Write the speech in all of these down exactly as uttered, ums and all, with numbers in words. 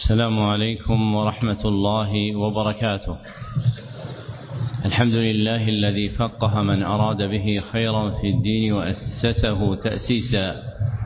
السلام عليكم ورحمة الله وبركاته. الحمد لله الذي فقه من أراد به خيرا في الدين وأسسه تأسيسا،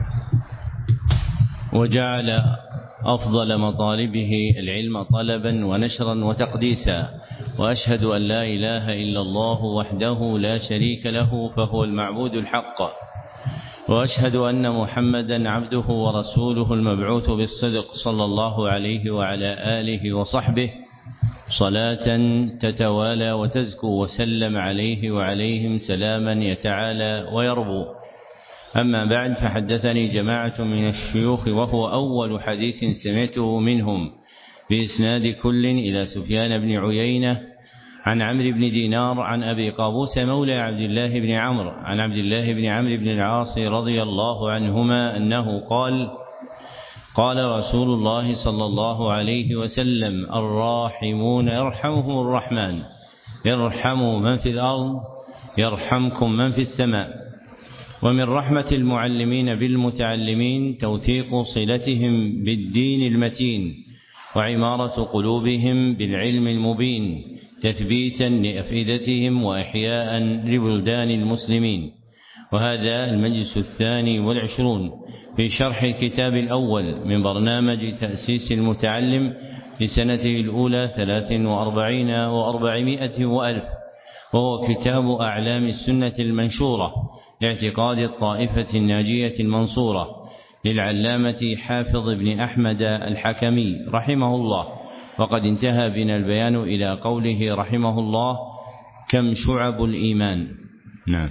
وجعل أفضل مطالبه العلم طلبا ونشرا وتقديسا، وأشهد أن لا إله إلا الله وحده لا شريك له فهو المعبود الحق، وأشهد أن محمدا عبده ورسوله المبعوث بالصدق صلى الله عليه وعلى آله وصحبه صلاة تتوالى وتزكو، وسلم عليه وعليهم سلاما يتعالى ويربو. أما بعد، فحدثني جماعة من الشيوخ وهو أول حديث سمعته منهم بإسناد كل إلى سفيان بن عيينة عن عمرو بن دينار عن أبي قابوس مولى عبد الله بن عمرو عن عبد الله بن عمرو بن العاص رضي الله عنهما أنه قال: قال رسول الله صلى الله عليه وسلم: الراحمون يرحمهم الرحمن، ارحموا من في الأرض يرحمكم من في السماء. ومن رحمة المعلمين بالمتعلمين توثيق صلتهم بالدين المتين، وعمارة قلوبهم بالعلم المبين، تثبيتا لأفئدتهم وإحياء لبلدان المسلمين. وهذا المجلس الثاني والعشرون في شرح الكتاب الأول من برنامج تأسيس المتعلم لسنته الأولى ثلاث وأربعين وأربعمائة وألف، وهو كتاب أعلام السنة المنشورة لاعتقاد الطائفة الناجية المنصورة للعلامة حافظ بن أحمد الحكمي رحمه الله. وقد انتهى بنا البيان إلى قوله رحمه الله: كم شعب الإيمان. نعم.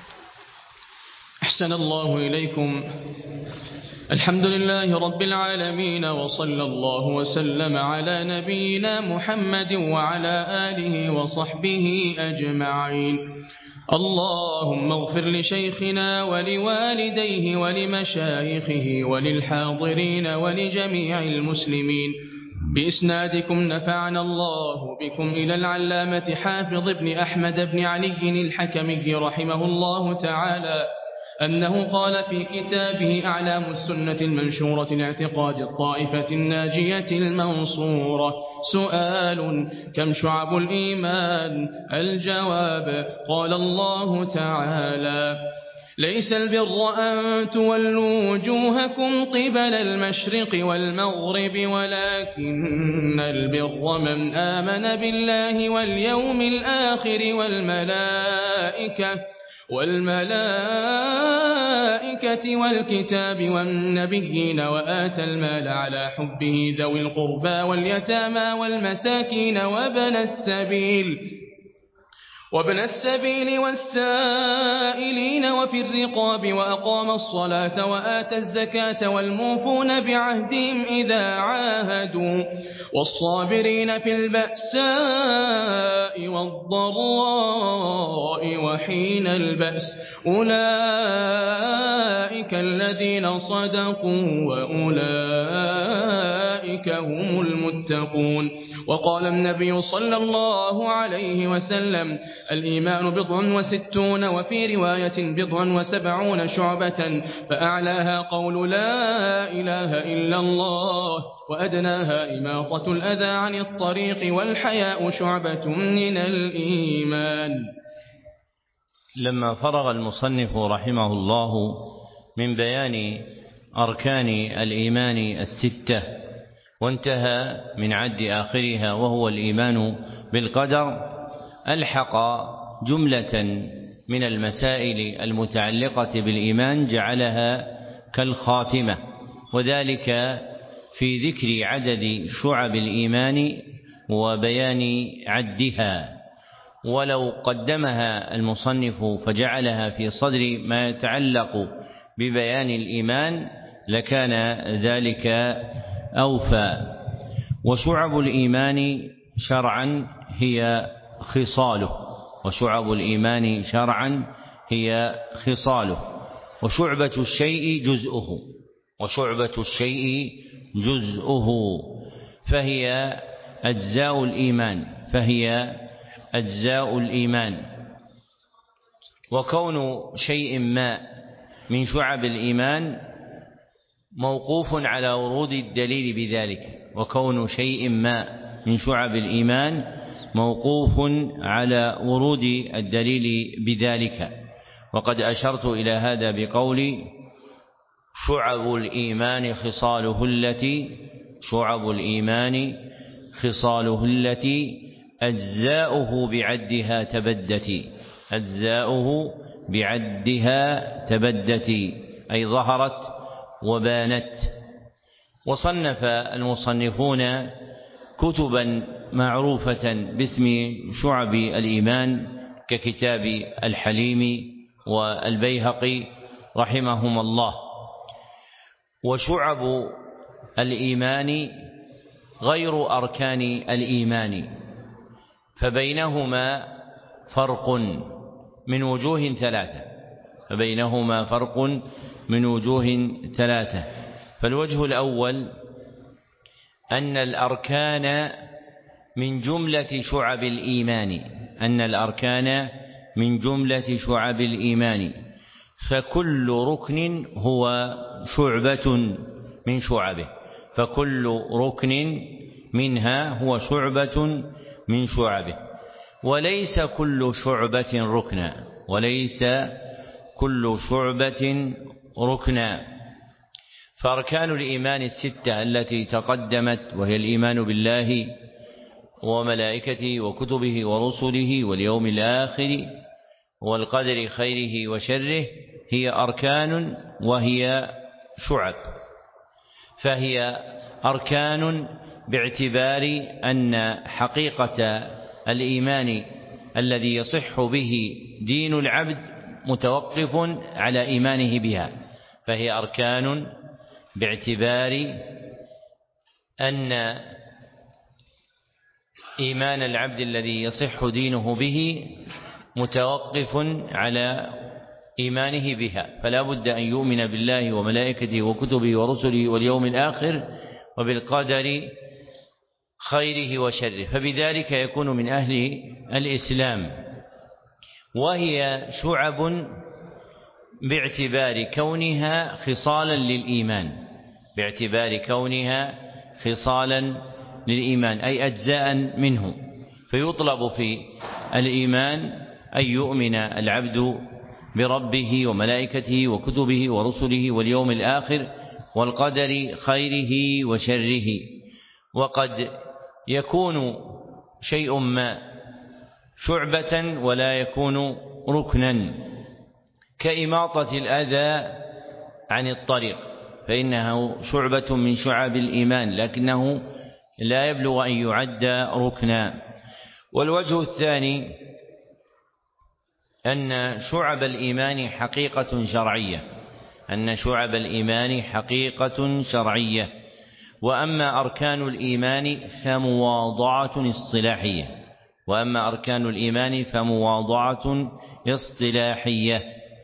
أحسن الله إليكم. الحمد لله رب العالمين، وصلى الله وسلم على نبينا محمد وعلى آله وصحبه أجمعين. اللهم اغفر لشيخنا ولوالديه ولمشايخه وللحاضرين ولجميع المسلمين. بإسنادكم نفعنا الله بكم إلى العلامة حافظ بن أحمد بن علي الحكمي رحمه الله تعالى أنه قال في كتابه أعلام السنة المنشورة لاعتقاد الطائفة الناجية المنصورة: سؤال: كم شعب الإيمان؟ الجواب: قال الله تعالى: ليس البر أن تولوا وجوهكم قبل المشرق والمغرب، ولكن البر من آمن بالله واليوم الآخر والملائكة والملائكة والكتاب والنبيين، وآتى المال على حبه ذوي القربى واليتامى والمساكين وابن السبيل وابن السبيل والسائلين وفي الرقاب، وأقام الصلاة وآتى الزكاة والموفون بعهدهم إذا عاهدوا، والصابرين في البأساء والضراء وحين البأس، أولئك الذين صدقوا وأولئك هم المتقون. وقال النبي صلى الله عليه وسلم: الإيمان بضع وستون، وفي رواية بضع وسبعون شعبة، فأعلاها قول لا إله إلا الله، وأدناها إماطة الأذى عن الطريق، والحياء شعبة من الإيمان. لما فرغ المصنف رحمه الله من بيان أركان الإيمان الستة وانتهى من عد آخرها وهو الإيمان بالقدر، ألحق جملة من المسائل المتعلقة بالإيمان جعلها كالخاتمة، وذلك في ذكر عدد شعب الإيمان وبيان عدها. ولو قدمها المصنف فجعلها في صدر ما يتعلق ببيان الإيمان لكان ذلك أوفى. وشعب الإيمان شرعا هي خصاله وشعب الإيمان شرعا هي خصاله وشعبة الشيء جزءه وشعبة الشيء جزءه فهي أجزاء الإيمان فهي أجزاء الإيمان. وكون شيء ما من شعب الإيمان موقوف على ورود الدليل بذلك، وكون شيء ما من شعب الإيمان موقوف على ورود الدليل بذلك. وقد أشرت إلى هذا بقولي: شعب الإيمان خصاله التي شعب الإيمان خصاله التي أجزاؤه بعدها تبدت أجزاؤه بعدها تبدت أي ظهرت وبانت. وصنف المصنفون كتبا معروفة باسم شعب الإيمان ككتاب الحليم والبيهقي رحمهما الله. وشعب الإيمان غير أركان الإيمان، فبينهما فرق من وجوه ثلاثة فبينهما فرق من وجوه ثلاثة فالوجه الأول أن الأركان من جملة شعب الإيمان أن الأركان من جملة شعب الإيمان فكل ركن هو شعبة من شعبه فكل ركن منها هو شعبة من شعبه وليس كل شعبة ركنا وليس كل شعبة ركنا فأركان الإيمان الستة التي تقدمت وهي الإيمان بالله وملائكته وكتبه ورسله واليوم الآخر والقدر خيره وشره هي أركان وهي شعب، فهي أركان باعتبار أن حقيقة الإيمان الذي يصح به دين العبد متوقف على إيمانه بها، فهي أركان باعتبار أن إيمان العبد الذي يصح دينه به متوقف على إيمانه بها، فلا بد أن يؤمن بالله وملائكته وكتبه ورسله واليوم الآخر وبالقدر خيره وشره، فبذلك يكون من أهل الإسلام. وهي شعب باعتبار كونها خصالا للإيمان باعتبار كونها خصالا للإيمان أي أجزاء منه، فيطلب في الإيمان أن يؤمن العبد بربه وملائكته وكتبه ورسله واليوم الآخر والقدر خيره وشره. وقد يكون شيء ما شعبة ولا يكون ركنا كإماطة الأذى عن الطريق، فإنه شعبة من شعب الإيمان لكنه لا يبلغ أن يعد ركنا. والوجه الثاني أن شعب الإيمان حقيقة شرعية أن شعب الإيمان حقيقة شرعية وأما أركان الإيمان فمواضعة اصطلاحية وأما أركان الإيمان فمواضعة اصطلاحية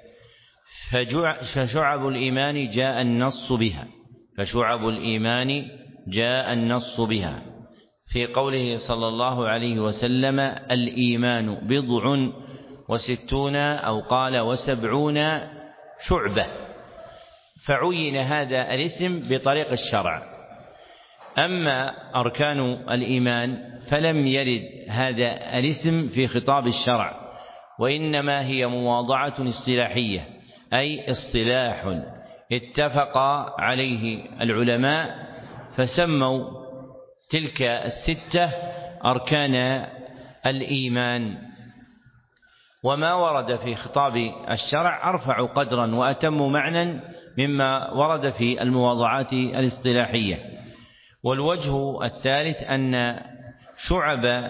فشعب الإيمان جاء النص بها فشعب الإيمان جاء النص بها في قوله صلى الله عليه وسلم: الإيمان بضع وستون أو قال وسبعون شعبة، فعين هذا الاسم بطريق الشرع. أما أركان الإيمان فلم يرد هذا الاسم في خطاب الشرع، وإنما هي مواضعة اصطلاحية أي اصطلاح اتفق عليه العلماء فسموا تلك الستة أركان الإيمان. وما ورد في خطاب الشرع أرفع قدرا وأتم معنى مما ورد في المواضعات الاصطلاحية. والوجه الثالث أن شعب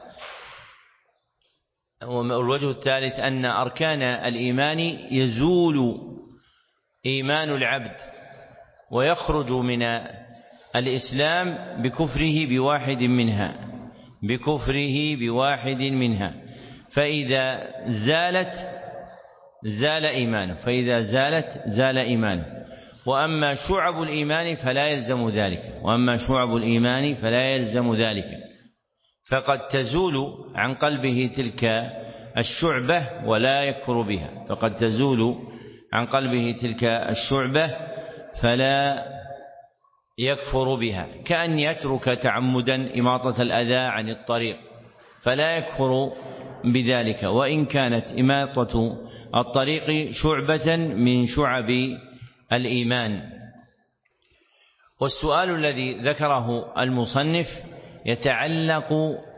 والوجه الثالث أن أركان الإيمان يزول إيمان العبد ويخرج من الإسلام بكفره بواحد منها بكفره بواحد منها فإذا زالت زال إيمانه فإذا زالت زال إيمانه وأما شعب الإيمان فلا يلزم ذلك وأما شعب الإيمان فلا يلزم ذلك فقد تزول عن قلبه تلك الشعبة ولا يكفر بها فقد تزول عن قلبه تلك الشعبة فلا يكفر بها، كأن يترك تعمدا إماطة الأذى عن الطريق فلا يكفر بذلك، وإن كانت إماطة الطريق شعبة من شعب الإيمان. والسؤال الذي ذكره المصنف يتعلق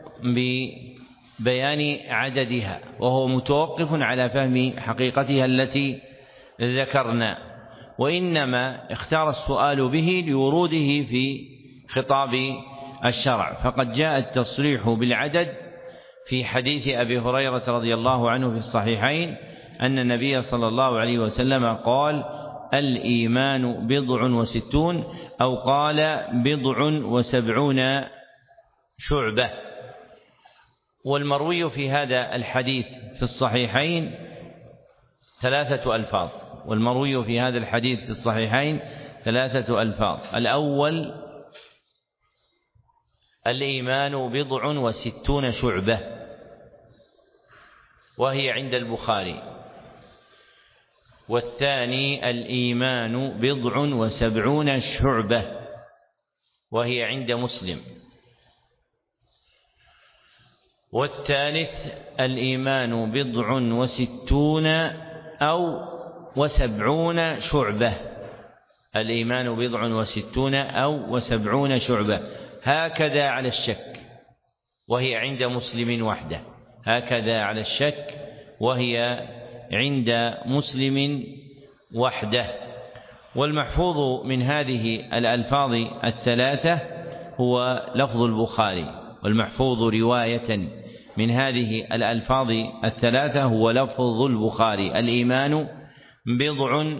ببيان عددها، وهو متوقف على فهم حقيقتها التي ذكرنا، وإنما اختار السؤال به لوروده في خطاب الشرع، فقد جاء التصريح بالعدد في حديث أبي هريرة رضي الله عنه في الصحيحين أن النبي صلى الله عليه وسلم قال: الإيمان بضع وستون، أو قال بضع وسبعون شعبة. والمروي في هذا الحديث في الصحيحين ثلاثة ألفاظ والمروي في هذا الحديث في الصحيحين ثلاثة ألفاظ. الأول: الإيمان بضع وستون شعبة، وهي عند البخاري. والثاني: الإيمان بضع وسبعون شعبة، وهي عند مسلم. والثالث: الإيمان بضع وستون أو وسبعون شعبة، الإيمان بضع وستون أو وسبعون شعبة، هكذا على الشك، وهي عند مسلم وحده، هكذا على الشك وهي عند مسلم وحده. والمحفوظ من هذه الألفاظ الثلاثة هو لفظ البخاري، والمحفوظ رواية من هذه الألفاظ الثلاثة هو لفظ البخاري: الإيمان بضع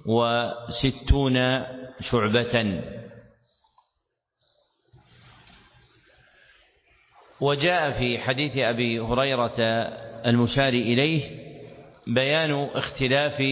وستون شعبة. وجاء في حديث أبي هريرة المشار إليه بيان اختلاف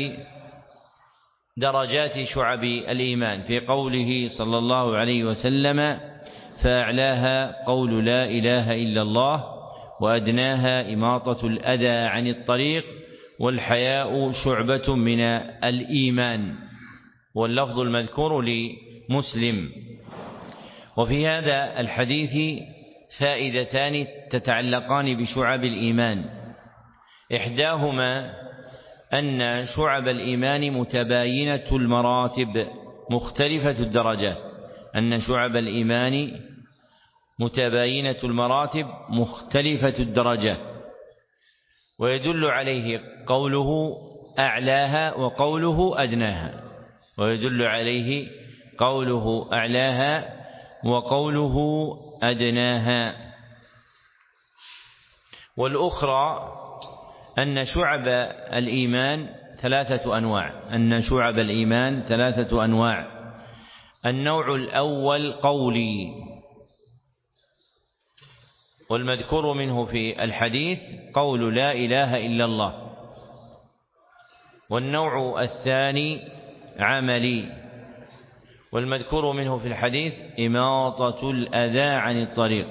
درجات شعب الإيمان في قوله صلى الله عليه وسلم: فأعلاها قول لا إله إلا الله، وأدناها إماطة الأذى عن الطريق، والحياء شعبة من الإيمان. واللفظ المذكور لمسلم. وفي هذا الحديث فائدتان تتعلقان بشعب الإيمان: إحداهما أن شعب الإيمان متباينة المراتب مختلفة الدرجات، أن شعب الإيمان متباينة المراتب مختلفة الدرجات، ويدل عليه قوله أعلاها وقوله أدناها، ويدل عليه قوله أعلاها وقوله أدناها. والأخرى أن شعب الإيمان ثلاثة أنواع، أن شعب الإيمان ثلاثة أنواع. النوع الأول قولي، والمذكور منه في الحديث قول لا إله إلا الله. والنوع الثاني عملي، والمذكور منه في الحديث إماطة الأذى عن الطريق.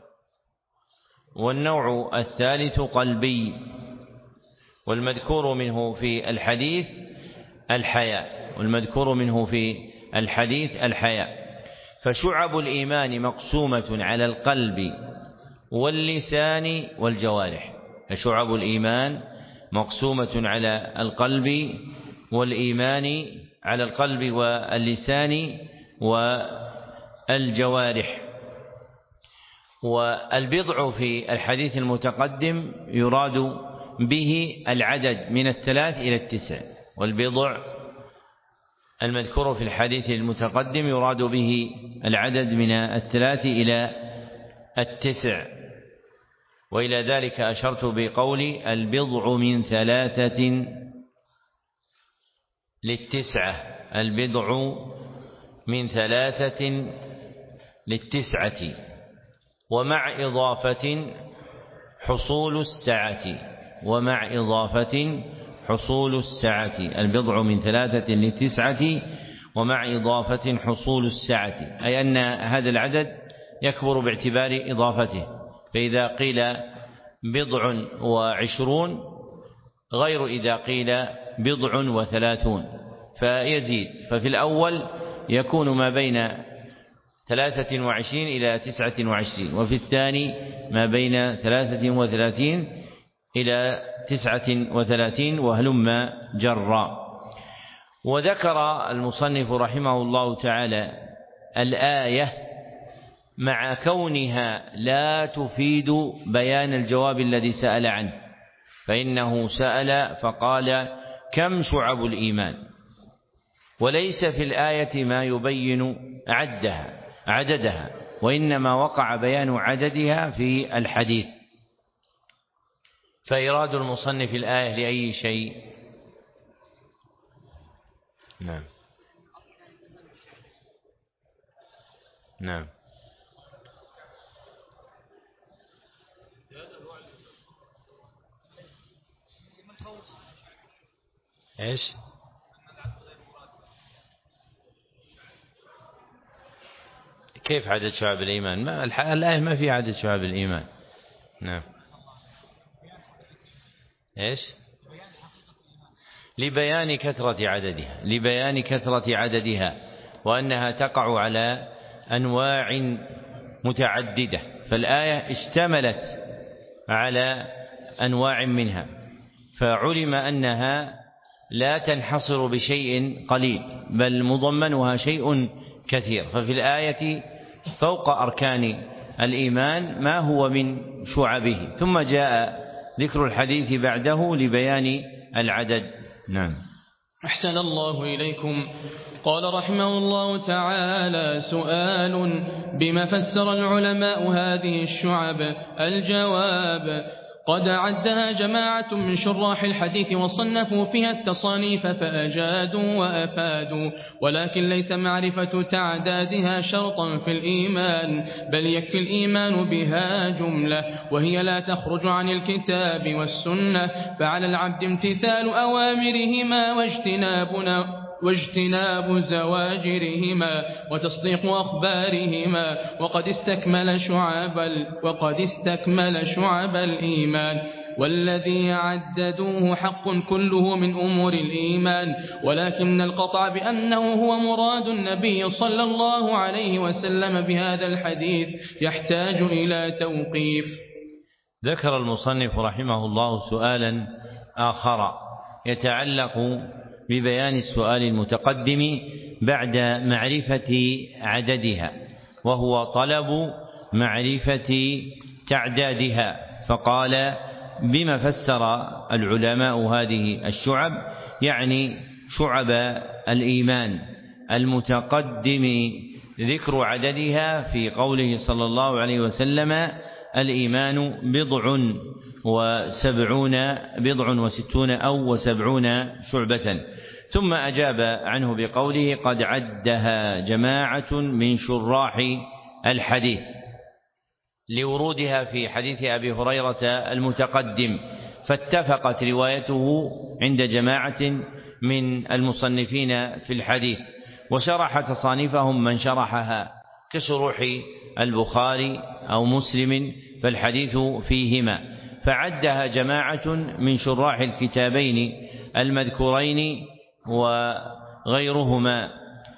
والنوع الثالث قلبي، والمذكور منه في الحديث الحياء، والمذكور منه في الحديث الحياء. فشعب الإيمان مقسومة على القلب واللسان والجوارح، فشعب الإيمان مقسومة على القلب والإيمان على القلب واللسان والجوارح. والبضع في الحديث المتقدم يراد به العدد من الثلاث إلى التسع، والبضع المذكور في الحديث المتقدم يراد به العدد من الثلاث إلى التسع. وإلى ذلك أشرت بقولي البضع من ثلاثة للتسعة، البضع من ثلاثة للتسعة، ومع إضافة حصول السعة، ومع إضافة حصول السعة، البضع من ثلاثة للتسعة ومع إضافة حصول السعة، أي أن هذا العدد يكبر باعتبار إضافته. فإذا قيل بضع وعشرون غير إذا قيل بضع وثلاثون، فيزيد، ففي الأول يكون ما بين ثلاثة وعشرين إلى تسعة وعشرين، وفي الثاني ما بين ثلاثة وثلاثين إلى تسعة وثلاثين وهلم جرا. وذكر المصنف رحمه الله تعالى الآية مع كونها لا تفيد بيان الجواب الذي سأل عنه، فإنه سأل فقال كم شعب الإيمان، وليس في الآية ما يبين عدها عددها، وإنما وقع بيان عددها في الحديث. فإراد المصنف الآية لأي شيء؟ نعم نعم ايش؟ كيف عدد شعب الإيمان؟ ما الآية ما في عدد شعب الإيمان. نعم ايش؟ لبيان كثرة عددها لبيان كثرة عددها وأنها تقع على أنواع متعددة، فالآية اشتملت على أنواع منها، فعلم أنها لا تنحصر بشيء قليل بل مضمنها شيء كثير. ففي الآية فوق أركان الإيمان ما هو من شعبه، ثم جاء ذكر الحديث بعده لبيان العدد. نعم. أحسن الله إليكم. قال رحمه الله تعالى: سؤال: بما فسر العلماء هذه الشعب؟ الجواب: قد عدها جماعة من شراح الحديث وصنفوا فيها التصانيف فأجادوا وأفادوا، ولكن ليس معرفة تعدادها شرطا في الإيمان، بل يكفي الإيمان بها جملة، وهي لا تخرج عن الكتاب والسنة، فعلى العبد امتثال أوامرهما واجتنابنا واجتناب زواجرهما وتصديق أخبارهما، وقد استكمل شعب وقد استكمل شعب الإيمان، والذي عددوه حق كله من أمور الإيمان، ولكن القطع بأنه هو مراد النبي صلى الله عليه وسلم بهذا الحديث يحتاج إلى توقيف. ذكر المصنف رحمه الله سؤالا آخر يتعلق ببيان السؤال المتقدم بعد معرفة عددها، وهو طلب معرفة تعدادها، فقال: بما فسر العلماء هذه الشعب، يعني شعب الإيمان المتقدم ذكر عددها في قوله صلى الله عليه وسلم: الإيمان بضع وسبعون بضع وستون أو وسبعون شعبة. ثم أجاب عنه بقوله: قد عدها جماعة من شراح الحديث، لورودها في حديث أبي هريرة المتقدم، فاتفقت روايته عند جماعة من المصنفين في الحديث، وشرح تصانيفهم من شرحها كشروح البخاري أو مسلم، فالحديث فيهما، فعدها جماعة من شراح الكتابين المذكورين وغيرهما،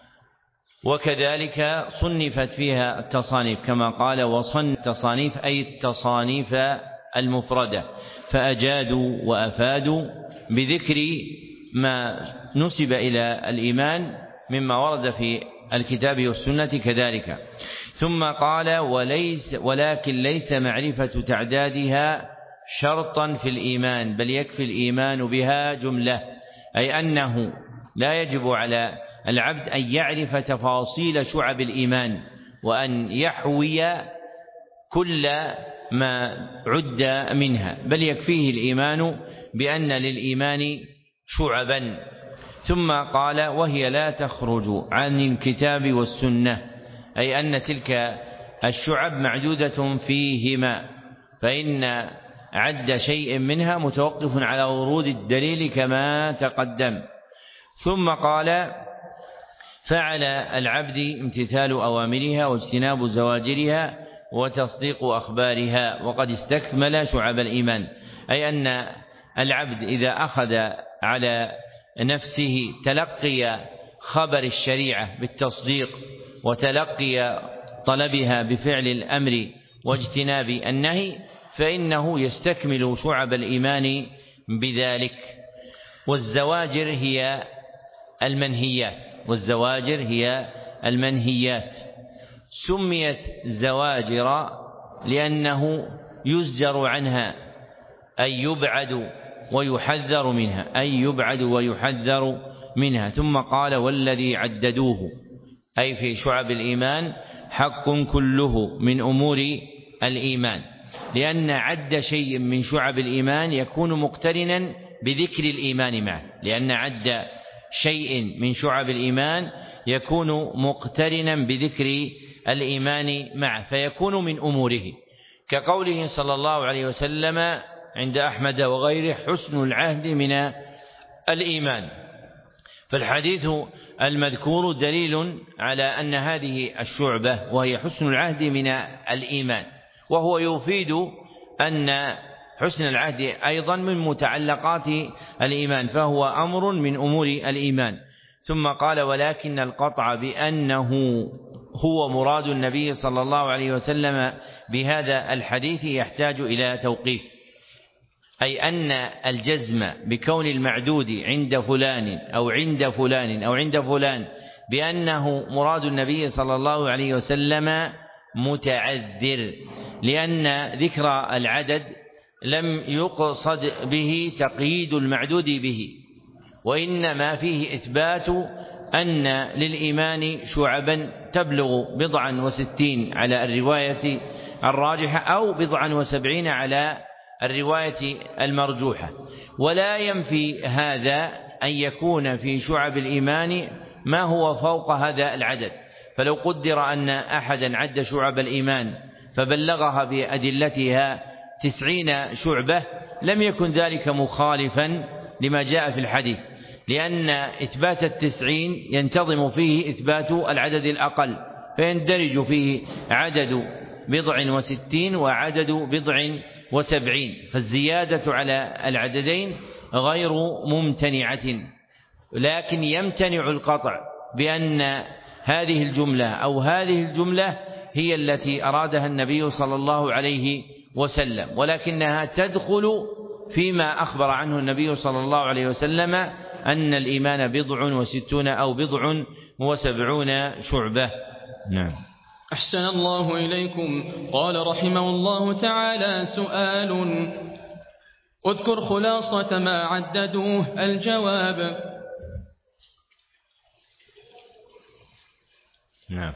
وكذلك صنفت فيها التصانيف كما قال: وصن تصانيف، أي التصانيف المفردة، فأجادوا وأفادوا بذكر ما نسب إلى الإيمان مما ورد في الكتاب والسنة كذلك. ثم قال: وليس ولكن ليس معرفة تعدادها شرطا في الإيمان، بل يكفي الإيمان بها جملة، أي أنه لا يجب على العبد أن يعرف تفاصيل شعب الإيمان وأن يحوي كل ما عد منها، بل يكفيه الإيمان بأن للإيمان شعبا. ثم قال: وهي لا تخرج عن الكتاب والسنة، أي أن تلك الشعب معدودة فيهما، فإن عد شيء منها متوقف على ورود الدليل كما تقدم. ثم قال: فعلى العبد امتثال أوامرها واجتناب زواجرها وتصديق أخبارها، وقد استكمل شعب الإيمان، أي أن العبد إذا أخذ على نفسه تلقي خبر الشريعة بالتصديق وتلقي طلبها بفعل الأمر واجتناب النهي فإنه يستكمل شعب الإيمان بذلك. والزواجر هي المنهيات والزواجر هي المنهيات سميت زواجر لأنه يزجر عنها أي يبعد ويحذر منها أي يبعد ويحذر منها. ثم قال والذي عددوه أي في شعب الإيمان حق كله من أمور الإيمان، لأن عد شيء من شعب الإيمان يكون مقترنا بذكر الإيمان معه، لأن عد شيء من شعب الإيمان يكون مقترنا بذكر الإيمان معه فيكون من أموره، كقوله صلى الله عليه وسلم عند أحمد وغيره حسن العهد من الإيمان. فالحديث المذكور دليل على أن هذه الشعبة وهي حسن العهد من الإيمان، وهو يفيد أن حسن العهد أيضا من متعلقات الإيمان فهو أمر من أمور الإيمان. ثم قال ولكن القطع بأنه هو مراد النبي صلى الله عليه وسلم بهذا الحديث يحتاج إلى توقيف، أي أن الجزم بكون المعدود عند فلان أو عند فلان أو عند فلان بأنه مراد النبي صلى الله عليه وسلم متعذر، لأن ذكر العدد لم يقصد به تقييد المعدود به، وإنما فيه إثبات أن للإيمان شعبا تبلغ بضعا وستين على الرواية الراجحة أو بضعا وسبعين على الرواية المرجوحة، ولا ينفي هذا أن يكون في شعب الإيمان ما هو فوق هذا العدد. فلو قدر أن أحدا عد شعب الإيمان فبلغها بأدلتها تسعين شعبة لم يكن ذلك مخالفا لما جاء في الحديث، لأن إثبات التسعين ينتظم فيه إثبات العدد الأقل، فيندرج فيه عدد بضع وستين وعدد بضع وسبعين، فالزيادة على العددين غير ممتنعة. لكن يمتنع القطع بأن هذه الجملة أو هذه الجملة هي التي أرادها النبي صلى الله عليه وسلم، ولكنها تدخل فيما أخبر عنه النبي صلى الله عليه وسلم أن الإيمان بضع وستون أو بضع وسبعون شعبة. نعم. أحسن الله إليكم. قال رحمه الله تعالى سؤال: اذكر خلاصة ما عددوه. الجواب: نعم.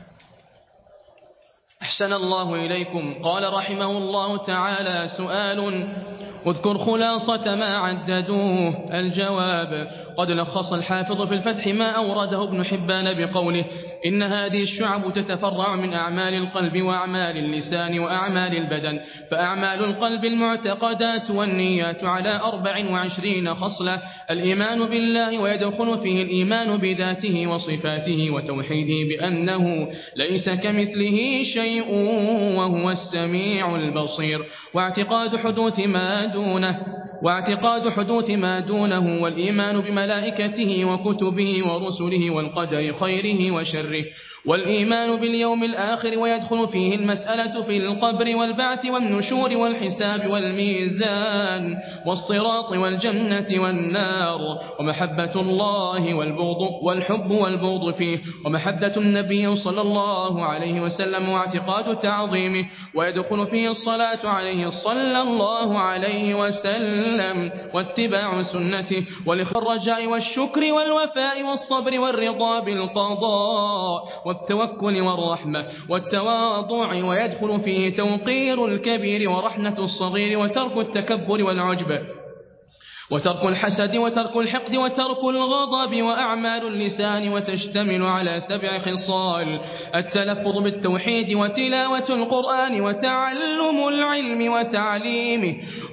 أحسن الله إليكم. قال رحمه الله تعالى سؤال: اذكر خلاصة ما عددوه. الجواب: قد لخص الحافظ في الفتح ما أورده ابن حبان بقوله: إن هذه الشعب تتفرع من أعمال القلب وأعمال اللسان وأعمال البدن، فأعمال القلب المعتقدات والنيات على أربع وعشرين خصلة: الإيمان بالله، ويدخل فيه الإيمان بذاته وصفاته وتوحيده بأنه ليس كمثله شيء وهو السميع البصير، واعتقاد حدوث ما دونه واعتقاد حدوث ما دونه والإيمان بملائكته وكتبه ورسله والقدر خيره وشره، والإيمان باليوم الآخر، ويدخل فيه المسألة في القبر والبعث والنشور والحساب والميزان والصراط والجنة والنار، ومحبة الله والبغض والحب والبغض فيه، ومحبة النبي صلى الله عليه وسلم واعتقاد تعظيمه، ويدخل فيه الصلاة عليه صلى الله عليه وسلم واتباع سنته، والرجاء والشكر والوفاء والصبر والرضا بالقضاء والتوكل والرحمة والتواضع، ويدخل فيه توقير الكبير ورحمة الصغير وترك التكبر والعجب وترك الحسد وترك الحقد وترك الغضب وأعمال اللسان، وتشتمل على سبع خصال: التلفظ بالتوحيد وتلاوة القرآن وتعلم العلم وتعليمه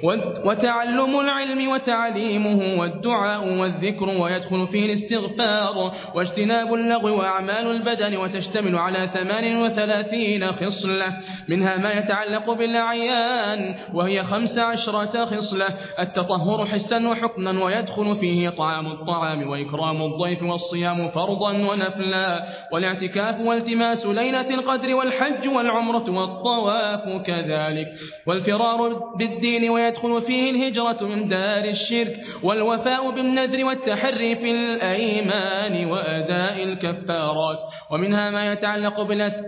وتعلم العلم وتعليمه والدعاء والذكر، ويدخل فيه الاستغفار واجتناب اللغو وأعمال البدن، وتشتمل على ثمان وثلاثين خصلة، منها ما يتعلق بالأعيان وهي خمس عشرة خصلة: التطهر حسا وحكما، ويدخل فيه طعام الطعام وإكرام الضيف والصيام فرضا ونفلا، والاعتكاف والتماس ليلة القدر والحج والعمرة والطواف كذلك، والفرار بالدين، ويدخل فيه الهجرة من دار الشرك، والوفاء بالنذر والتحري في الأيمان وأداء الكفارات، ومنها ما يتعلق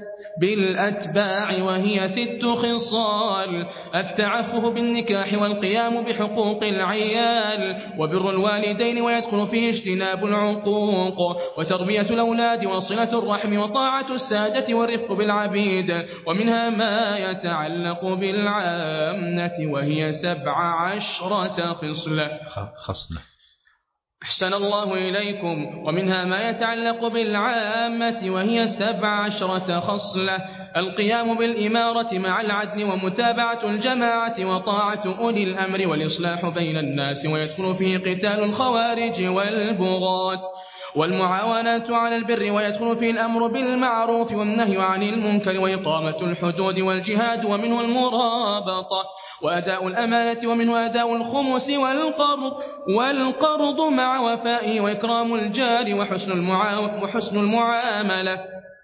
بالأتباع وهي ست خصال: التعفف بالنكاح والقيام بحقوق العيال، وبر الوالدين، ويدخل فيه اجتناب العقوق، وتربية الأولاد، وصلة الرحم، وطاعة السادة، والرفق بالعبيد، ومنها ما يتعلق بالعامة وهي سبع عشرة خصلة خصلة أحسن الله إليكم. ومنها ما يتعلق بالعامة وهي سبع عشرة خصلة: القيام بالإمارة مع العدل، ومتابعة الجماعة، وطاعة أولي الأمر، والإصلاح بين الناس، ويدخل فيه قتال الخوارج والبغاة، والمعاونة على البر، ويدخل فيه الأمر بالمعروف والنهي عن المنكر، وإقامة الحدود، والجهاد، ومنه المرابطة، وأداء الأمانة، ومنه أداء الخمس والقرض والقرض مع وفائه، وإكرام الجار، وحسن, وحسن المعاملة،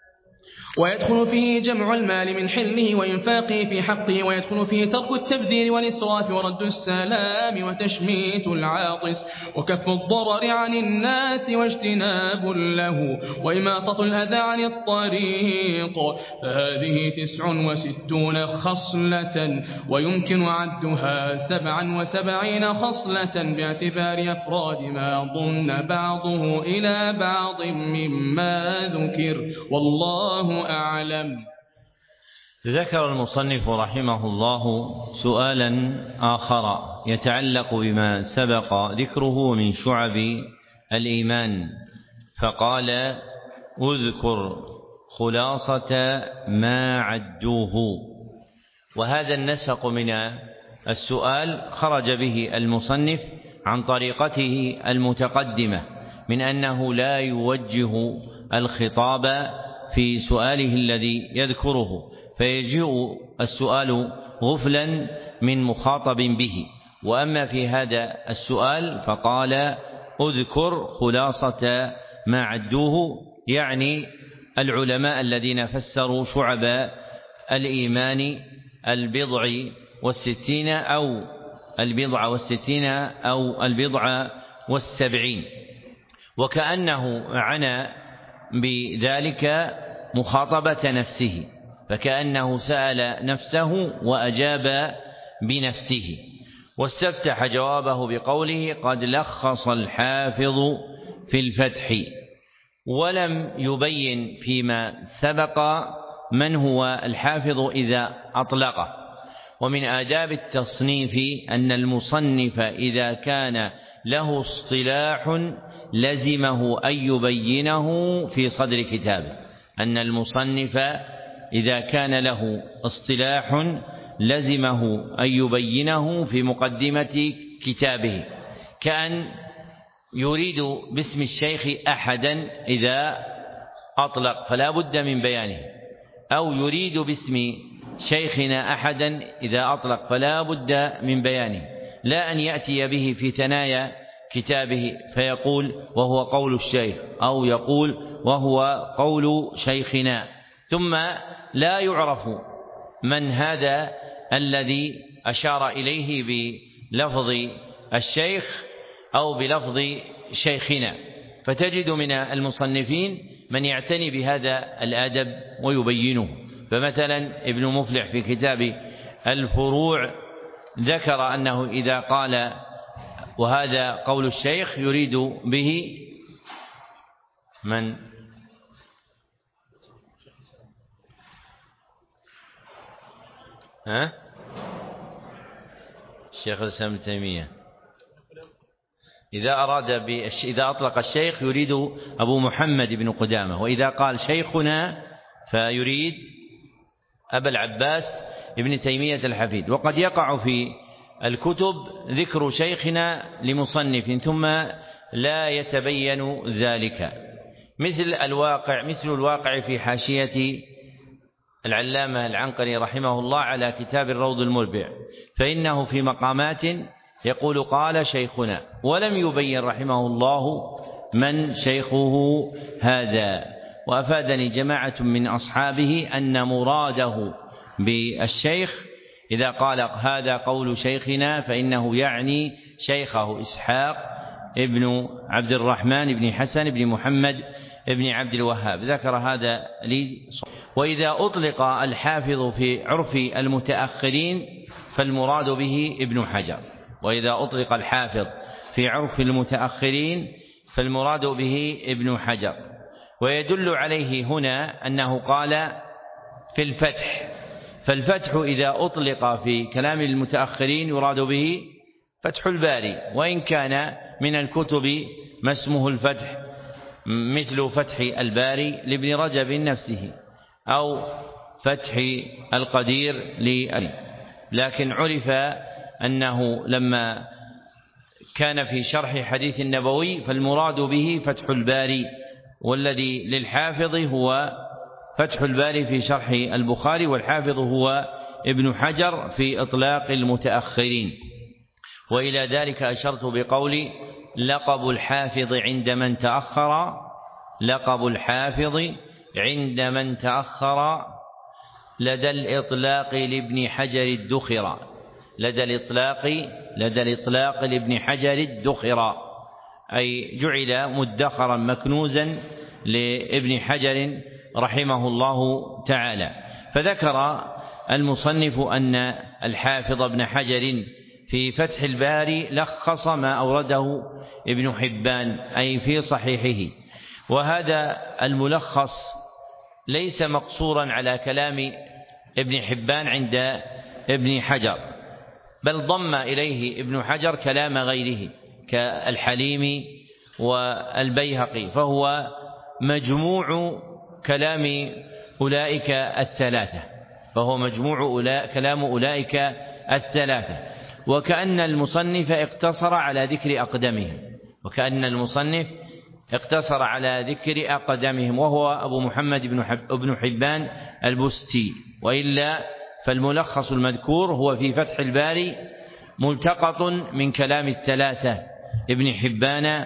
ويدخل فيه جمع المال من حله وإنفاقه في حقه، ويدخل فيه ترك التبذير والإسراف، ورد السلام، وتشميت العاطس، وكف الضرر عن الناس، واجتناب له، وإماطة الأذى عن الطريق. فهذه تسع وستون خصلة، ويمكن عدها سبعا وسبعين خصلة باعتبار أفراد ما ضمن بعضه إلى بعض مما ذكر، والله أعلم. ذكر المصنف رحمه الله سؤالا آخر يتعلق بما سبق ذكره من شعب الإيمان، فقال: اذكر خلاصة ما عدوه. وهذا النسق من السؤال خرج به المصنف عن طريقته المتقدمة من أنه لا يوجه الخطاب في سؤاله الذي يذكره، فيجيء السؤال غفلا من مخاطب به. وأما في هذا السؤال فقال: اذكر خلاصة ما عدوه، يعني العلماء الذين فسروا شعب الإيمان البضع والستين أو البضع والستين أو البضع والسبعين، وكأنه عنى بذلك مخاطبة نفسه، فكأنه سأل نفسه وأجاب بنفسه، واستفتح جوابه بقوله: قد لخص الحافظ في الفتح، ولم يبين فيما سبق من هو الحافظ إذا أطلقه. ومن آداب التصنيف أن المصنف إذا كان له اصطلاح لزمه أن يبينه في صدر كتابه، أن المصنف إذا كان له اصطلاح لزمه أن يبينه في مقدمة كتابه، كأن يريد باسم الشيخ أحدا إذا أطلق فلا بد من بيانه، أو يريد باسم شيخنا أحدا إذا أطلق فلا بد من بيانه، لا أن يأتي به في ثنايا كتابه فيقول وهو قول الشيخ، أو يقول وهو قول شيخنا، ثم لا يعرف من هذا الذي أشار إليه بلفظ الشيخ أو بلفظ شيخنا. فتجد من المصنفين من يعتني بهذا الأدب ويبينه، فمثلا ابن مفلح في كتاب الفروع ذكر أنه إذا قال وهذا قول الشيخ يريد به من ها الشيخ الإسلام ابن تيمية، إذا أراد بالش... إذا أطلق الشيخ يريد أبو محمد بن قدامة، وإذا قال شيخنا فيريد أبا العباس ابن تيمية الحفيد. وقد يقع في الكتب ذكر شيخنا لمصنف ثم لا يتبين ذلك، مثل الواقع مثل الواقع في حاشية العلامة العنقري رحمه الله على كتاب الروض المربع، فإنه في مقامات يقول قال شيخنا، ولم يبين رحمه الله من شيخه هذا. وأفادني جماعة من أصحابه أن مراده بالشيخ إذا قال هذا قول شيخنا فإنه يعني شيخه إسحاق ابن عبد الرحمن بن حسن بن محمد ابن عبد الوهاب، ذكر هذا لي. وإذا أطلق الحافظ في عرف المتأخرين فالمراد به ابن حجر، وإذا أطلق الحافظ في عرف المتأخرين فالمراد به ابن حجر. ويدل عليه هنا أنه قال في الفتح، فالفتح إذا أطلق في كلام المتأخرين يراد به فتح الباري، وإن كان من الكتب ما اسمه الفتح مثل فتح الباري لابن رجب نفسه أو فتح القدير لأبي، لكن عرف أنه لما كان في شرح حديث النبوي فالمراد به فتح الباري، والذي للحافظ هو فتح الباري في شرح البخاري، والحافظ هو ابن حجر في إطلاق المتأخرين. وإلى ذلك أشرت بقولي لقب الحافظ عند من تأخر لقب الحافظ عند من تأخر لدى الإطلاق لابن حجر الدخرة لدى الإطلاق لدى الإطلاق لابن حجر الدخرة أي جعل مدخرا مكنوزا لابن حجر رحمه الله تعالى. فذكر المصنف أن الحافظ ابن حجر في فتح الباري لخص ما أورده ابن حبان أي في صحيحه، وهذا الملخص ليس مقصورا على كلام ابن حبان عند ابن حجر، بل ضم إليه ابن حجر كلام غيره كالحليم والبيهقي، فهو مجموع كلام أولئك الثلاثة فهو مجموع أولا كلام أولئك الثلاثة وكأن المصنف اقتصر على ذكر أقدمهم وكأن المصنف اقتصر على ذكر أقدمهم وهو أبو محمد بن حبان البستي، وإلا فالملخص المذكور هو في فتح الباري ملتقط من كلام الثلاثة ابن حبان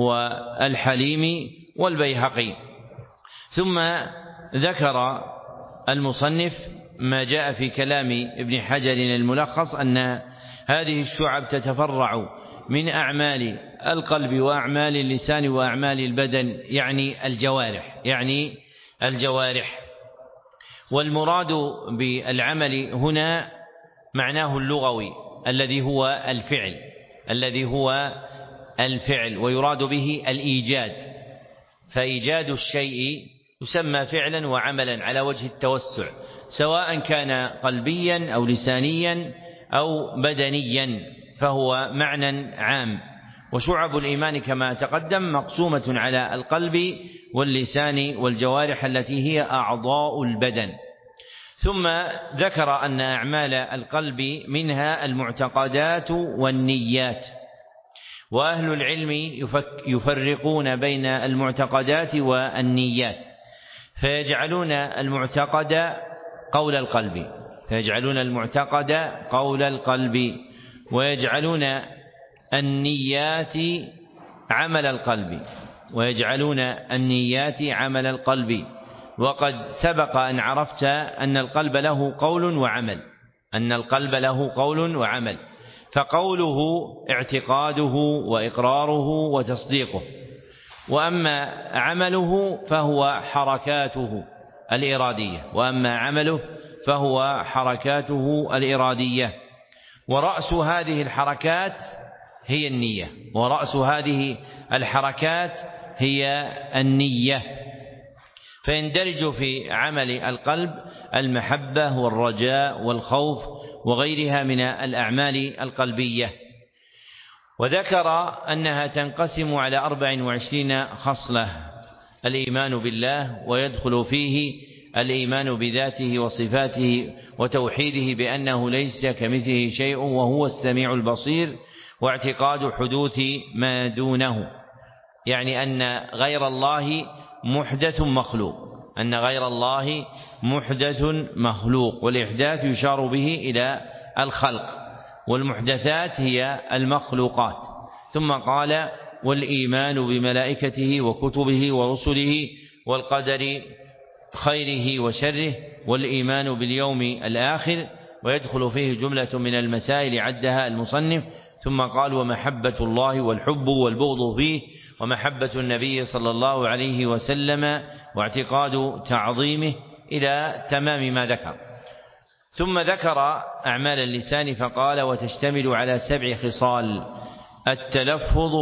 والحليم والبيهقي. ثم ذكر المصنف ما جاء في كلام ابن حجر الملخص أن هذه الشعب تتفرع من أعمال القلب وأعمال اللسان وأعمال البدن، يعني الجوارح يعني الجوارح والمراد بالعمل هنا معناه اللغوي الذي هو الفعل الذي هو الفعل ويراد به الإيجاد، فإيجاد الشيء يسمى فعلا وعملا على وجه التوسع، سواء كان قلبيا أو لسانيا أو بدنيا، فهو معنى عام. وشعب الإيمان كما تقدم مقسومة على القلب واللسان والجوارح التي هي أعضاء البدن. ثم ذكر أن أعمال القلب منها المعتقدات والنيات، وأهل العلم يفرقون بين المعتقدات والنيات، فيجعلون المعتقد قول القلب فيجعلون المعتقد قول القلب ويجعلون النيات عمل القلب ويجعلون النيات عمل القلب وقد سبق أن عرفت أن القلب له قول وعمل أن القلب له قول وعمل فقوله اعتقاده وإقراره وتصديقه، وأما عمله فهو حركاته الإرادية وأما عمله فهو حركاته الإرادية ورأس هذه الحركات هي النية ورأس هذه الحركات هي النية فيندرج في عمل القلب المحبة والرجاء والخوف وغيرها من الأعمال القلبية. وذكر أنها تنقسم على أربع وعشرين خصلة: الإيمان بالله ويدخل فيه الإيمان بذاته وصفاته وتوحيده بأنه ليس كمثله شيء وهو السميع البصير، واعتقاد حدوث ما دونه، يعني أن غير الله محدث مخلوق، أن غير الله محدث مخلوق، والإحداث يشار به إلى الخلق، والمحدثات هي المخلوقات. ثم قال: والإيمان بملائكته وكتبه ورسله والقدر خيره وشره، والإيمان باليوم الآخر، ويدخل فيه جملة من المسائل عدها المصنف. ثم قال: ومحبة الله والحب والبغض فيه، ومحبة النبي صلى الله عليه وسلم، واعتقاد تعظيمه، إلى تمام ما ذكر. ثم ذكر أعمال اللسان فقال: وتشتمل على سبع خصال: التلفظ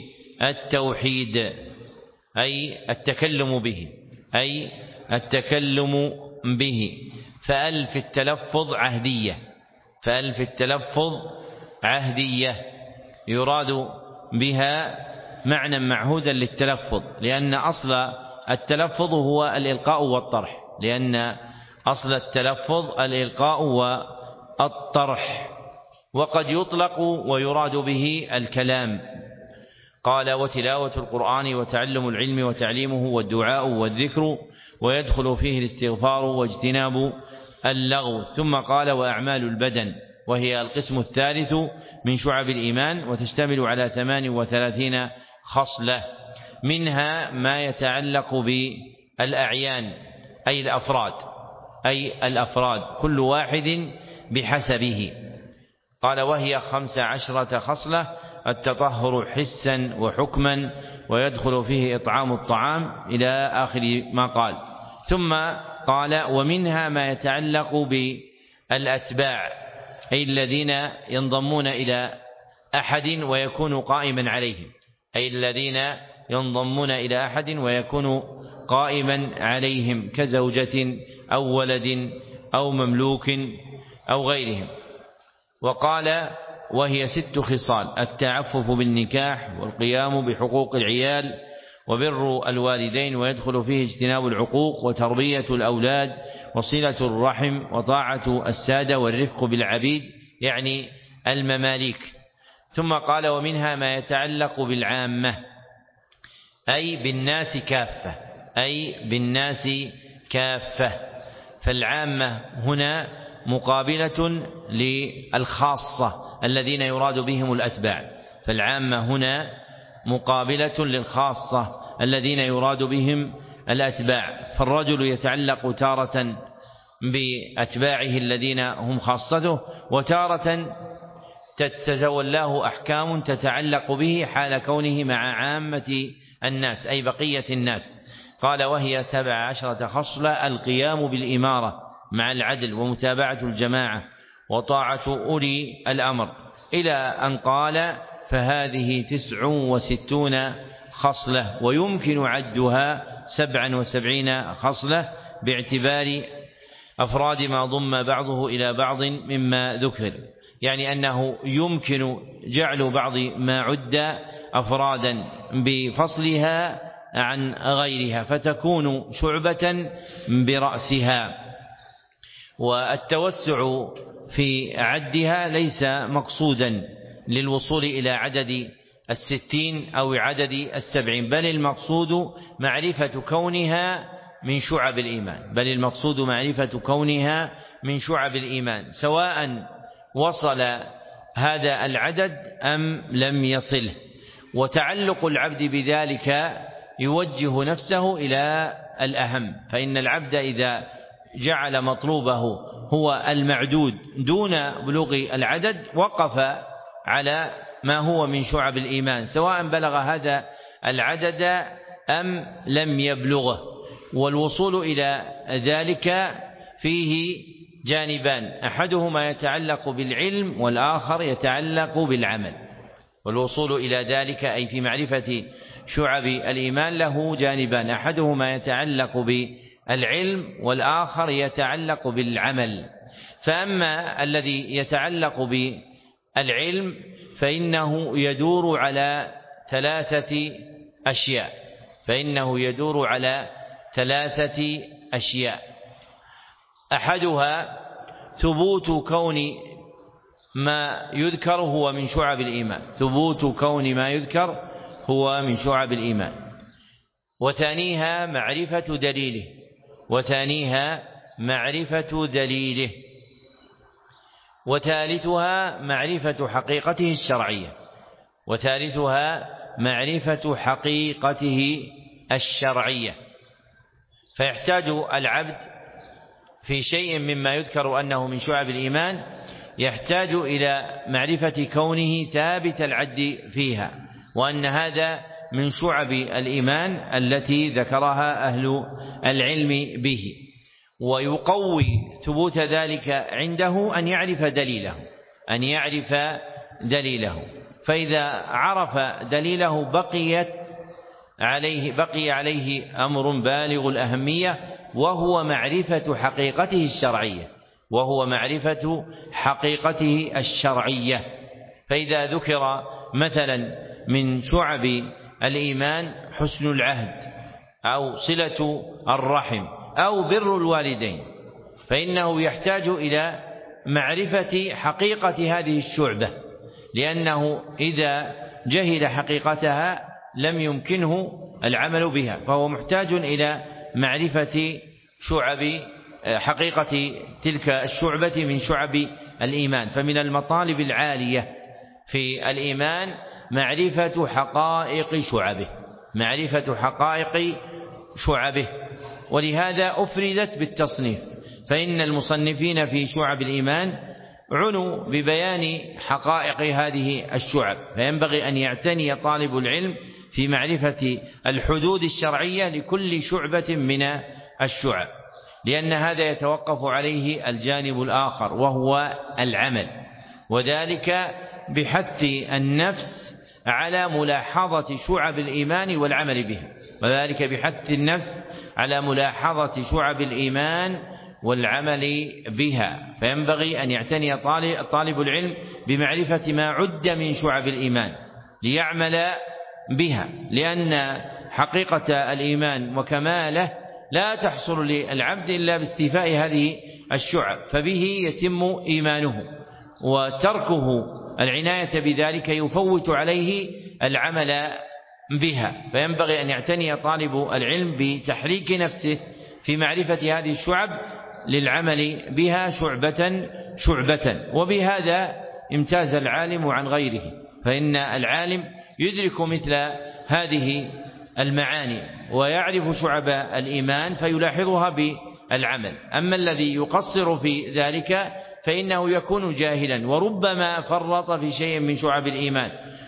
بالتوحيد أي التكلم به، أي التكلم به، فألف التلفظ عهدية، فألف التلفظ عهدية يراد بها معنى معهودا للتلفظ، لأن أصل التلفظ هو الإلقاء والطرح، لأن أصل التلفظ الإلقاء والطرح، وقد يطلق ويراد به الكلام. قال: وتلاوة القرآن وتعلم العلم وتعليمه والدعاء والذكر، ويدخل فيه الاستغفار واجتناب اللغو. ثم قال: وأعمال البدن، وهي القسم الثالث من شعب الإيمان، وتشتمل على ثمان وثلاثين خصلة، منها ما يتعلق بالأعيان أي الأفراد، أي الأفراد كل واحد بحسبه. قال: وهي خمس عشرة خصلة: التطهر حسا وحكما، ويدخل فيه إطعام الطعام، إلى آخر ما قال. ثم قال: ومنها ما يتعلق بالأتباع أي الذين ينضمون إلى أحد ويكون قائما عليهم، أي الذين ينضمون إلى أحد ويكون قائما عليهم، كزوجة أو ولد أو مملوك أو غيرهم. وقال: وهي ست خصال: التعفف بالنكاح، والقيام بحقوق العيال، وبر الوالدين، ويدخل فيه اجتناب العقوق، وتربية الأولاد، وصلة الرحم، وطاعة السادة، والرفق بالعبيد يعني المماليك. ثم قال: ومنها ما يتعلق بالعامة أي بالناس كافة، أي بالناس كافة، فالعامة هنا مقابلة للخاصة الذين يراد بهم الأتباع، فالعامة هنا مقابلة للخاصة الذين يراد بهم الأتباع، فالرجل يتعلق تارة بأتباعه الذين هم خاصته، وتارة تتولاه أحكام تتعلق به حال كونه مع عامة الناس أي بقية الناس. قال: وهي سبع عشرة خصلة: القيام بالإمارة مع العدل، ومتابعة الجماعة، وطاعة أولي الأمر، إلى أن قال: فهذه تسع وستون خصلة، ويمكن عدها سبعا وسبعين خصلة باعتبار أفراد ما ضم بعضه إلى بعض مما ذكر، يعني أنه يمكن جعل بعض ما عد أفرادا بفصلها عن غيرها فتكون شعبة برأسها. والتوسع في عدها ليس مقصودا للوصول إلى عدد الستين أو عدد السبعين، بل المقصود معرفة كونها من شعب الإيمان، بل المقصود معرفة كونها من شعب الإيمان، سواء وصل هذا العدد أم لم يصله. وتعلق العبد بذلك يوجه نفسه إلى الأهم، فإن العبد إذا جعل مطلوبه هو المعدود دون بلوغ العدد وقف على ما هو من شعب الإيمان، سواء بلغ هذا العدد أم لم يبلغه. والوصول إلى ذلك فيه جانبان: أحدهما يتعلق بالعلم، والآخر يتعلق بالعمل. والوصول إلى ذلك أي في معرفة شعب الإيمان له جانبان: أحدهما يتعلق بالعلم، والآخر يتعلق بالعمل. فأما الذي يتعلق بالعلم فإنه يدور على ثلاثة أشياء، فإنه يدور على ثلاثة أشياء. أحدها ثبوت كون ما يذكر هو من شعب الإيمان، ثبوت كون ما يذكر هو من شعب الإيمان، وثانيها معرفة دليله وثانيها معرفة دليله وثالثها معرفة حقيقته الشرعية وثالثها معرفة حقيقته الشرعية فيحتاج العبد في شيء مما يذكر أنه من شعب الإيمان يحتاج إلى معرفة كونه ثابت العد فيها، وأن هذا من شعب الإيمان التي ذكرها أهل العلم به، ويقوي ثبوت ذلك عنده أن يعرف دليله أن يعرف دليله فإذا عرف دليله بقيت عليه بقي عليه أمر بالغ الأهمية، وهو معرفة حقيقته الشرعية وهو معرفة حقيقته الشرعية فإذا ذكر مثلا من شعب الإيمان حسن العهد أو صلة الرحم أو بر الوالدين فإنه يحتاج إلى معرفة حقيقة هذه الشعبة، لأنه إذا جهل حقيقتها لم يمكنه العمل بها، فهو محتاج إلى معرفة شعب حقيقة تلك الشعبة من شعب الإيمان. فمن المطالب العالية في الإيمان معرفة حقائق شعبه معرفة حقائق شعبه ولهذا أفردت بالتصنيف، فإن المصنفين في شعب الإيمان عنوا ببيان حقائق هذه الشعب، فينبغي أن يعتني طالب العلم في معرفة الحدود الشرعية لكل شعبة من الشعب، لأن هذا يتوقف عليه الجانب الآخر وهو العمل، وذلك بحث النفس على ملاحظة شعب الإيمان والعمل بها وذلك بحث النفس على ملاحظة شعب الإيمان والعمل بها فينبغي أن يعتني طالب العلم بمعرفة ما عد من شعب الإيمان ليعمل بها، لأن حقيقة الإيمان وكماله لا تحصل للعبد إلا باستيفاء هذه الشعب، فبه يتم إيمانه، وتركه العناية بذلك يفوت عليه العمل بها، فينبغي أن يعتني طالب العلم بتحريك نفسه في معرفة هذه الشعب للعمل بها شعبة شعبة. وبهذا امتاز العالم عن غيره، فإن العالم يدرك مثل هذه المعاني ويعرف شعب الإيمان فيلاحظها بالعمل، أما الذي يقصر في ذلك فإنه يكون جاهلا وربما فرط في شيء من شعب الإيمان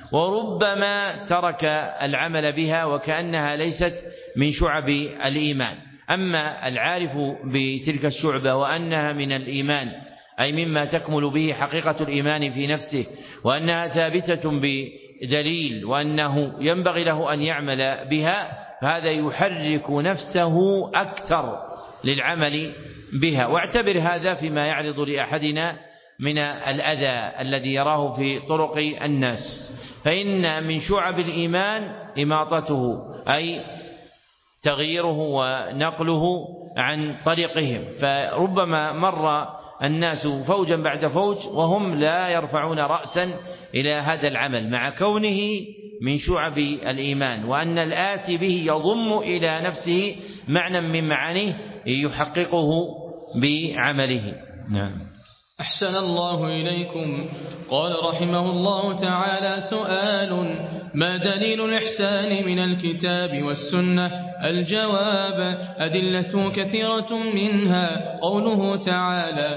وربما ترك العمل بها وكأنها ليست من شعب الإيمان. أما العارف بتلك الشعبة وأنها من الإيمان أي مما تكمل به حقيقة الإيمان في نفسه وأنها ثابتة بدليل وأنه ينبغي له أن يعمل بها، فهذا يحرك نفسه أكثر للعمل بها. واعتبر هذا فيما يعرض لأحدنا من الأذى الذي يراه في طرق الناس، فإن من شعب الإيمان إماطته أي تغييره ونقله عن طريقهم، فربما مر الناس فوجا بعد فوج وهم لا يرفعون رأسا إلى هذا العمل مع كونه من شعب الإيمان، وأن الآتي به يضم إلى نفسه معنى من معانيه يحققه بعمله. نعم. أحسن الله إليكم. قال رحمه الله تعالى: سؤال: ما دليل الإحسان من الكتاب والسنة؟ الجواب: أدلة كثيرة منها قوله تعالى: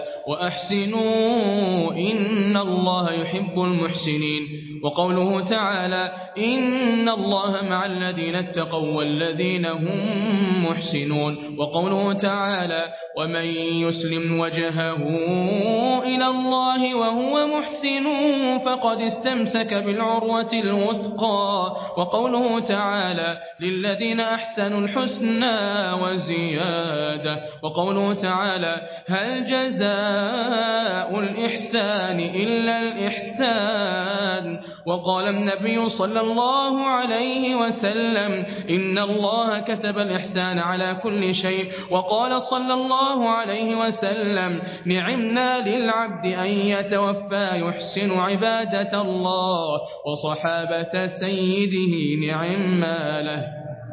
وأحسنوا إن الله يحب المحسنين، وقوله تعالى: إن الله مع الذين اتقوا والذين هم محسنون، وقوله تعالى: ومن يسلم وجهه إلى الله وهو محسن فقد استمسك بالعروة الوثقى، وقوله تعالى: للذين أحسنوا الحسنى وزيادة، وقوله تعالى: هل جزاء الإحسان إلا الإحسان، وقال النبي صلى الله عليه وسلم إن الله كتب الإحسان على كل شيء. وقال صلى الله عليه وسلم نعمنا للعبد أن يتوفى يحسن عبادة الله وصحابة سيده نعما له.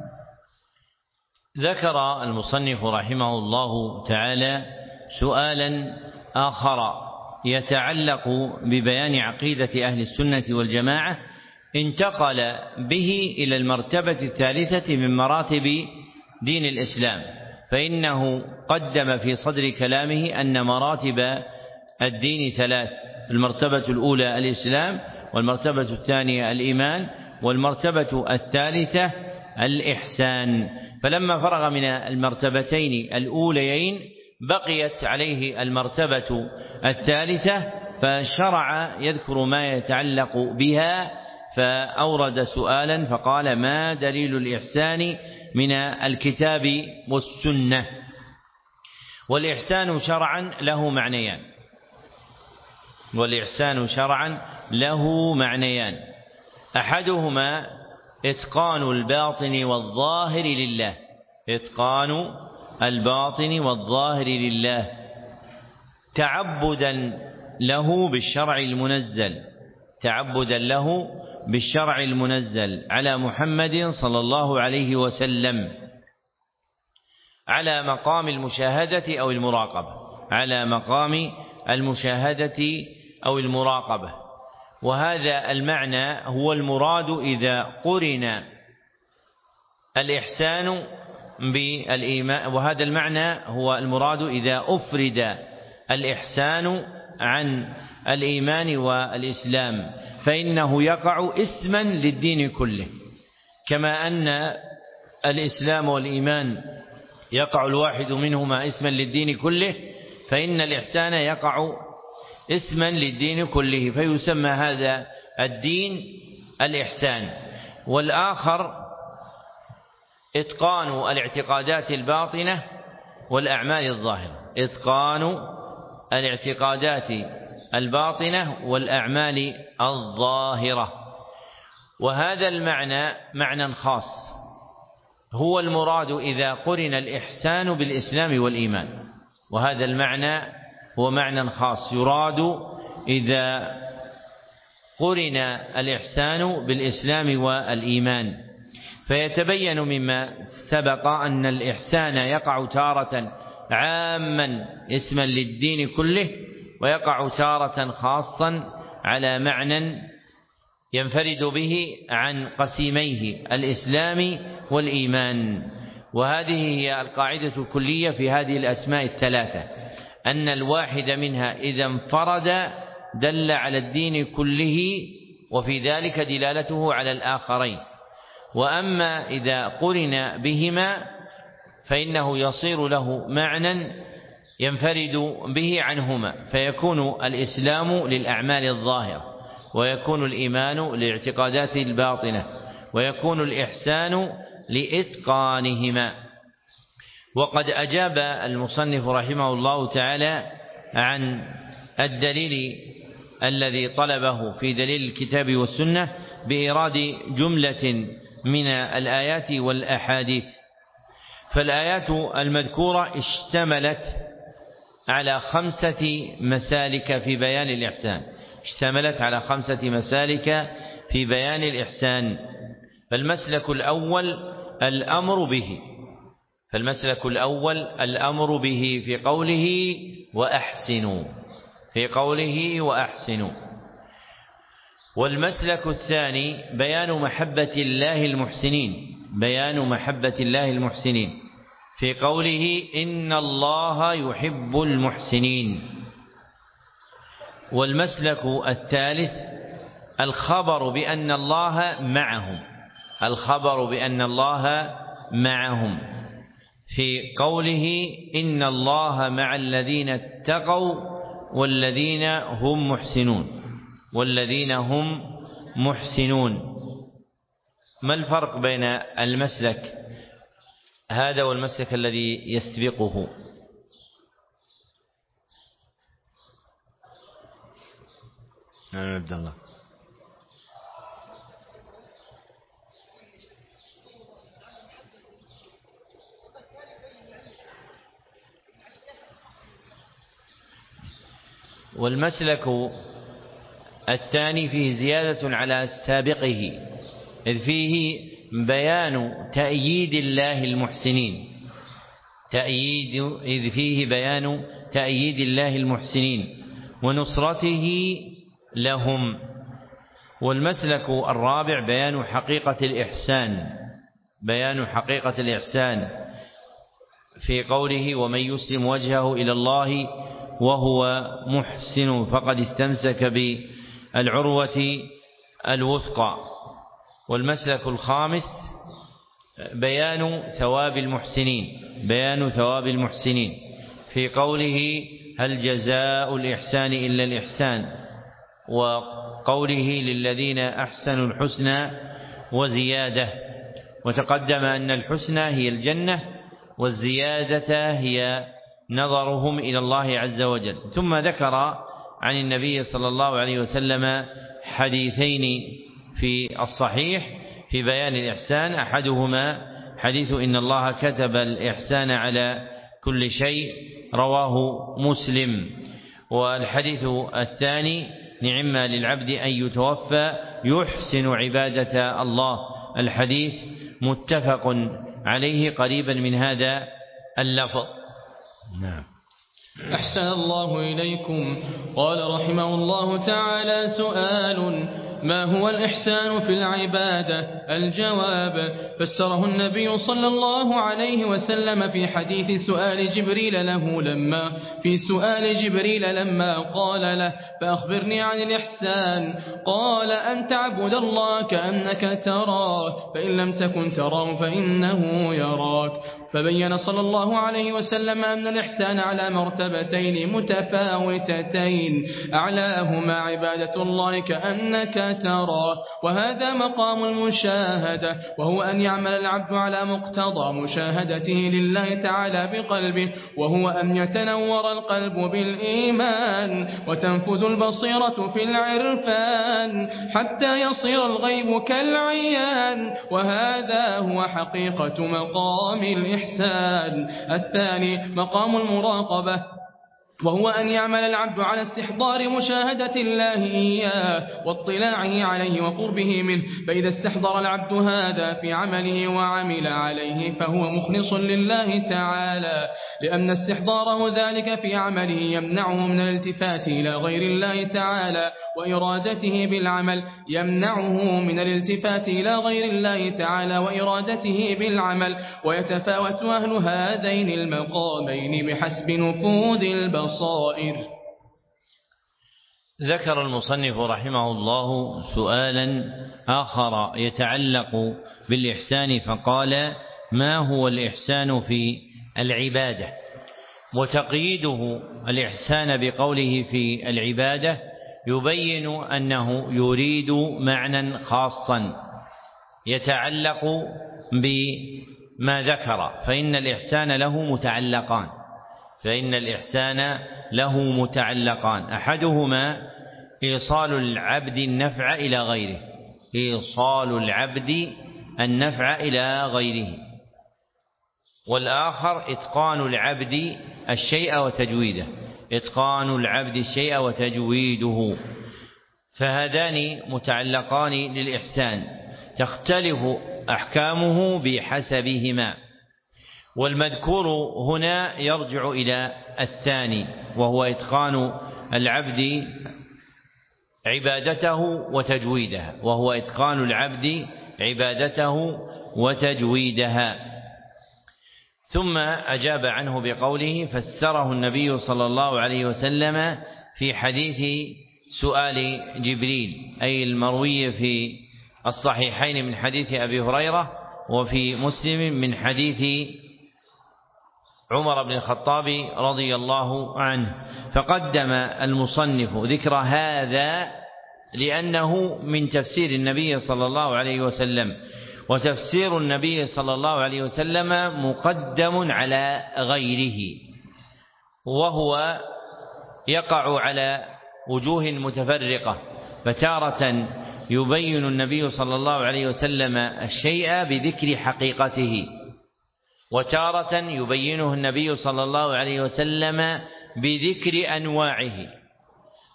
ذكر المصنف رحمه الله تعالى سؤالا آخر يتعلق ببيان عقيدة أهل السنة والجماعة، انتقل به إلى المرتبة الثالثة من مراتب دين الإسلام، فإنه قدم في صدر كلامه أن مراتب الدين ثلاث: المرتبة الأولى الإسلام، والمرتبة الثانية الإيمان، والمرتبة الثالثة الإحسان. فلما فرغ من المرتبتين الأوليين بقيت عليه المرتبة الثالثة، فشرع يذكر ما يتعلق بها، فأورد سؤالا فقال: ما دليل الإحسان من الكتاب والسنة؟ والإحسان شرعا له معنيان والإحسان شرعا له معنيان أحدهما إتقان الباطن والظاهر لله إتقان الباطن والظاهر لله تعبدا له بالشرع المنزل تعبدا له بالشرع المنزل على محمد صلى الله عليه وسلم، على مقام المشاهدة أو المراقبة على مقام المشاهدة أو المراقبة وهذا المعنى هو المراد إذا قرن الإحسان بالإيمان وهذا المعنى هو المراد إذا أفرد الإحسان عن الإيمان والإسلام، فإنه يقع اسما للدين كله، كما أن الإسلام والإيمان يقع الواحد منهما اسما للدين كله، فإن الإحسان يقع اسما للدين كله، فيسمى هذا الدين الإحسان. والآخر إتقان الاعتقادات الباطنة والأعمال الظاهرة إتقان الاعتقادات الباطنة والأعمال الظاهرة وهذا المعنى معنى خاص هو المراد إذا قرن الإحسان بالإسلام والإيمان، وهذا المعنى هو معنى خاص يراد إذا قرن الإحسان بالإسلام والإيمان. فيتبين مما سبق أن الإحسان يقع تارة عاما اسما للدين كله، ويقع تارة خاصا على معنى ينفرد به عن قسيميه الإسلام والإيمان. وهذه هي القاعدة الكلية في هذه الأسماء الثلاثة، أن الواحد منها إذا انفرد دل على الدين كله، وفي ذلك دلالته على الآخرين، وأما إذا قرن بهما فإنه يصير له معنى ينفرد به عنهما، فيكون الإسلام للأعمال الظاهرة، ويكون الإيمان للاعتقادات الباطنة، ويكون الإحسان لإتقانهما. وقد أجاب المصنف رحمه الله تعالى عن الدليل الذي طلبه في دليل الكتاب والسنة بإيراد جملة من الآيات والأحاديث. فالآيات المذكورة اشتملت على خمسة مسالك في بيان الإحسان اشتملت على خمسة مسالك في بيان الإحسان فالمسلك الأول الأمر به فالمسلك الأول الأمر به في قوله وأحسنوا في قوله وأحسنوا والمسلك الثاني بيان محبة الله المحسنين بيان محبة الله المحسنين في قوله إن الله يحب المحسنين. والمسلك الثالث الخبر بأن الله معهم الخبر بأن الله معهم في قوله إن الله مع الذين اتقوا والذين هم محسنون والذين هم محسنون. ما الفرق بين المسلك هذا والمسلك الذي يسبقه؟ نعم عبد الله. والمسلك الثاني فيه زيادة على سابقه، إذ فيه بيان تأييد الله المحسنين تأييد إذ فيه بيان تأييد الله المحسنين ونصرته لهم. والمسلك الرابع بيان حقيقة الإحسان بيان حقيقة الإحسان في قوله: ومن يسلم وجهه إلى الله وهو محسن فقد استمسك بالعروة الوثقى. والمسلك الخامس بيان ثواب المحسنين بيان ثواب المحسنين في قوله: هل جزاء الإحسان إلا الإحسان، وقوله: للذين أحسنوا الحسنى وزيادة. وتقدم أن الحسنى هي الجنة والزيادة هي نظرهم إلى الله عز وجل. ثم ذكر عن النبي صلى الله عليه وسلم حديثين في الصحيح في بيان الإحسان، أحدهما حديث إن الله كتب الإحسان على كل شيء رواه مسلم، والحديث الثاني: نعم للعبد أن يتوفى يحسن عبادة الله. الحديث متفق عليه قريبا من هذا اللفظ. نعم. أحسن الله إليكم. قال رحمه الله تعالى: سؤال: ما هو الإحسان في العبادة؟ الجواب: فسره النبي صلى الله عليه وسلم في حديث سؤال جبريل له لما في سؤال جبريل لما قال له: فأخبرني عن الإحسان. قال: أن تعبد الله كأنك تراه، فإن لم تكن تراه فإنه يراك. فبين صلى الله عليه وسلم أن الإحسان على مرتبتين متفاوتتين، أعلاهما عبادة الله كأنك تراه، وهذا مقام المشاهدة، وهو أن يعمل العبد على مقتضى مشاهدته لله تعالى بقلبه، وهو أن يتنور القلب بالإيمان وتنفذ البصيرة في العرفان حتى يصير الغيب كالعيان، وهذا هو حقيقة مقام الإحسان. الثاني مقام المراقبة، وهو أن يعمل العبد على استحضار مشاهدة الله إياه واطلاعه عليه وقربه منه، فإذا استحضر العبد هذا في عمله وعمل عليه فهو مخلص لله تعالى، لأن استحضاره ذلك في عمله يمنعه من الالتفات إلى غير الله تعالى، وإرادته بالعمل يمنعه من الالتفات إلى غير الله تعالى وإرادته بالعمل، ويتفاوت أهل هذين المقامين بحسب نفوذ البصائر. ذكر المصنف رحمه الله سؤالا آخر يتعلق بالإحسان فقال: ما هو الإحسان في العبادة؟ وتقييده الإحسان بقوله في العبادة يبين أنه يريد معنى خاصا يتعلق بما ذكر، فإن الإحسان له متعلقان فإن الإحسان له متعلقان أحدهما إيصال العبد النفع إلى غيره إيصال العبد النفع إلى غيره والآخر إتقان العبد الشيء وتجويده إتقان العبد الشيء وتجويده فهذان متعلقان للإحسان تختلف أحكامه بحسبهما، والمذكور هنا يرجع إلى الثاني وهو إتقان العبد عبادته وتجويدها وهو إتقان العبد عبادته وتجويدها. ثم أجاب عنه بقوله: فسره النبي صلى الله عليه وسلم في حديث سؤال جبريل، أي المروي في الصحيحين من حديث أبي هريرة وفي مسلم من حديث عمر بن الخطاب رضي الله عنه. فقدم المصنف ذكر هذا لأنه من تفسير النبي صلى الله عليه وسلم، وتفسير النبي صلى الله عليه وسلم مقدم على غيره، وهو يقع على وجوه متفرقة، فتارة يبين النبي صلى الله عليه وسلم الشيء بذكر حقيقته، وتارة يبينه النبي صلى الله عليه وسلم بذكر أنواعه،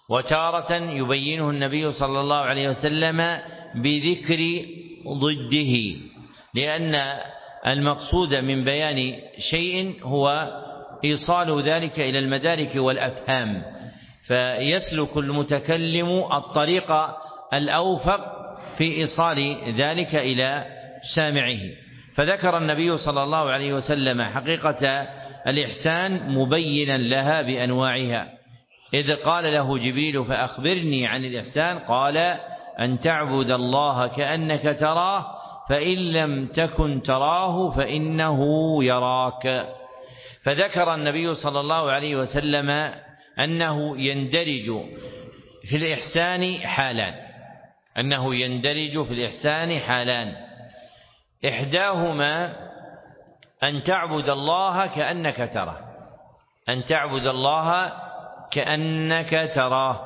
وتارة يبينه النبي صلى الله عليه وسلم بذكر ضده، لأن المقصود من بيان شيء هو إيصال ذلك إلى المدارك والأفهام، فيسلك المتكلم الطريق الأوفق في إيصال ذلك إلى سامعه. فذكر النبي صلى الله عليه وسلم حقيقة الإحسان مبينا لها بأنواعها، إذ قال له جبريل فأخبرني عن الإحسان، قال أن تعبد الله كأنك تراه فإن لم تكن تراه فإنه يراك. فذكر النبي صلى الله عليه وسلم أنه يندرج في الإحسان حالان أنه يندرج في الإحسان حالان إحداهما أن تعبد الله كأنك تراه أن تعبد الله كأنك تراه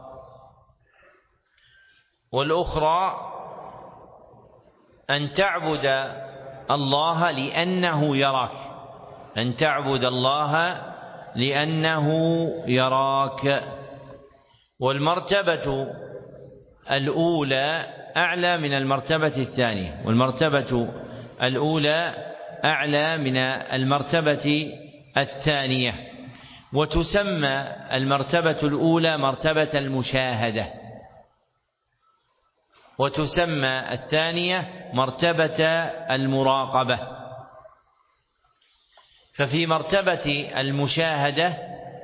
والأخرى أن تعبد الله لأنه يراك أن تعبد الله لأنه يراك. والمرتبة الأولى أعلى من المرتبة الثانية والمرتبة الأولى أعلى من المرتبة الثانية، وتسمى المرتبة الأولى مرتبة المشاهدة، وتسمى الثانية مرتبة المراقبة. ففي مرتبة المشاهدة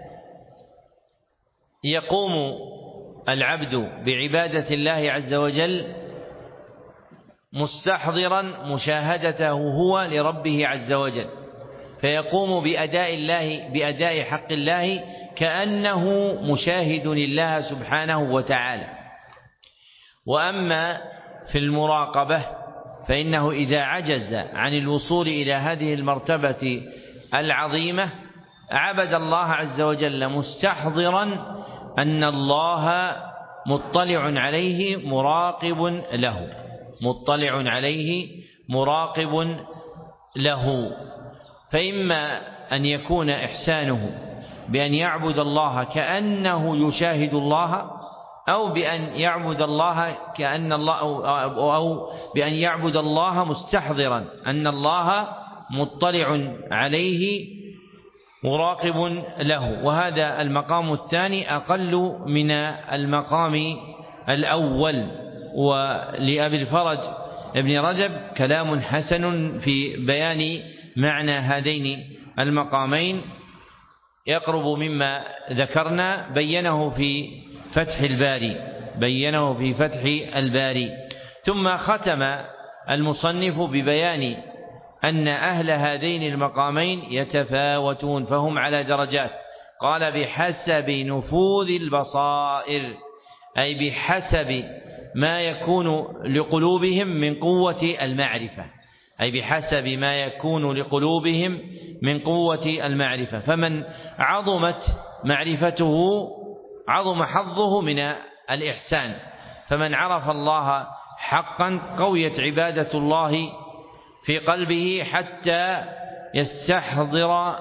يقوم العبد بعبادة الله عز وجل مستحضرا مشاهدته هو لربه عز وجل، فيقوم بأداء الله بأداء حق الله كأنه مشاهد الله سبحانه وتعالى. وأما في المراقبة فإنه إذا عجز عن الوصول إلى هذه المرتبة العظيمة عبد الله عز وجل مستحضرا أن الله مطلع عليه مراقب له مطلع عليه مراقب له فإما أن يكون إحسانه بأن يعبد الله كأنه يشاهد الله، أو بأن يعبد الله كأن الله أو, أو بأن يعبد الله مستحضرا أن الله مطلع عليه مراقب له، وهذا المقام الثاني أقل من المقام الأول. ولأبي الفرج ابن رجب كلام حسن في بيان معنى هذين المقامين يقرب مما ذكرنا، بينه في فتح الباري بينه في فتح الباري ثم ختم المصنف ببيان أن أهل هذين المقامين يتفاوتون فهم على درجات. قال بحسب نفوذ البصائر، أي بحسب ما يكون لقلوبهم من قوة المعرفة أي بحسب ما يكون لقلوبهم من قوة المعرفة. فمن عظمت معرفته عظم حظه من الإحسان، فمن عرف الله حقا قويت عبادة الله في قلبه حتى يستحضر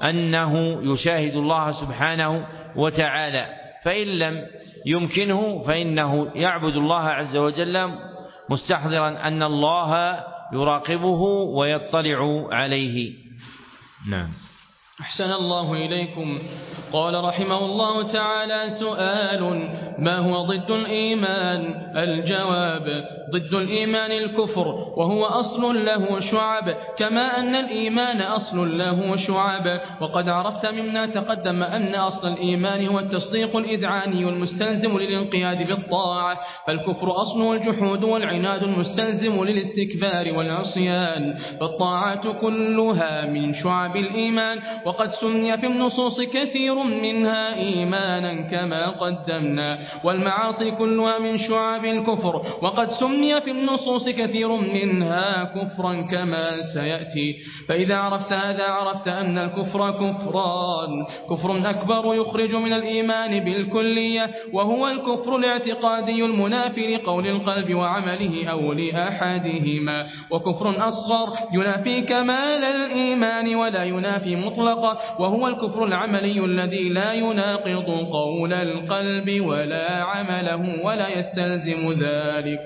أنه يشاهد الله سبحانه وتعالى، فإن لم يمكنه فإنه يعبد الله عز وجل مستحضرا أن الله يراقبه ويطلع عليه. نعم. أحسن الله إليكم. قال رحمه الله تعالى: سؤال: ما هو ضد الإيمان؟ الجواب: ضد الإيمان الكفر، وهو أصل له شعب، كما أن الإيمان أصل له شعب. وقد عرفت مما تقدم أن أصل الإيمان هو التصديق الإذعاني المستلزم للانقياد بالطاعة، فالكفر أصله الجحود والعناد المستلزم للاستكبار والعصيان، فالطاعات كلها من شعب الإيمان، وقد سمي في النصوص كثير منها إيمانا كما قدمنا، والمعاصي كلها من شعب الكفر، وقد سمي في النصوص كثير منها كفرا كما سيأتي. فإذا عرفت هذا عرفت أن الكفر كفران: كفر أكبر يخرج من الإيمان بالكلية، وهو الكفر الاعتقادي المنافي لقول القلب وعمله أو لأحدهما، وكفر أصغر ينافي كمال الإيمان ولا ينافي مطلق مطلقة، وهو الكفر العملي الذي لا يناقض قول القلب ولا عمله ولا يستلزم ذلك.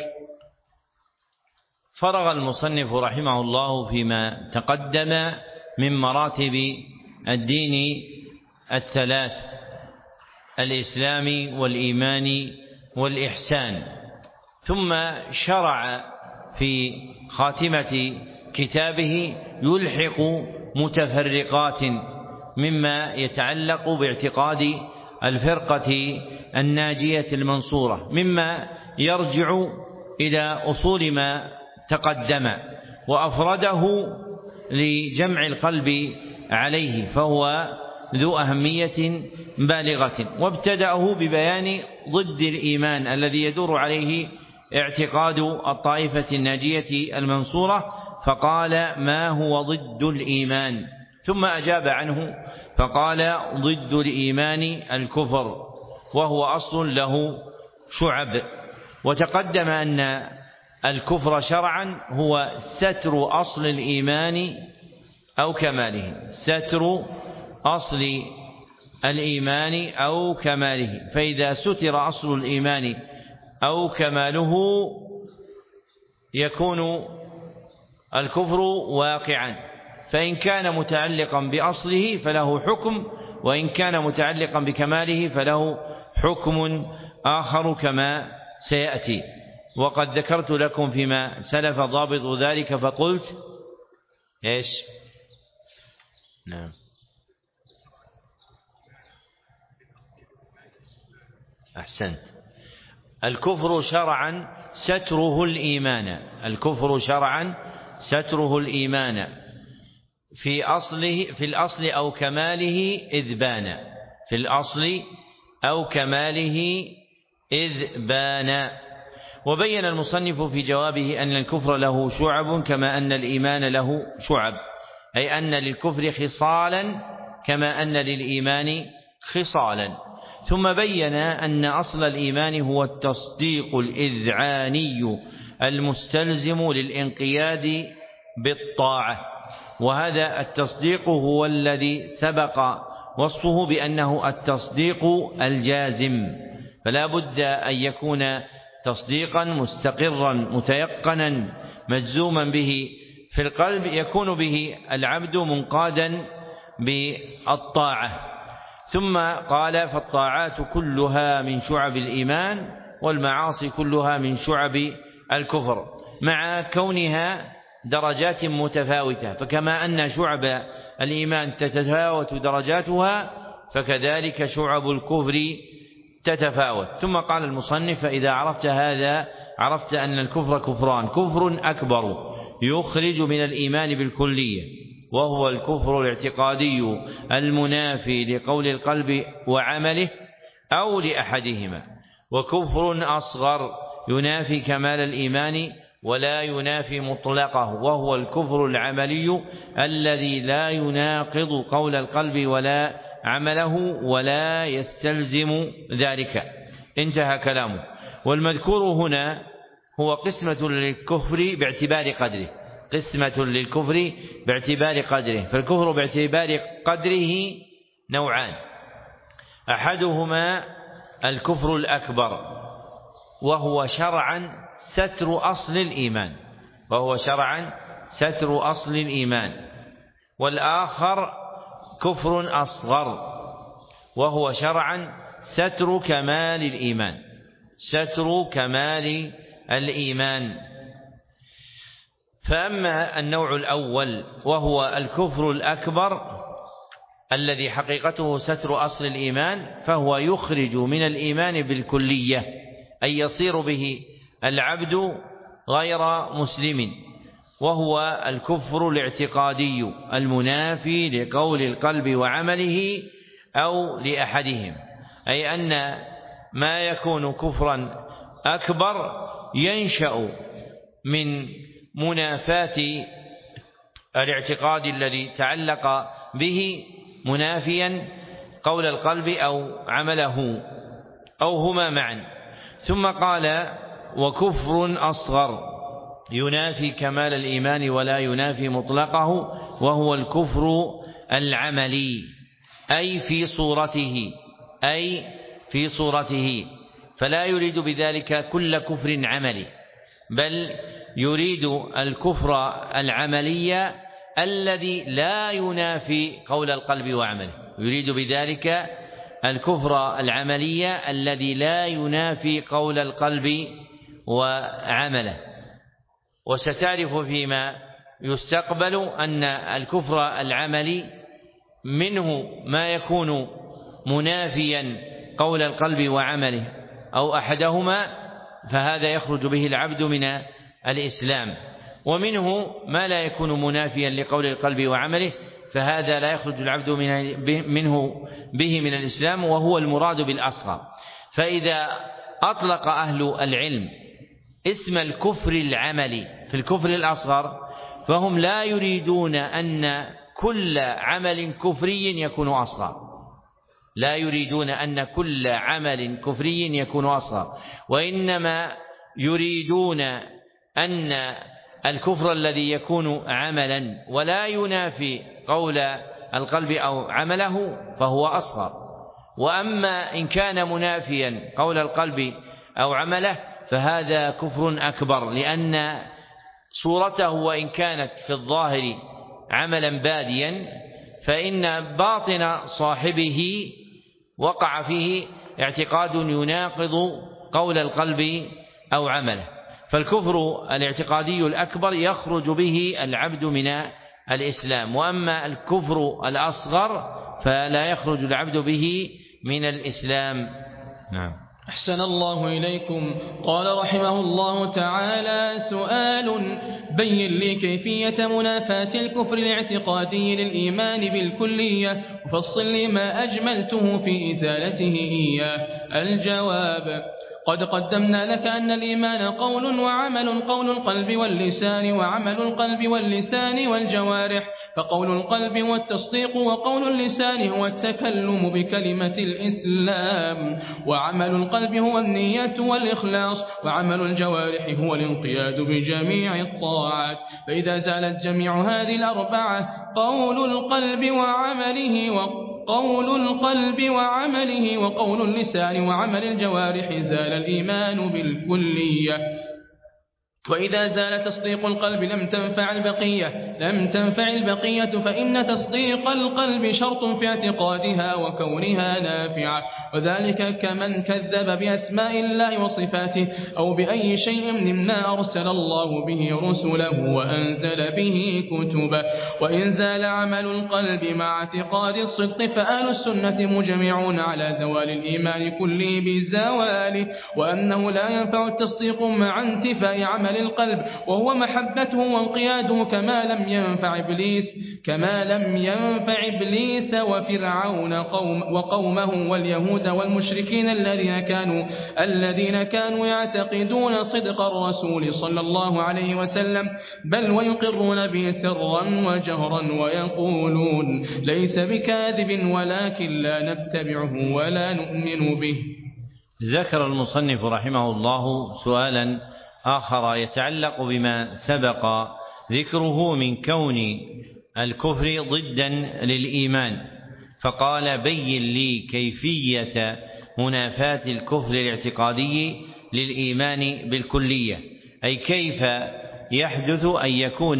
فرغ المصنف رحمه الله فيما تقدم من مراتب الدين الثلاث: الإسلام والإيمان والإحسان، ثم شرع في خاتمة كتابه يلحق متفرقات مما يتعلق باعتقاد الفرقة الناجية المنصورة، مما يرجع إلى أصول ما تقدم، وأفرده لجمع القلب عليه، فهو ذو أهمية بالغة. وابتدأه ببيان ضد الإيمان الذي يدور عليه اعتقاد الطائفة الناجية المنصورة، فقال: ما هو ضد الإيمان؟ ثم أجاب عنه فقال: ضد الإيمان الكفر، وهو أصل له شعب. وتقدم أن الكفر شرعا هو ستر أصل الإيمان أو كماله، ستر أصل الإيمان أو كماله، فإذا ستر أصل الإيمان أو كماله يكون الكفر واقعا، فإن كان متعلقا بأصله فله حكم، وإن كان متعلقا بكماله فله حكم آخر كما سيأتي. وقد ذكرت لكم فيما سلف ضابط ذلك فقلت إيش؟ نعم، أحسنت. الكفر شرعا ستره الإيمان، الكفر شرعا ستره الإيمان في أصله في الأصل أو كماله إذ بان، في الأصل أو كماله إذ بان. وبين المصنف في جوابه أن الكفر له شعب كما أن الإيمان له شعب، أي أن للكفر خصالا كما أن للإيمان خصالا. ثم بين أن أصل الإيمان هو التصديق الإذعاني المستلزم للانقياد بالطاعة، وهذا التصديق هو الذي سبق وصفه بأنه التصديق الجازم، فلا بد أن يكون تصديقا مستقرا متيقنا مجزوما به في القلب، يكون به العبد منقادا بالطاعة. ثم قال: فالطاعات كلها من شعب الإيمان، والمعاصي كلها من شعب الكفر، مع كونها درجات متفاوتة، فكما أن شعب الإيمان تتفاوت درجاتها فكذلك شعب الكفر تتفاوت. ثم قال المصنف: فإذا عرفت هذا عرفت أن الكفر كفران: كفر أكبر يخرج من الإيمان بالكلية، وهو الكفر الاعتقادي المنافي لقول القلب وعمله أو لأحدهما، وكفر أصغر ينافي كمال الإيمان ولا ينافي مطلقه، وهو الكفر العملي الذي لا يناقض قول القلب ولا عمله ولا يستلزم ذلك. انتهى كلامه. والمذكور هنا هو قسمة للكفر باعتبار قدره، قسمة للكفر باعتبار قدره، فالكفر باعتبار قدره نوعان: أحدهما الكفر الأكبر، وهو شرعا ستر أصل الإيمان، وهو شرعا ستر أصل الإيمان، والآخر كفر أصغر، وهو شرعا ستر كمال الإيمان، ستر كمال الإيمان. فأما النوع الأول وهو الكفر الأكبر الذي حقيقته ستر أصل الإيمان، فهو يخرج من الإيمان بالكلية، أي يصير به العبد غير مسلم، وهو الكفر الاعتقادي المنافي لقول القلب وعمله أو لأحدهم، أي أن ما يكون كفرا أكبر ينشأ من منافاة الاعتقاد الذي تعلق به منافيا قول القلب أو عمله أو هما معا. ثم قال: وكفر أصغر ينافي كمال الإيمان ولا ينافي مطلقه، وهو الكفر العملي أي في صورته أي في صورته فلا يريد بذلك كل كفر عملي، بل يريد الكفر العملي الذي لا ينافي قول القلب وعمله، يريد بذلك الكفر العملي الذي لا ينافي قول القلب وعمله. وستعرف فيما يستقبل أن الكفر العملي منه ما يكون منافيا قول القلب وعمله أو أحدهما، فهذا يخرج به العبد من الإسلام، ومنه ما لا يكون منافيا لقول القلب وعمله، فهذا لا يخرج العبد منه به من الإسلام، وهو المراد بالأصغر. فإذا أطلق أهل العلم اسم الكفر العملي في الكفر الأصغر فهم لا يريدون أن كل عمل كفري يكون أصغر، لا يريدون أن كل عمل كفري يكون أصغر، وإنما يريدون أن الكفر الذي يكون عملا ولا ينافي قول القلب أو عمله فهو أصغر. وأما إن كان منافيا قول القلب أو عمله فهذا كفر أكبر، لأن صورته وإن كانت في الظاهر عملا باديا فإن باطن صاحبه وقع فيه اعتقاد يناقض قول القلب أو عمله. فالكفر الاعتقادي الأكبر يخرج به العبد من الإسلام، وأما الكفر الأصغر فلا يخرج العبد به من الإسلام. نعم. أحسن الله إليكم. قال رحمه الله تعالى: سؤال: بين لي كيفية منافاة الكفر الاعتقادي للإيمان بالكلية، وفصل لي ما أجملته في إزالته إياه. الجواب: قد قدمنا لك أن الإيمان قول وعمل، قول القلب واللسان، وعمل القلب واللسان والجوارح. فقول القلب هو التصديق، وقول اللسان هو التكلم بكلمة الإسلام، وعمل القلب هو النية والإخلاص، وعمل الجوارح هو الانقياد بجميع الطاعات. فإذا زالت جميع هذه الأربعة قول القلب وعمله وقول القلب وعمله وقول اللسان وعمل الجوارح زال الإيمان بالكلية. وإذا زال تصديق القلب لم تنفع البقية لم تنفع البقية فإن تصديق القلب شرط في اعتقادها وكونها نافعة، وذلك كمن كذب بأسماء الله وصفاته أو بأي شيء مما أرسل الله به رسله وأنزل به كتبه. وإن زال عمل القلب مع اعتقاد الصدق فأهل السنة مجمعون على زوال الإيمان كله بزواله، وأنه لا ينفع التصديق مع انتفاء عمل القلب وهو محبته وانقياده، كما لم ينفع إبليس كما لم ينفع إبليس وفرعون قوم وقومه واليهود والمشركين الذين كانوا الذين كانوا يعتقدون صدق الرسول صلى الله عليه وسلم، بل ويقرون به سرا وجهرا ويقولون ليس بكاذب ولكن لا نتبعه ولا نؤمن به. ذكر المصنف رحمه الله سؤالا آخر يتعلق بما سبق ذكره من كون الكفر ضدا للإيمان، فقال: بين لي كيفية منافاة الكفر الاعتقادي للإيمان بالكلية، أي كيف يحدث أن يكون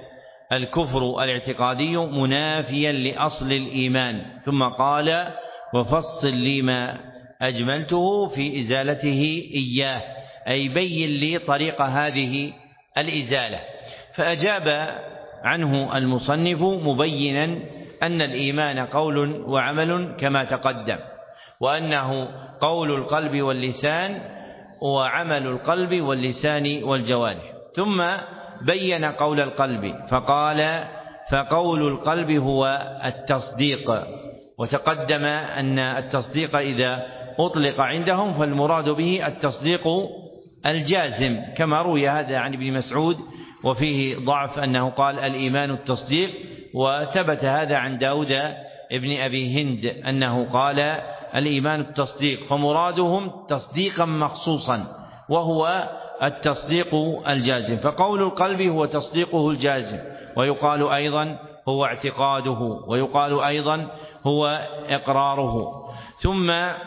الكفر الاعتقادي منافيا لأصل الإيمان. ثم قال: وفصل لي ما أجملته في إزالته إياه، أي بين لي طريق هذه الإزالة. فأجاب عنه المصنف مبينا أن الإيمان قول وعمل كما تقدم، وأنه قول القلب واللسان وعمل القلب واللسان والجوارح. ثم بين قول القلب فقال: فقول القلب هو التصديق. وتقدم أن التصديق إذا أطلق عندهم فالمراد به التصديق الجازم، كما روي هذا عن ابن مسعود، وفيه ضعف أنه قال الإيمان التصديق، وثبت هذا عن داود ابن أبي هند أنه قال الإيمان التصديق، فمرادهم تصديقا مخصوصا وهو التصديق الجازم. فقول القلب هو تصديقه الجازم، ويقال أيضا هو اعتقاده، ويقال أيضا هو إقراره. ثم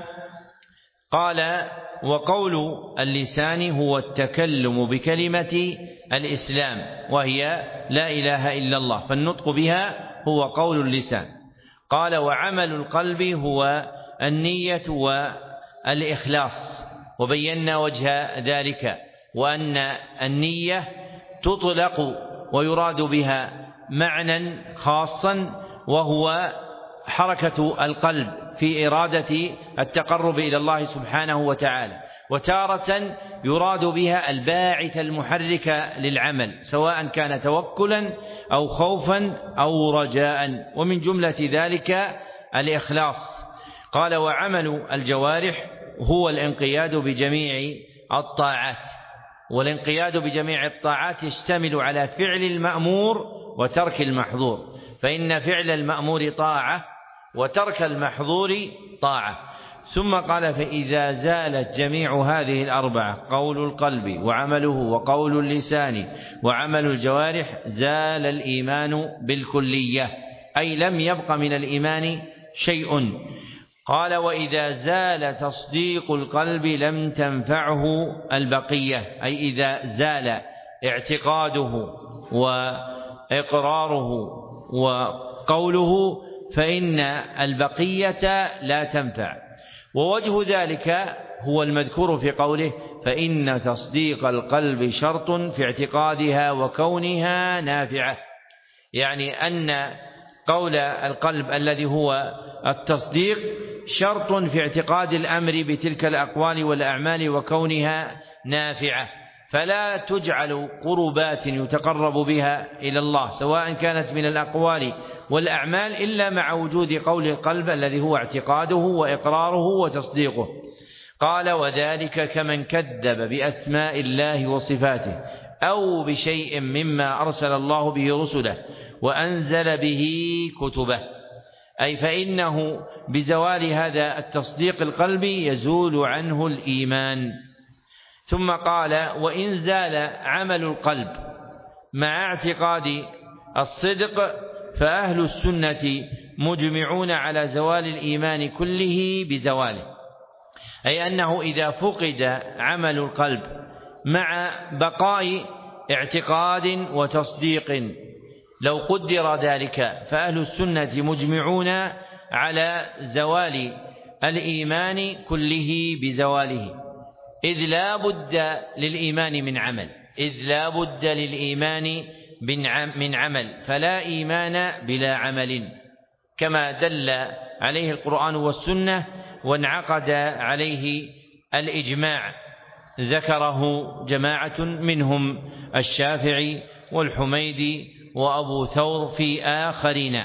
قال وقول اللسان هو التكلم بكلمة الإسلام وهي لا إله إلا الله، فالنطق بها هو قول اللسان. قال وعمل القلب هو النية والإخلاص، وبينا وجه ذلك، وأن النية تطلق ويراد بها معنى خاصا وهو حركة القلب في إرادة التقرب إلى الله سبحانه وتعالى، وتارة يراد بها الباعث المحرك للعمل سواء كان توكلا أو خوفا أو رجاء، ومن جملة ذلك الإخلاص. قال وعمل الجوارح هو الانقياد بجميع الطاعات، والانقياد بجميع الطاعات يشتمل على فعل المأمور وترك المحظور، فإن فعل المأمور طاعة وترك المحظور طاعة. ثم قال فإذا زالت جميع هذه الأربعة قول القلب وعمله وقول اللسان وعمل الجوارح زال الإيمان بالكلية، أي لم يبق من الإيمان شيء. قال وإذا زال تصديق القلب لم تنفعه البقية، أي إذا زال اعتقاده وإقراره وقوله فإن البقية لا تنفع. ووجه ذلك هو المذكور في قوله فإن تصديق القلب شرط في اعتقادها وكونها نافعة، يعني أن قول القلب الذي هو التصديق شرط في اعتقاد الأمر بتلك الأقوال والأعمال وكونها نافعة، فلا تجعل قربات يتقرب بها إلى الله سواء كانت من الأقوال والأعمال إلا مع وجود قول القلب الذي هو اعتقاده وإقراره وتصديقه. قال وذلك كمن كذب بأسماء الله وصفاته أو بشيء مما أرسل الله به رسله وأنزل به كتبه، أي فإنه بزوال هذا التصديق القلبي يزول عنه الإيمان. ثم قال وإن زال عمل القلب مع اعتقاد الصدق فأهل السنة مجمعون على زوال الإيمان كله بزواله، أي أنه إذا فقد عمل القلب مع بقاء اعتقاد وتصديق لو قدر ذلك فأهل السنة مجمعون على زوال الإيمان كله بزواله، إذ لا بد للإيمان من عمل إذ لا بد للإيمان من عمل فلا إيمان بلا عمل، كما دل عليه القرآن والسنة وانعقد عليه الإجماع، ذكره جماعة منهم الشافعي والحميدي وأبو ثور في آخرين.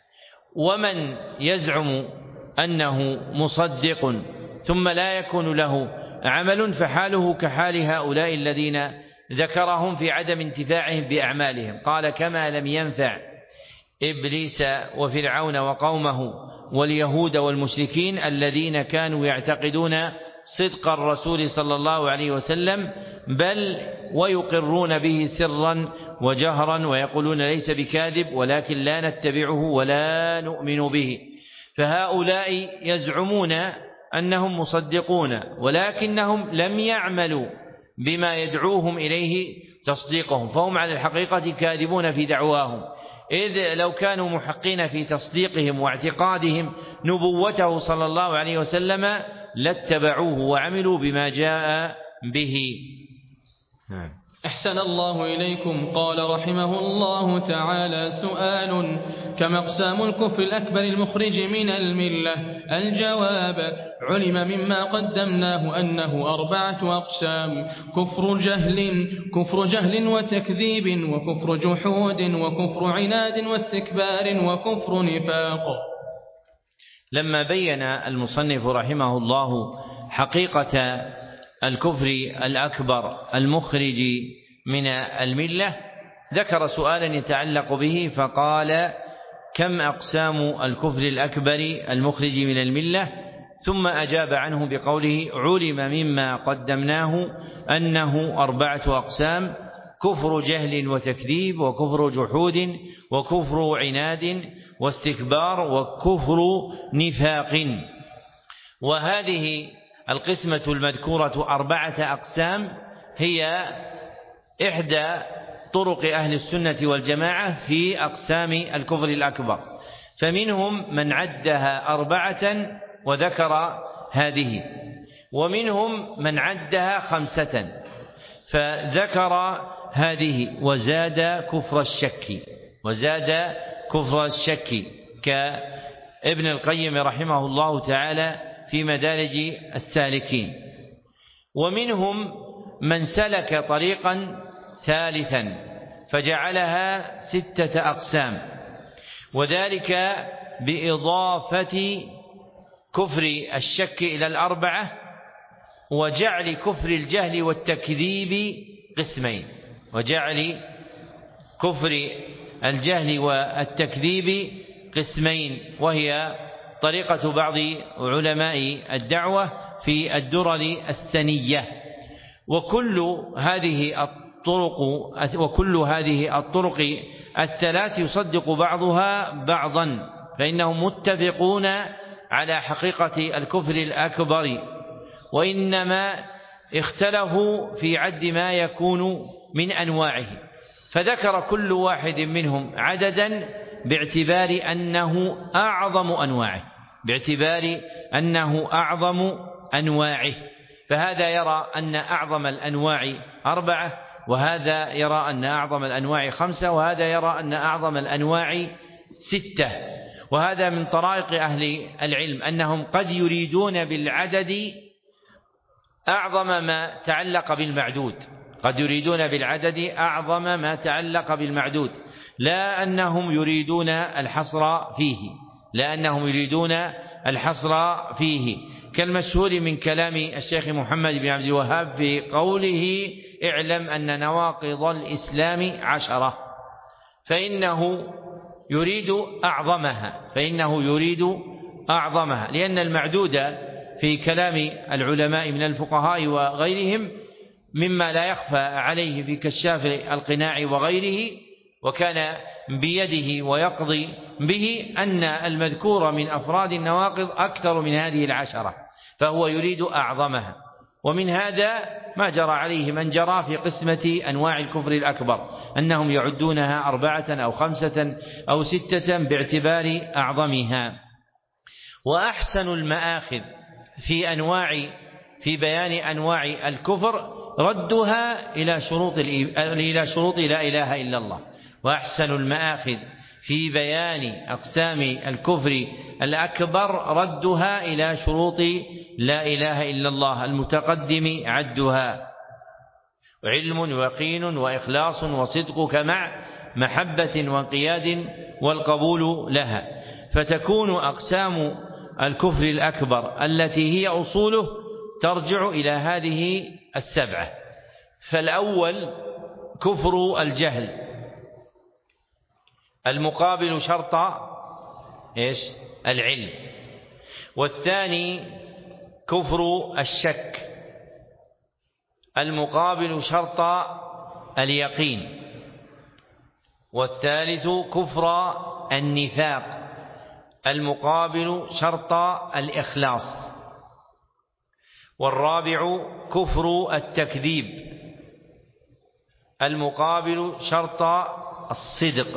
ومن يزعم أنه مصدق ثم لا يكون له عمل فحاله كحال هؤلاء الذين ذكرهم في عدم انتفاعهم بأعمالهم. قال كما لم ينفع إبليس وفرعون وقومه واليهود والمشركين الذين كانوا يعتقدون صدق الرسول صلى الله عليه وسلم بل ويقرون به سرا وجهرا ويقولون ليس بكاذب ولكن لا نتبعه ولا نؤمن به، فهؤلاء يزعمون أنهم مصدقون ولكنهم لم يعملوا بما يدعوهم إليه تصديقهم، فهم على الحقيقة كاذبون في دعواهم، إذ لو كانوا محقين في تصديقهم واعتقادهم نبوته صلى الله عليه وسلم لاتبعوه وعملوا بما جاء به. أحسن الله إليكم. قال رحمه الله تعالى سؤال: كما أقسام الكفر الأكبر المخرج من الملة؟ الجواب: علم مما قدمناه أنه أربعة أقسام: كفر جهل كفر جهل وتكذيب وكفر جحود وكفر عناد واستكبار وكفر نفاق. لما بين المصنف رحمه الله حقيقة الكفر الأكبر المخرج من الملة ذكر سؤالا يتعلق به فقال: كم أقسام الكفر الأكبر المخرج من الملة؟ ثم أجاب عنه بقوله: علم مما قدمناه أنه أربعة أقسام: كفر جهل وتكذيب، وكفر جحود، وكفر عناد واستكبار، وكفر نفاق. وهذه القسمة المذكورة أربعة أقسام هي إحدى طرق أهل السنة والجماعة في أقسام الكفر الأكبر، فمنهم من عدها أربعة وذكر هذه، ومنهم من عدها خمسة فذكر هذه وزاد كفر الشك وزاد كفر الشك كابن القيم رحمه الله تعالى في مدارج السالكين. ومنهم من سلك طريقا ثالثا فجعلها ستة أقسام، وذلك بإضافة كفر الشك إلى الأربعة، وجعل كفر الجهل والتكذيب قسمين وجعل كفر الجهل والتكذيب قسمين وهي طريقة بعض علماء الدعوة في الدرر السنية. وكل هذه الطرق وكل هذه الطرق الثلاث يصدق بعضها بعضا، فإنهم متفقون على حقيقة الكفر الأكبر، وإنما اختلفوا في عد ما يكون من أنواعه، فذكر كل واحد منهم عددا باعتبار أنه أعظم أنواعه باعتبار أنه أعظم أنواعه فهذا يرى أن أعظم الأنواع أربعة، وهذا يرى أن أعظم الأنواع خمسة، وهذا يرى أن أعظم الأنواع ستة. وهذا من طرائق أهل العلم أنهم قد يريدون بالعدد أعظم ما تعلق بالمعدود قد يريدون بالعدد أعظم ما تعلق بالمعدود لا أنهم يريدون الحصر فيه لا أنهم يريدون الحصر فيه كالمشهور من كلام الشيخ محمد بن عبد الوهاب في قوله: اعلم أن نواقض الإسلام عشرة، فإنه يريد أعظمها فإنه يريد أعظمها لأن المعدود في كلام العلماء من الفقهاء وغيرهم مما لا يخفى عليه في كشاف القناع وغيره، وكان بيده ويقضي به أن المذكور من أفراد النواقض أكثر من هذه العشرة، فهو يريد أعظمها. ومن هذا ما جرى عليه من جرى في قسمة أنواع الكفر الأكبر أنهم يعدونها أربعة أو خمسة أو ستة باعتبار أعظمها. وأحسن المآخذ في أنواع في بيان أنواع الكفر ردها إلى شروط إلى شروط لا إله إلا الله. وأحسن المآخذ في بيان أقسام الكفر الأكبر ردها إلى شروط لا إله إلا الله المتقدم عدها: علم ويقين وإخلاص وصدق مع محبة وانقياد والقبول لها. فتكون أقسام الكفر الأكبر التي هي أصوله ترجع إلى هذه السبعة. فالأول كفر الجهل، المقابل شرط إيش؟ العلم. والثاني كفر الشك، المقابل شرط اليقين. والثالث كفر النفاق، المقابل شرط الإخلاص. والرابع كفر التكذيب، المقابل شرط الصدق.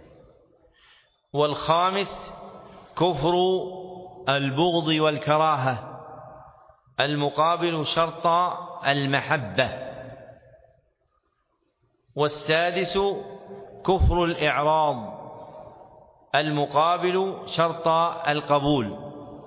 والخامس كفر البغض والكراهة، المقابل شرط المحبة. والسادس كفر الإعراض، المقابل شرط القبول.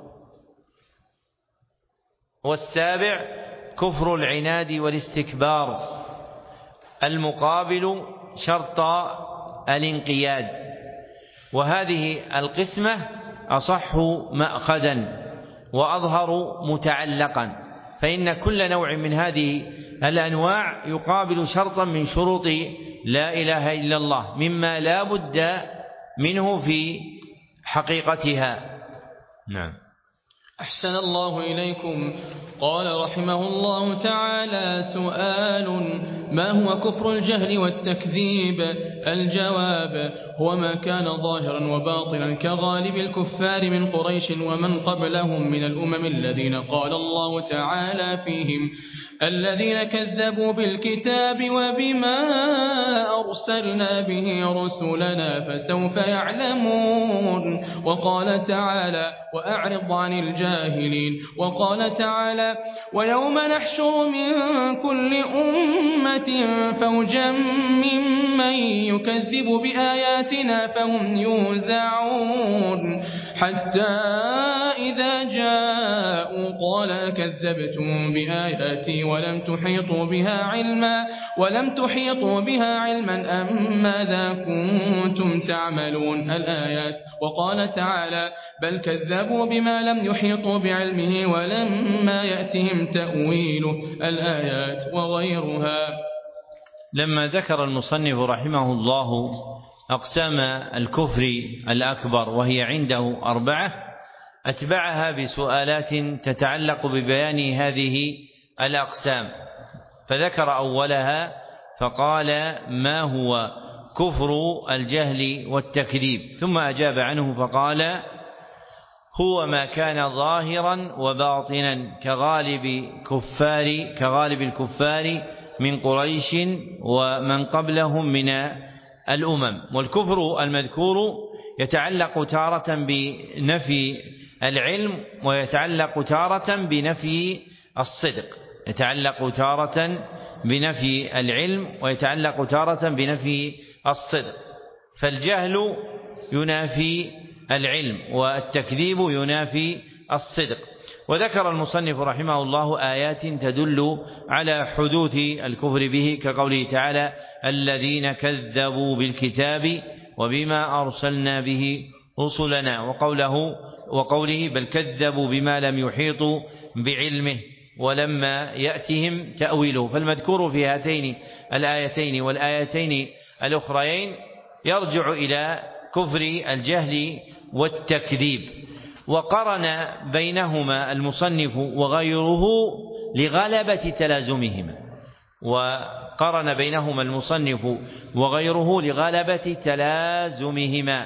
والسابع كفر العناد والاستكبار، المقابل شرط الانقياد. وهذه القسمة أصح مأخذا وأظهر متعلقا، فإن كل نوع من هذه الأنواع يقابل شرطا من شروط لا إله إلا الله مما لا بد منه في حقيقتها. نعم. أحسن الله إليكم. قال رحمه الله تعالى: سؤال: ما هو كفر الجهل والتكذيب؟ الجواب: هو ما كان ظاهرا وباطنا كغالب الكفار من قريش ومن قبلهم من الأمم الذين قال الله تعالى فيهم: الذين كذبوا بالكتاب وبما أرسلنا به رسلنا فسوف يعلمون. وقال تعالى: وأعرض عن الجاهلين. وقال تعالى: ويوم نحشر من كل أمة فوجا ممن يكذب بآياتنا فهم يوزعون حتى إذا جاءوا قال كذبتم بآياتي ولم تحيطوا بها علما ولم تحيطوا بها علما أم ماذا كنتم تعملون؟ الآيات. وقال تعالى: بل كذبوا بما لم يحيطوا بعلمه ولما يأتهم تأويله. الآيات وغيرها. لما ذكر المصنف رحمه الله أقسام الكفر الأكبر وهي عنده أربعة، أتبعها بسؤالات تتعلق ببيان هذه الأقسام، فذكر أولها فقال: ما هو كفر الجهل والتكذيب؟ ثم أجاب عنه فقال: هو ما كان ظاهرا وباطنا كغالب كفار كغالب الكفار من قريش ومن قبلهم من الأمم. والكفر المذكور يتعلق تارة بنفي العلم ويتعلق تارة بنفي الصدق، يتعلق تارة بنفي العلم ويتعلق تارة بنفي الصدق. فالجهل ينافي العلم والتكذيب ينافي الصدق. وذكر المصنف رحمه الله آيات تدل على حدوث الكفر به كقوله تعالى: الذين كذبوا بالكتاب وبما أرسلنا به رسلنا، وقوله وقوله بل كذبوا بما لم يحيطوا بعلمه ولما يأتهم تأويله. فالمذكور في هاتين الآيتين والآيتين الأخريين يرجع إلى كفر الجهل والتكذيب. وقرن بينهما المصنف وغيره لغلبة تلازمهما وقرن بينهما المصنف وغيره لغلبة تلازمهما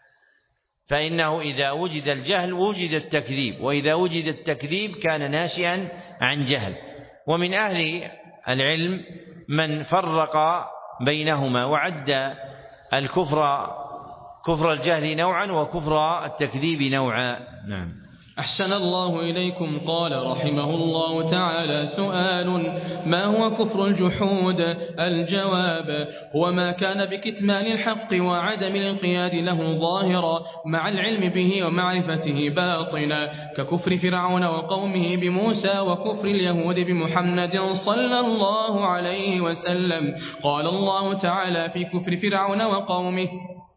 فإنه إذا وجد الجهل وجد التكذيب، وإذا وجد التكذيب كان ناشئا عن جهل. ومن أهل العلم من فرق بينهما وعد الكفر كفر الجهل نوعا وكفر التكذيب نوعا. نعم. أحسن الله إليكم. قال رحمه الله تعالى: سؤال: ما هو كفر الجحود؟ الجواب: هو ما كان بكتمان الحق وعدم الانقياد له ظاهرا مع العلم به ومعرفته باطنا، ككفر فرعون وقومه بموسى وكفر اليهود بمحمد صلى الله عليه وسلم. قال الله تعالى في كفر فرعون وقومه: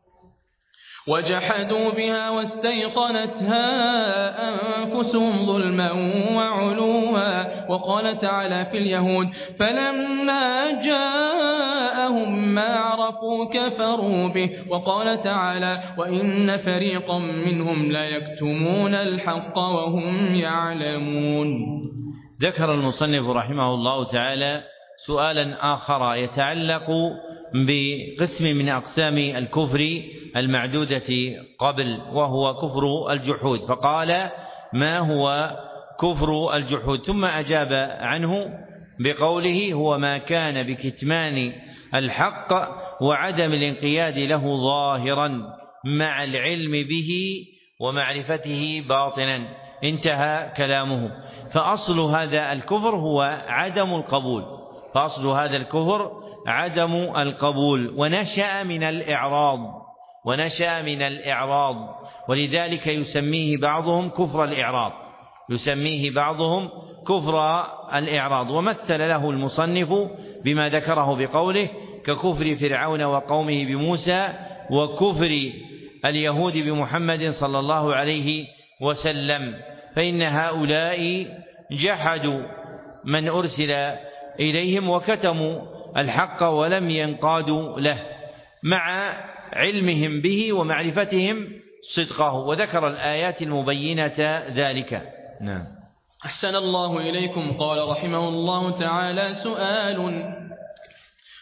وجحدوا بها واستيقنتها أنفسهم ظلما وعلوا. وقال تعالى في اليهود: فلما جاءهم ما عرفوا كفروا به. وقال تعالى: وإن فريقا منهم لا يكتمون الحق وهم يعلمون. ذكر المصنف رحمه الله تعالى سؤالا آخر يتعلق بقسم من أقسام الكفر المعدودة قبل، وهو كفر الجحود، فقال: ما هو كفر الجحود؟ ثم أجاب عنه بقوله: هو ما كان بكتمان الحق وعدم الانقياد له ظاهرا مع العلم به ومعرفته باطنا. انتهى كلامه. فأصل هذا الكفر هو عدم القبول فأصل هذا الكفر عدم القبول ونشأ من الإعراض ونشأ من الإعراض ولذلك يسميه بعضهم كفر الإعراض يسميه بعضهم كفر الإعراض. ومثل له المصنف بما ذكره بقوله: ككفر فرعون وقومه بموسى وكفر اليهود بمحمد صلى الله عليه وسلم، فإن هؤلاء جحدوا من أرسل إليهم وكتموا الحق ولم ينقادوا له مع علمهم به ومعرفتهم صدقه، وذكر الآيات المبينة ذلك. نعم. أحسن الله إليكم. قال رحمه الله تعالى: سؤال: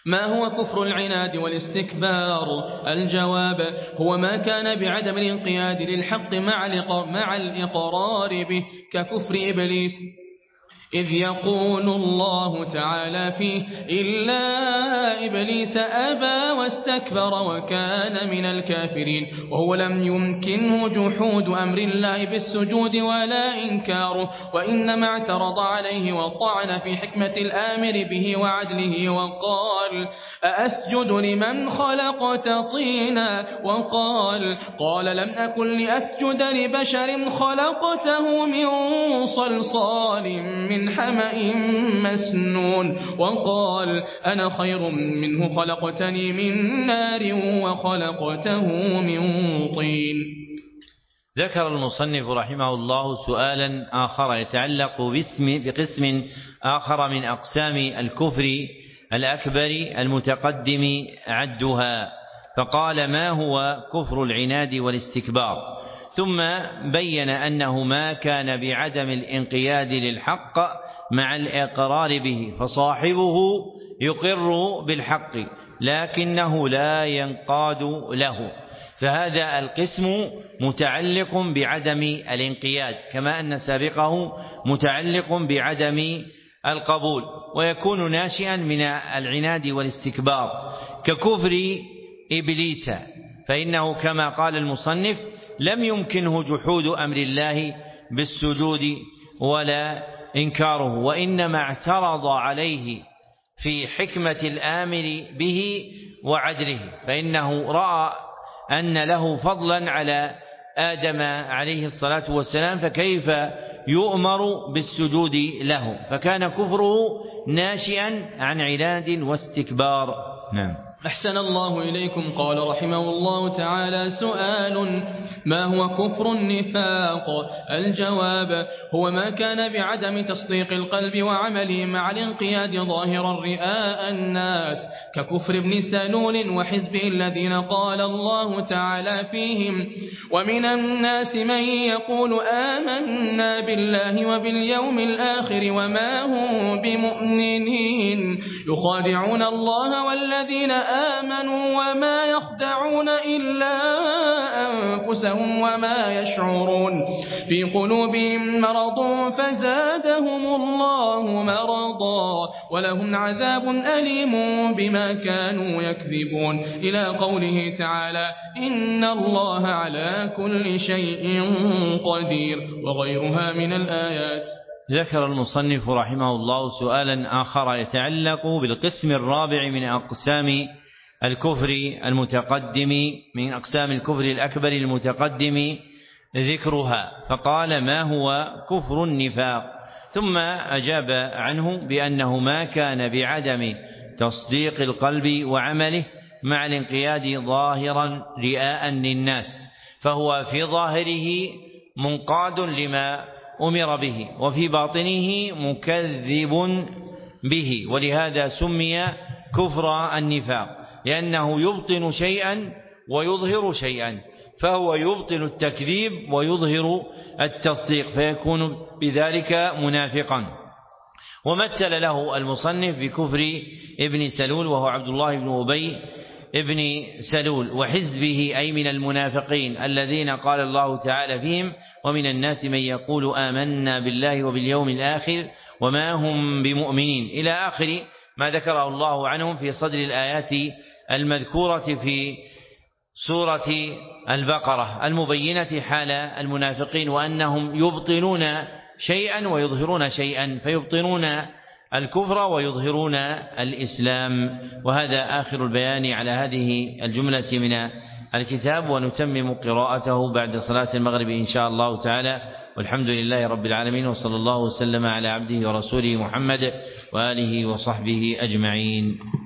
ما هو كفر العناد والاستكبار؟ الجواب: هو ما كان بعدم الانقياد للحق مع الإقرار به، ككفر إبليس، إذ يقول الله تعالى فيه: إلا إبليس أبى واستكبر وكان من الكافرين، وهو لم يمكنه جحود أمر الله بالسجود ولا إنكاره، وإنما اعترض عليه وطعن في حكمة الآمر به وعدله، وقال: أأسجد لمن خلقت طينا؟ وقال: قال: لم أكن لأسجد لبشر خلقته من صلصال من حمأ مسنون. وقال: أنا خير منه، خلقتني من نار وخلقته من طين. ذكر المصنف رحمه الله سؤالا آخر يتعلق باسم بقسم آخر من أقسام الكفر الأكبر المتقدم عدها، فقال: ما هو كفر العناد والاستكبار؟ ثم بين أنه ما كان بعدم الانقياد للحق مع الإقرار به، فصاحبه يقر بالحق لكنه لا ينقاد له، فهذا القسم متعلق بعدم الانقياد، كما أن سابقه متعلق بعدم القبول، ويكون ناشئا من العناد والاستكبار، ككفر إبليس، فإنه كما قال المصنف لم يمكنه جحود أمر الله بالسجود ولا إنكاره، وإنما اعترض عليه في حكمة الآمر به وعدله، فإنه رأى أن له فضلا على آدم عليه الصلاة والسلام، فكيف يؤمر بالسجود له؟ فكان كفره ناشئا عن عناد واستكبار. نعم. أحسن الله إليكم. قال رحمه الله تعالى: سؤال: ما هو كفر النفاق؟ الجواب: هو ما كان بعدم تصديق القلب وعمله مع الانقياد ظاهرا رئاء الناس، ككفر ابن سلول وحزبه الذين قال الله تعالى فيهم: ومن الناس من يقول آمنا بالله وباليوم الآخر وما هم بمؤمنين، يخادعون الله والذين آمنوا وما يخدعون إلا أنفسهم وما يشعرون، في قلوبهم مرض فزادهم الله مرضا ولهم عذاب أليم بما كانوا يكذبون، إلى قوله تعالى: إن الله على كل شيء قدير، وغيرها من الآيات. ذكر المصنف رحمه الله سؤالا آخر يتعلق بالقسم الرابع من أقسام الكفر المتقدم من أقسام الكفر الأكبر المتقدم ذكرها، فقال: ما هو كفر النفاق؟ ثم أجاب عنه بأنه ما كان بعدم تصديق القلب وعمله مع الانقياد ظاهرا رئاء للناس، فهو في ظاهره منقاد لما أمر به، وفي باطنه مكذب به، ولهذا سمي كفر النفاق، لأنه يبطن شيئا ويظهر شيئا، فهو يبطن التكذيب ويظهر التصديق، فيكون بذلك منافقا. ومثل له المصنف بكفر ابن سلول، وهو عبد الله بن أبي ابن سلول، وحزبه أي من المنافقين الذين قال الله تعالى فيهم: ومن الناس من يقول آمنا بالله وباليوم الآخر وما هم بمؤمنين، إلى آخر ما ذكره الله عنهم في صدر الآيات المذكورة في سورة البقرة المبينة حال المنافقين، وأنهم يبطنون شيئا ويظهرون شيئا، فيبطنون الكفر ويظهرون الإسلام. وهذا آخر البيان على هذه الجملة من الكتاب، ونتمم قراءته بعد صلاة المغرب إن شاء الله تعالى، والحمد لله رب العالمين، وصلى الله وسلم على عبده ورسوله محمد وآله وصحبه أجمعين.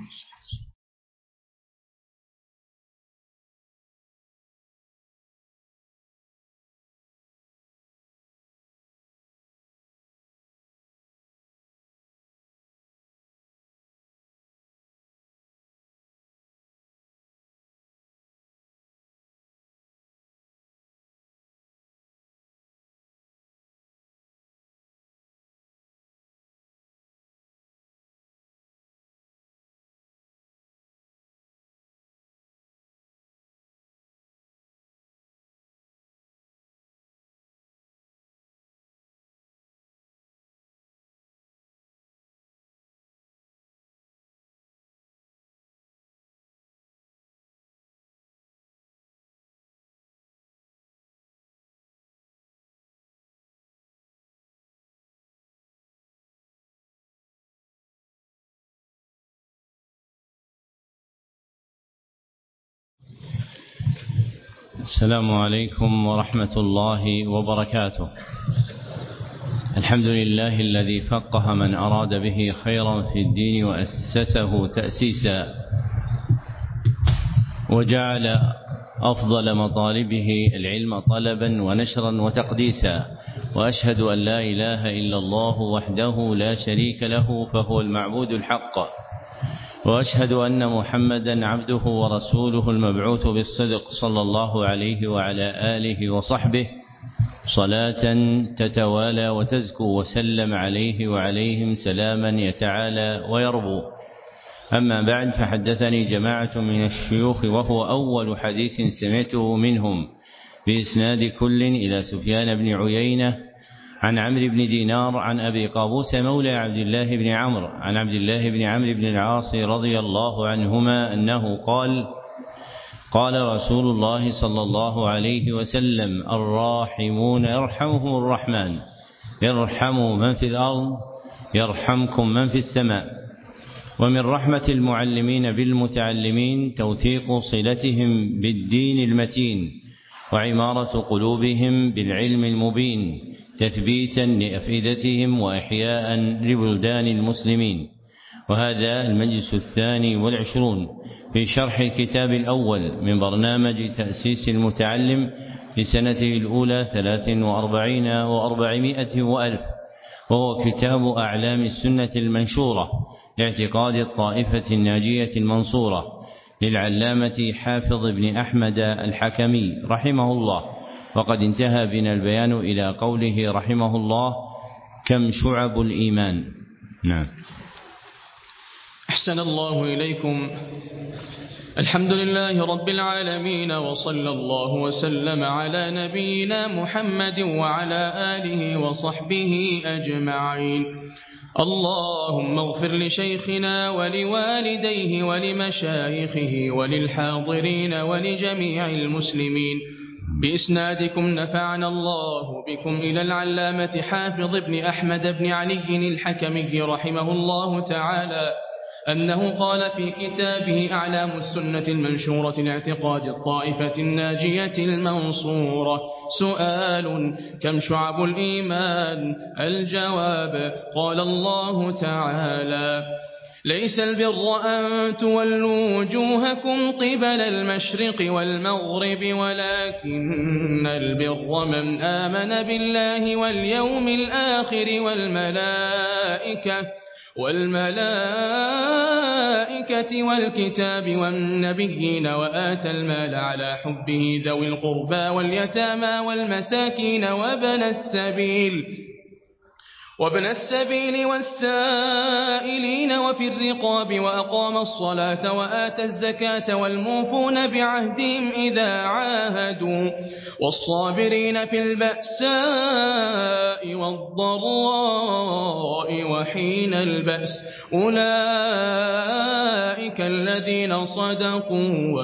السلام عليكم ورحمة الله وبركاته. الحمد لله الذي فقه من أراد به خيرا في الدين وأسسه تأسيسا، وجعل أفضل مطالبه العلم طلبا ونشرا وتقديسا، وأشهد أن لا إله إلا الله وحده لا شريك له فهو المعبود الحق، وأشهد أن محمدا عبده ورسوله المبعوث بالصدق صلى الله عليه وعلى آله وصحبه صلاة تتوالى وتزكو، وسلم عليه وعليهم سلاما يتعالى ويربو. أما بعد، فحدثني جماعة من الشيوخ وهو أول حديث سمعته منهم بإسناد كل إلى سفيان بن عيينة عن عمرو بن دينار عن أبي قابوس مولى عبد الله بن عمرو عن عبد الله بن عمرو بن العاص رضي الله عنهما أنه قال: قال رسول الله صلى الله عليه وسلم: الراحمون يرحمهم الرحمن، ارحموا من في الأرض يرحمكم من في السماء. ومن رحمة المعلمين بالمتعلمين توثيق صلتهم بالدين المتين، وعمارة قلوبهم بالعلم المبين، تثبيتا لأفئدتهم وإحياء لبلدان المسلمين. وهذا المجلس الثاني والعشرون في شرح الكتاب الأول من برنامج تأسيس المتعلم في سنته الأولى ثلاث وأربعين وأربعمائة وألف، وهو كتاب أعلام السنة المنشورة لاعتقاد الطائفة الناجية المنصورة للعلامة حافظ بن أحمد الحكمي رحمه الله. وقد انتهى بنا البيان إلى قوله رحمه الله: كم شعب الإيمان. نعم. أحسن الله إليكم. الحمد لله رب العالمين، وصلى الله وسلم على نبينا محمد وعلى آله وصحبه أجمعين. اللهم اغفر لشيخنا ولوالديه ولمشايخه وللحاضرين ولجميع المسلمين. بإسنادكم نفعنا الله بكم إلى العلامة حافظ بن أحمد بن علي الحكمي رحمه الله تعالى أنه قال في كتابه أعلام السنة المنشورة لاعتقاد الطائفة الناجية المنصورة: سؤال: كم شعب الإيمان؟ الجواب: قال الله تعالى: ليس البر أن تولوا وجوهكم قبل المشرق والمغرب، ولكن البر من آمن بالله واليوم الآخر والملائكة والملائكة والكتاب والنبيين، وآتى المال على حبه ذوي القربى واليتامى والمساكين وابن السبيل وابن السبيل والسائلين وفي الرقاب، وأقام الصلاة وآتى الزكاة والموفون بعهدهم إذا عاهدوا، والصابرين في البأساء والضراء وحين البأس، أولئك الذين صدقوا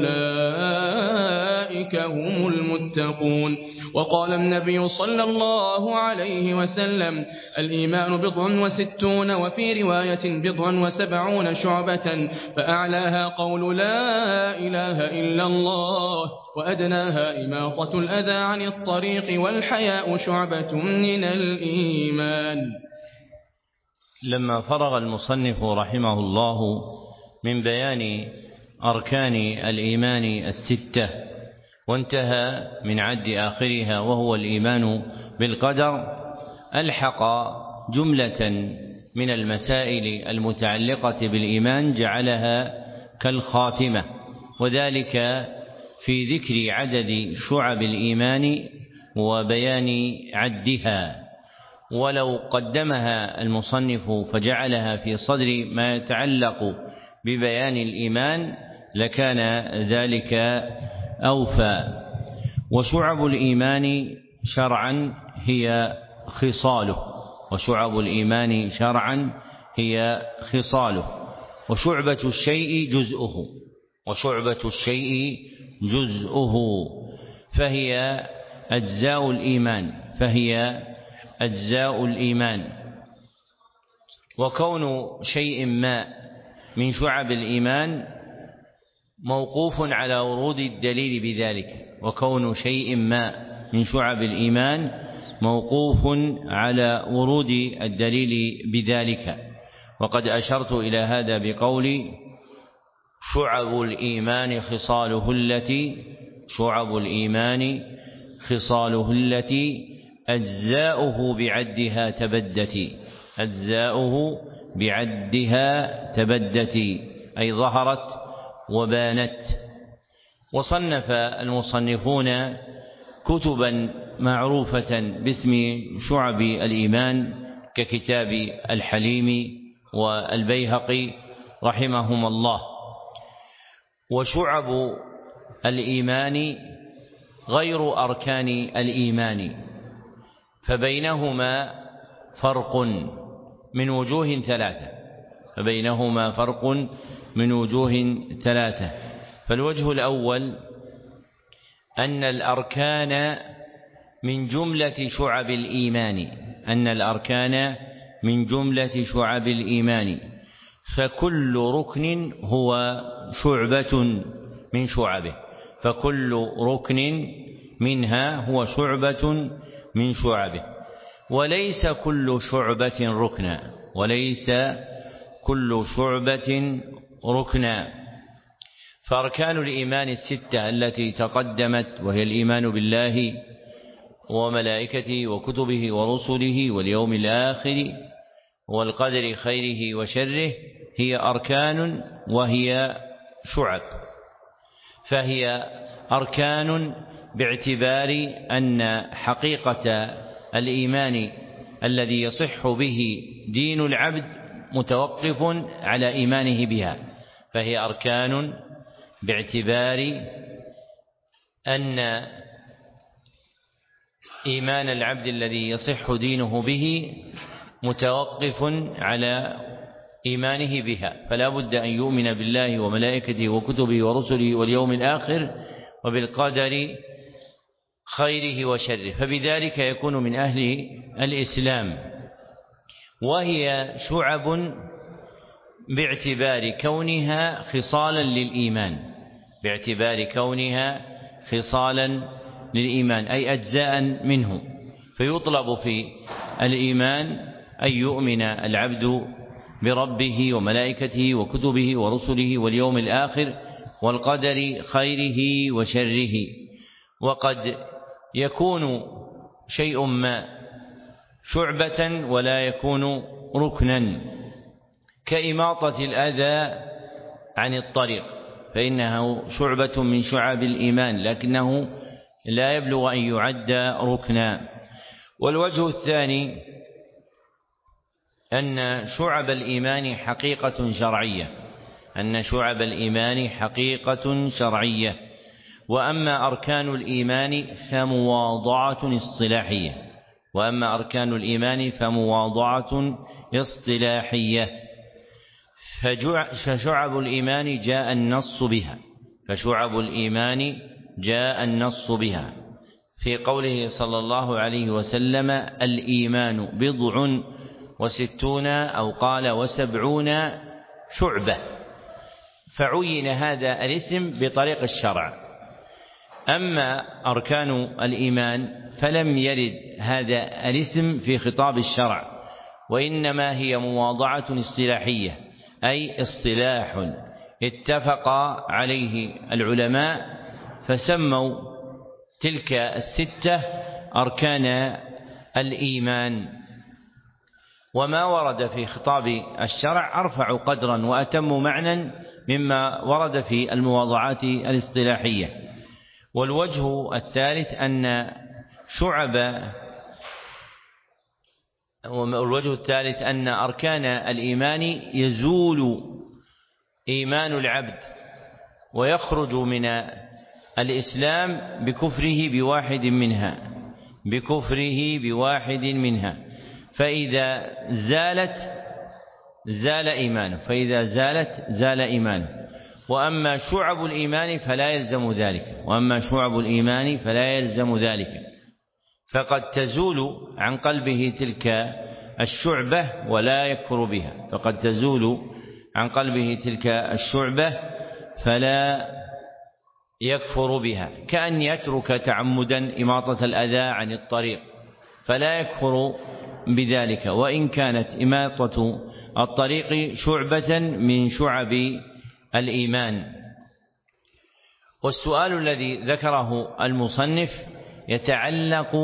وأولئك هم المتقون. وقال النبي صلى الله عليه وسلم: الإيمان بضع وستون، وفي رواية بضع وسبعون شعبة، فأعلاها قول لا إله إلا الله، وأدناها إماطة الأذى عن الطريق، والحياء شعبة من الإيمان. لما فرغ المصنف رحمه الله من بيان أركان الإيمان الستة وانتهى من عد آخرها وهو الإيمان بالقدر، ألحق جملة من المسائل المتعلقة بالإيمان جعلها كالخاتمة، وذلك في ذكر عدد شعب الإيمان وبيان عدها. ولو قدمها المصنف فجعلها في صدر ما يتعلق ببيان الإيمان لكان ذلك أوفى. وشعب الإيمان شرعا هي خصاله، وشعب الإيمان شرعا هي خصاله، وشعبة الشيء جزءه، وشعبة الشيء جزءه، فهي أجزاء الإيمان، فهي أجزاء الإيمان. وكون شيء ما من شعب الإيمان موقوف على ورود الدليل بذلك، وكون شيء ما من شعب الإيمان موقوف على ورود الدليل بذلك. وقد أشرت إلى هذا بقولي: شعب الإيمان خصاله التي شعب الإيمان خصاله التي أجزاؤه بعدها تبدت أجزاؤه بعدها تبدت أي ظهرت وبانت. وصنف المصنفون كتبا معروفة باسم شعب الإيمان ككتاب الحليم والبيهقي رحمهما الله. وشعب الإيمان غير أركان الإيمان، فبينهما فرق من وجوه ثلاثة فبينهما فرق من وجوه ثلاثة فالوجه الأول أن الأركان من جملة شعب الإيمان أن الأركان من جملة شعب الإيمان فكل ركن هو شعبة من شعبه فكل ركن منها هو شعبة من شعبه وليس كل شعبة ركنا وليس كل شعبة ركنا فأركان الإيمان الستة التي تقدمت وهي الإيمان بالله وملائكته وكتبه ورسله واليوم الآخر والقدر خيره وشره هي أركان وهي شعب، فهي أركان باعتبار أن حقيقة الإيمان الذي يصح به دين العبد متوقف على إيمانه بها، فهي أركان باعتبار أن إيمان العبد الذي يصح دينه به متوقف على إيمانه بها، فلا بد أن يؤمن بالله وملائكته وكتبه ورسله واليوم الآخر وبالقدر خيره وشره، فبذلك يكون من أهل الإسلام. وهي شعب باعتبار كونها خصالا للإيمان باعتبار كونها خصالا للإيمان أي أجزاء منه، فيطلب في الإيمان أن يؤمن العبد بربه وملائكته وكتبه ورسله واليوم الآخر والقدر خيره وشره. وقد يكون شيء ما شعبة ولا يكون ركنا كإماطة الأذى عن الطريق، فإنه شعبة من شعب الإيمان لكنه لا يبلغ أن يعد ركنا. والوجه الثاني أن شعب الإيمان حقيقة شرعية أن شعب الإيمان حقيقة شرعية وأما أركان الإيمان فمواضعة اصطلاحية وأما أركان الإيمان فمواضعة اصطلاحية فشعب الإيمان جاء النص بها فشعب الإيمان جاء النص بها في قوله صلى الله عليه وسلم: الإيمان بضع وستون أو قال وسبعون شعبة، فعين هذا الاسم بطريق الشرع. أما أركان الإيمان فلم يرد هذا الاسم في خطاب الشرع، وإنما هي مواضعة اصطلاحية أي اصطلاح اتفق عليه العلماء فسموا تلك الستة أركان الإيمان. وما ورد في خطاب الشرع أرفع قدرا وأتم معنى مما ورد في المواضعات الاصطلاحية. والوجه الثالث أن شعب والوجه الثالث أن أركان الإيمان يزول إيمان العبد ويخرج من الإسلام بكفره بواحد منها بكفره بواحد منها فإذا زالت زال إيمانه فإذا زالت زال إيمانه وأما شعب الإيمان فلا يلزم ذلك وأما شعب الإيمان فلا يلزم ذلك فقد تزول عن قلبه تلك الشعبة ولا يكفر بها فقد تزول عن قلبه تلك الشعبة فلا يكفر بها، كأن يترك تعمدا إماطة الأذى عن الطريق فلا يكفر بذلك، وإن كانت إماطة الطريق شعبة من شعب الإيمان. والسؤال الذي ذكره المصنف يتعلق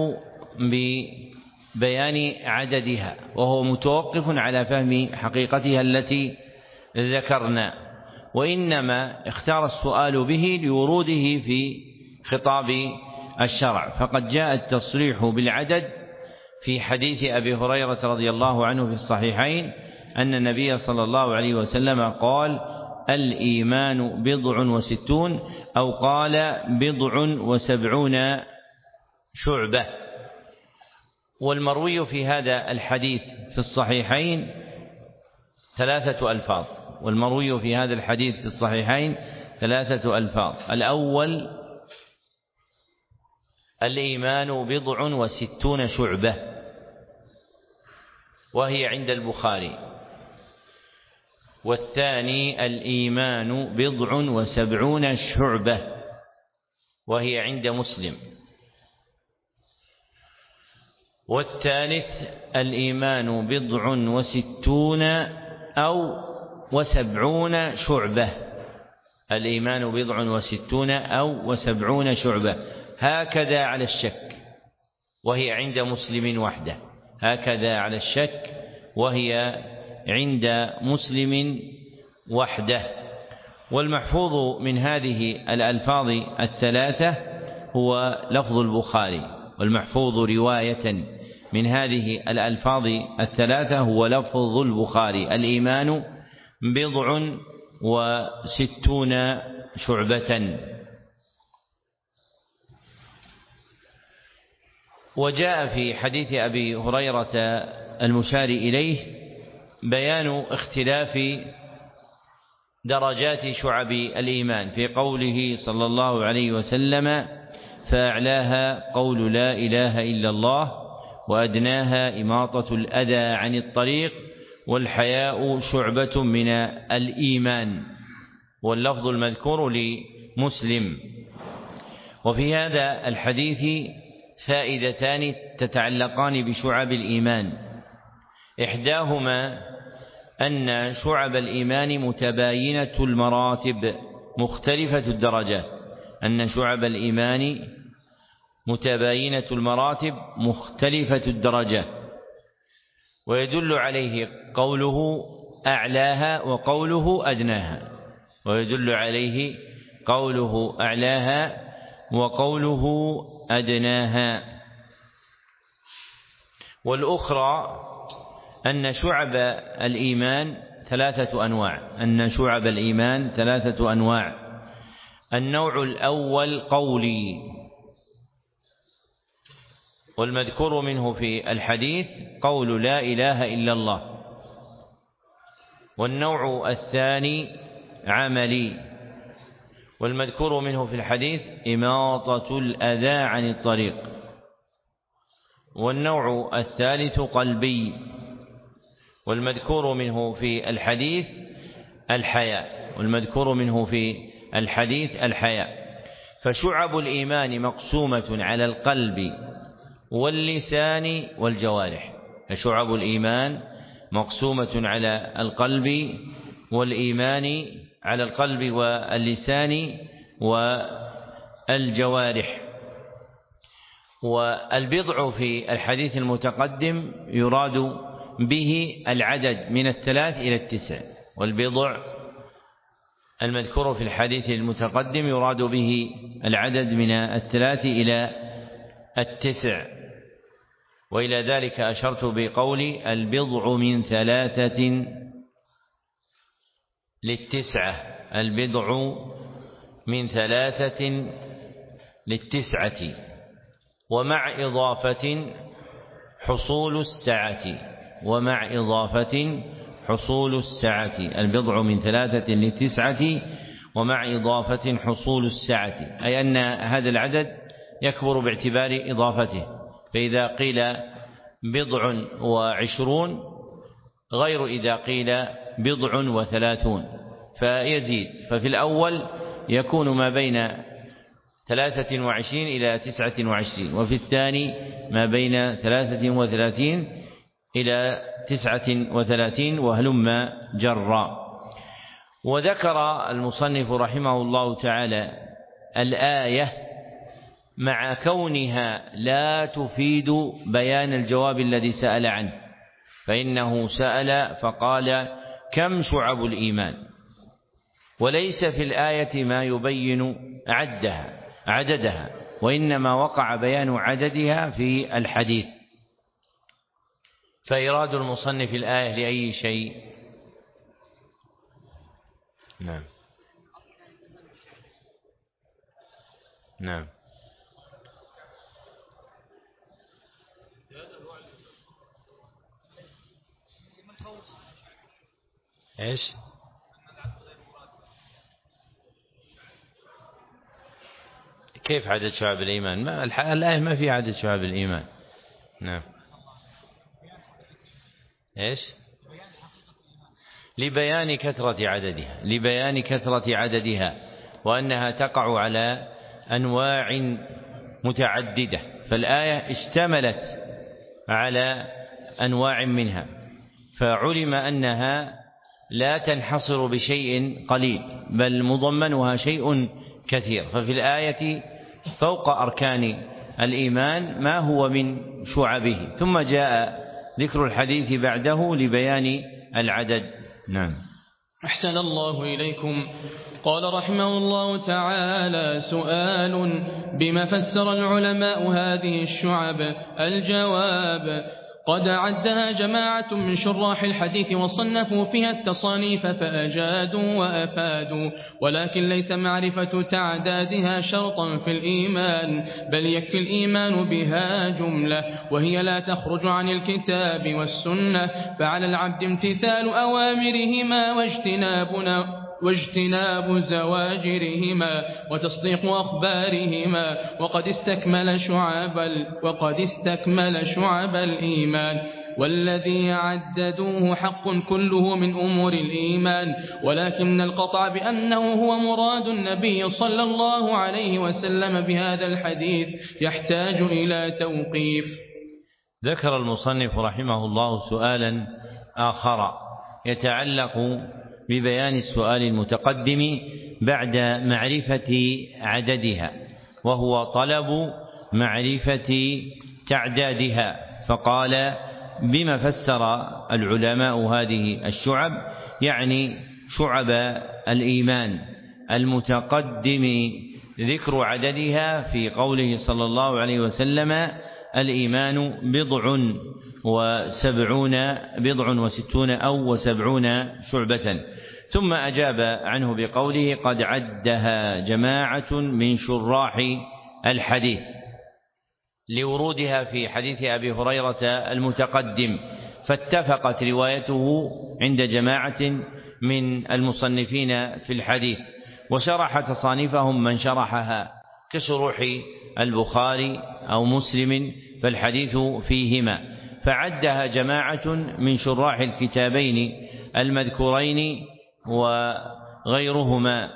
ببيان عددها، وهو متوقف على فهم حقيقتها التي ذكرنا، وإنما اختار السؤال به لوروده في خطاب الشرع، فقد جاء التصريح بالعدد في حديث أبي هريرة رضي الله عنه في الصحيحين أن النبي صلى الله عليه وسلم قال: الإيمان بضع وستون، أو قال بضع وسبعون شعبة. والمروي في هذا الحديث في الصحيحين ثلاثة ألفاظ والمروي في هذا الحديث في الصحيحين ثلاثة ألفاظ. الأول: الإيمان بضع وستون شعبة، وهي عند البخاري. والثاني: الإيمان بضع وسبعون شعبة، وهي عند مسلم. والثالث: الإيمان بضع وستون أو وسبعون شعبة، الإيمان بضع وستون أو وسبعون شعبة، هكذا على الشك، وهي عند مسلم وحده، هكذا على الشك وهي عند مسلم وحده. والمحفوظ من هذه الألفاظ الثلاثة هو لفظ البخاري، والمحفوظ رواية من هذه الألفاظ الثلاثة هو لفظ البخاري: الإيمان بضع وستون شعبة. وجاء في حديث أبي هريرة المشار إليه بيان اختلاف درجات شعب الإيمان في قوله صلى الله عليه وسلم: فأعلاها قول لا إله إلا الله، وأدناها إماطة الأذى عن الطريق، والحياء شعبة من الإيمان. واللفظ المذكور لمسلم. وفي هذا الحديث فائدتان تتعلقان بشعب الإيمان: إحداهما أن شعب الإيمان متباينة المراتب مختلفة الدرجات، أن شعب الإيمان متباينة المراتب مختلفة الدرجات، ويدل عليه قوله أعلاها وقوله أدناها، ويدل عليه قوله أعلاها وقوله أدناها. والأخرى أن شعب الإيمان ثلاثة أنواع، أن شعب الإيمان ثلاثة أنواع. النوع الأول قولي، والمذكور منه في الحديث قول لا إله إلا الله. والنوع الثاني عملي، والمذكور منه في الحديث إماطة الأذى عن الطريق. والنوع الثالث قلبي، والمذكور منه في الحديث الحياء، والمذكور منه في الحديث الحياء. فشعب الإيمان مقسومة على القلب واللسان والجوارح، فشعب الإيمان مقسومة على القلب والإيمان على القلب واللسان والجوارح. والبضع في الحديث المتقدم يراد به العدد من الثلاث إلى التسع، والبضع المذكور في الحديث المتقدم يراد به العدد من الثلاث إلى التسع. وإلى ذلك أشرت بقولي البضع من ثلاثة للتسعة، البضع من ثلاثة للتسعة، ومع إضافة حصول السعة، ومع إضافة حصول السعة، البضع من ثلاثة للتسعة ومع إضافة حصول السعة، أي أن هذا العدد يكبر باعتبار إضافته. فإذا قيل بضع وعشرون غير إذا قيل بضع وثلاثون، فيزيد، ففي الأول يكون ما بين ثلاثة وعشرين إلى تسعة وعشرين، وفي الثاني ما بين ثلاثة وثلاثين إلى تسعة وثلاثين وهلم جرا. وذكر المصنف رحمه الله تعالى الآية مع كونها لا تفيد بيان الجواب الذي سأل عنه، فإنه سأل فقال كم شعب الإيمان، وليس في الآية ما يبين عدها عددها، وإنما وقع بيان عددها في الحديث. فإيراد المصنف الآية لأي شيء؟ نعم نعم ايش؟ كيف عدد شعب الإيمان؟ ما الآية ما في عدد شعب الإيمان. نعم ايش؟ لبيان كثرة عددها لبيان كثرة عددها وأنها تقع على أنواع متعددة، فالآية اشتملت على أنواع منها، فعلم أنها لا تنحصر بشيء قليل بل مضمنها شيء كثير. ففي الآية فوق أركان الإيمان ما هو من شعبه، ثم جاء ذكر الحديث بعده لبيان العدد. نعم. أحسن الله إليكم. قال رحمه الله تعالى: سؤال: بما فسر العلماء هذه الشعب؟ الجواب: قد عدها جماعة من شراح الحديث وصنفوا فيها التصانيف فأجادوا وأفادوا، ولكن ليس معرفة تعدادها شرطا في الإيمان، بل يكفي الإيمان بها جملة، وهي لا تخرج عن الكتاب والسنة، فعلى العبد امتثال أوامرهما واجتنابنا واجتناب زواجرهما وتصديق أخبارهما، وقد استكمل شعب وقد استكمل شعب الإيمان، والذي عددوه حق كله من أمور الإيمان، ولكن القطع بأنه هو مراد النبي صلى الله عليه وسلم بهذا الحديث يحتاج إلى توقيف. ذكر المصنف رحمه الله سؤالا آخر يتعلق ببيان السؤال المتقدم بعد معرفة عددها، وهو طلب معرفة تعدادها، فقال: بما فسر العلماء هذه الشعب، يعني شعب الإيمان المتقدم ذكر عددها في قوله صلى الله عليه وسلم: الإيمان بضع وسبعون بضع وستون أو وسبعون شعبة. ثم أجاب عنه بقوله: قد عدها جماعة من شراح الحديث، لورودها في حديث أبي هريرة المتقدم، فاتفقت روايته عند جماعة من المصنفين في الحديث، وشرح تصانيفهم من شرحها كشروح البخاري أو مسلم، فالحديث فيهما، فعدها جماعة من شراح الكتابين المذكورين وغيرهما،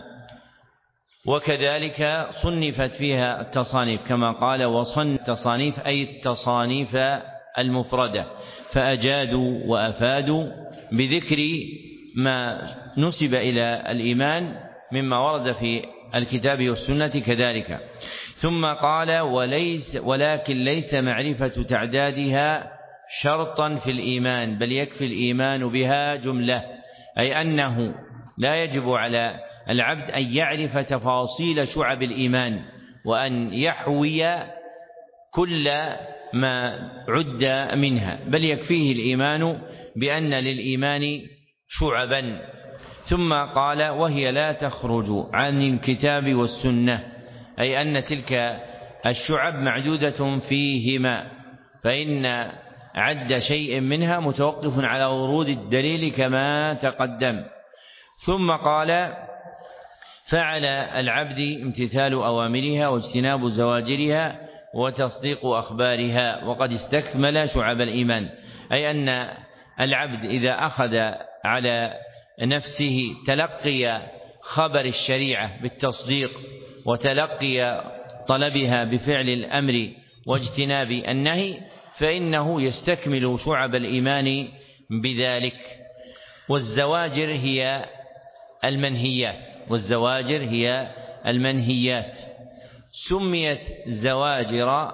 وكذلك صنفت فيها التصانيف كما قال: وصن تصانيف، أي التصانيف المفردة، فأجادوا وأفادوا بذكر ما نسب إلى الإيمان مما ورد في الكتاب والسنة كذلك. ثم قال: وليس ولكن ليس معرفة تعدادها شرطا في الإيمان، بل يكفي الإيمان بها جملة، أي أنه لا يجب على العبد أن يعرف تفاصيل شعب الإيمان وأن يحوي كل ما عد منها، بل يكفيه الإيمان بأن للإيمان شعبا. ثم قال: وهي لا تخرج عن الكتاب والسنة، أي أن تلك الشعب معدودة فيهما، فإن عد شيء منها متوقف على ورود الدليل كما تقدم. ثم قال: فعلى العبد امتثال أوامرها واجتناب زواجرها وتصديق أخبارها، وقد استكمل شعب الإيمان، أي أن العبد إذا أخذ على نفسه تلقي خبر الشريعة بالتصديق وتلقي طلبها بفعل الأمر واجتناب النهي فإنه يستكمل شعب الإيمان بذلك. والزواجر هي المنهيات والزواجر هي المنهيات سميت زواجر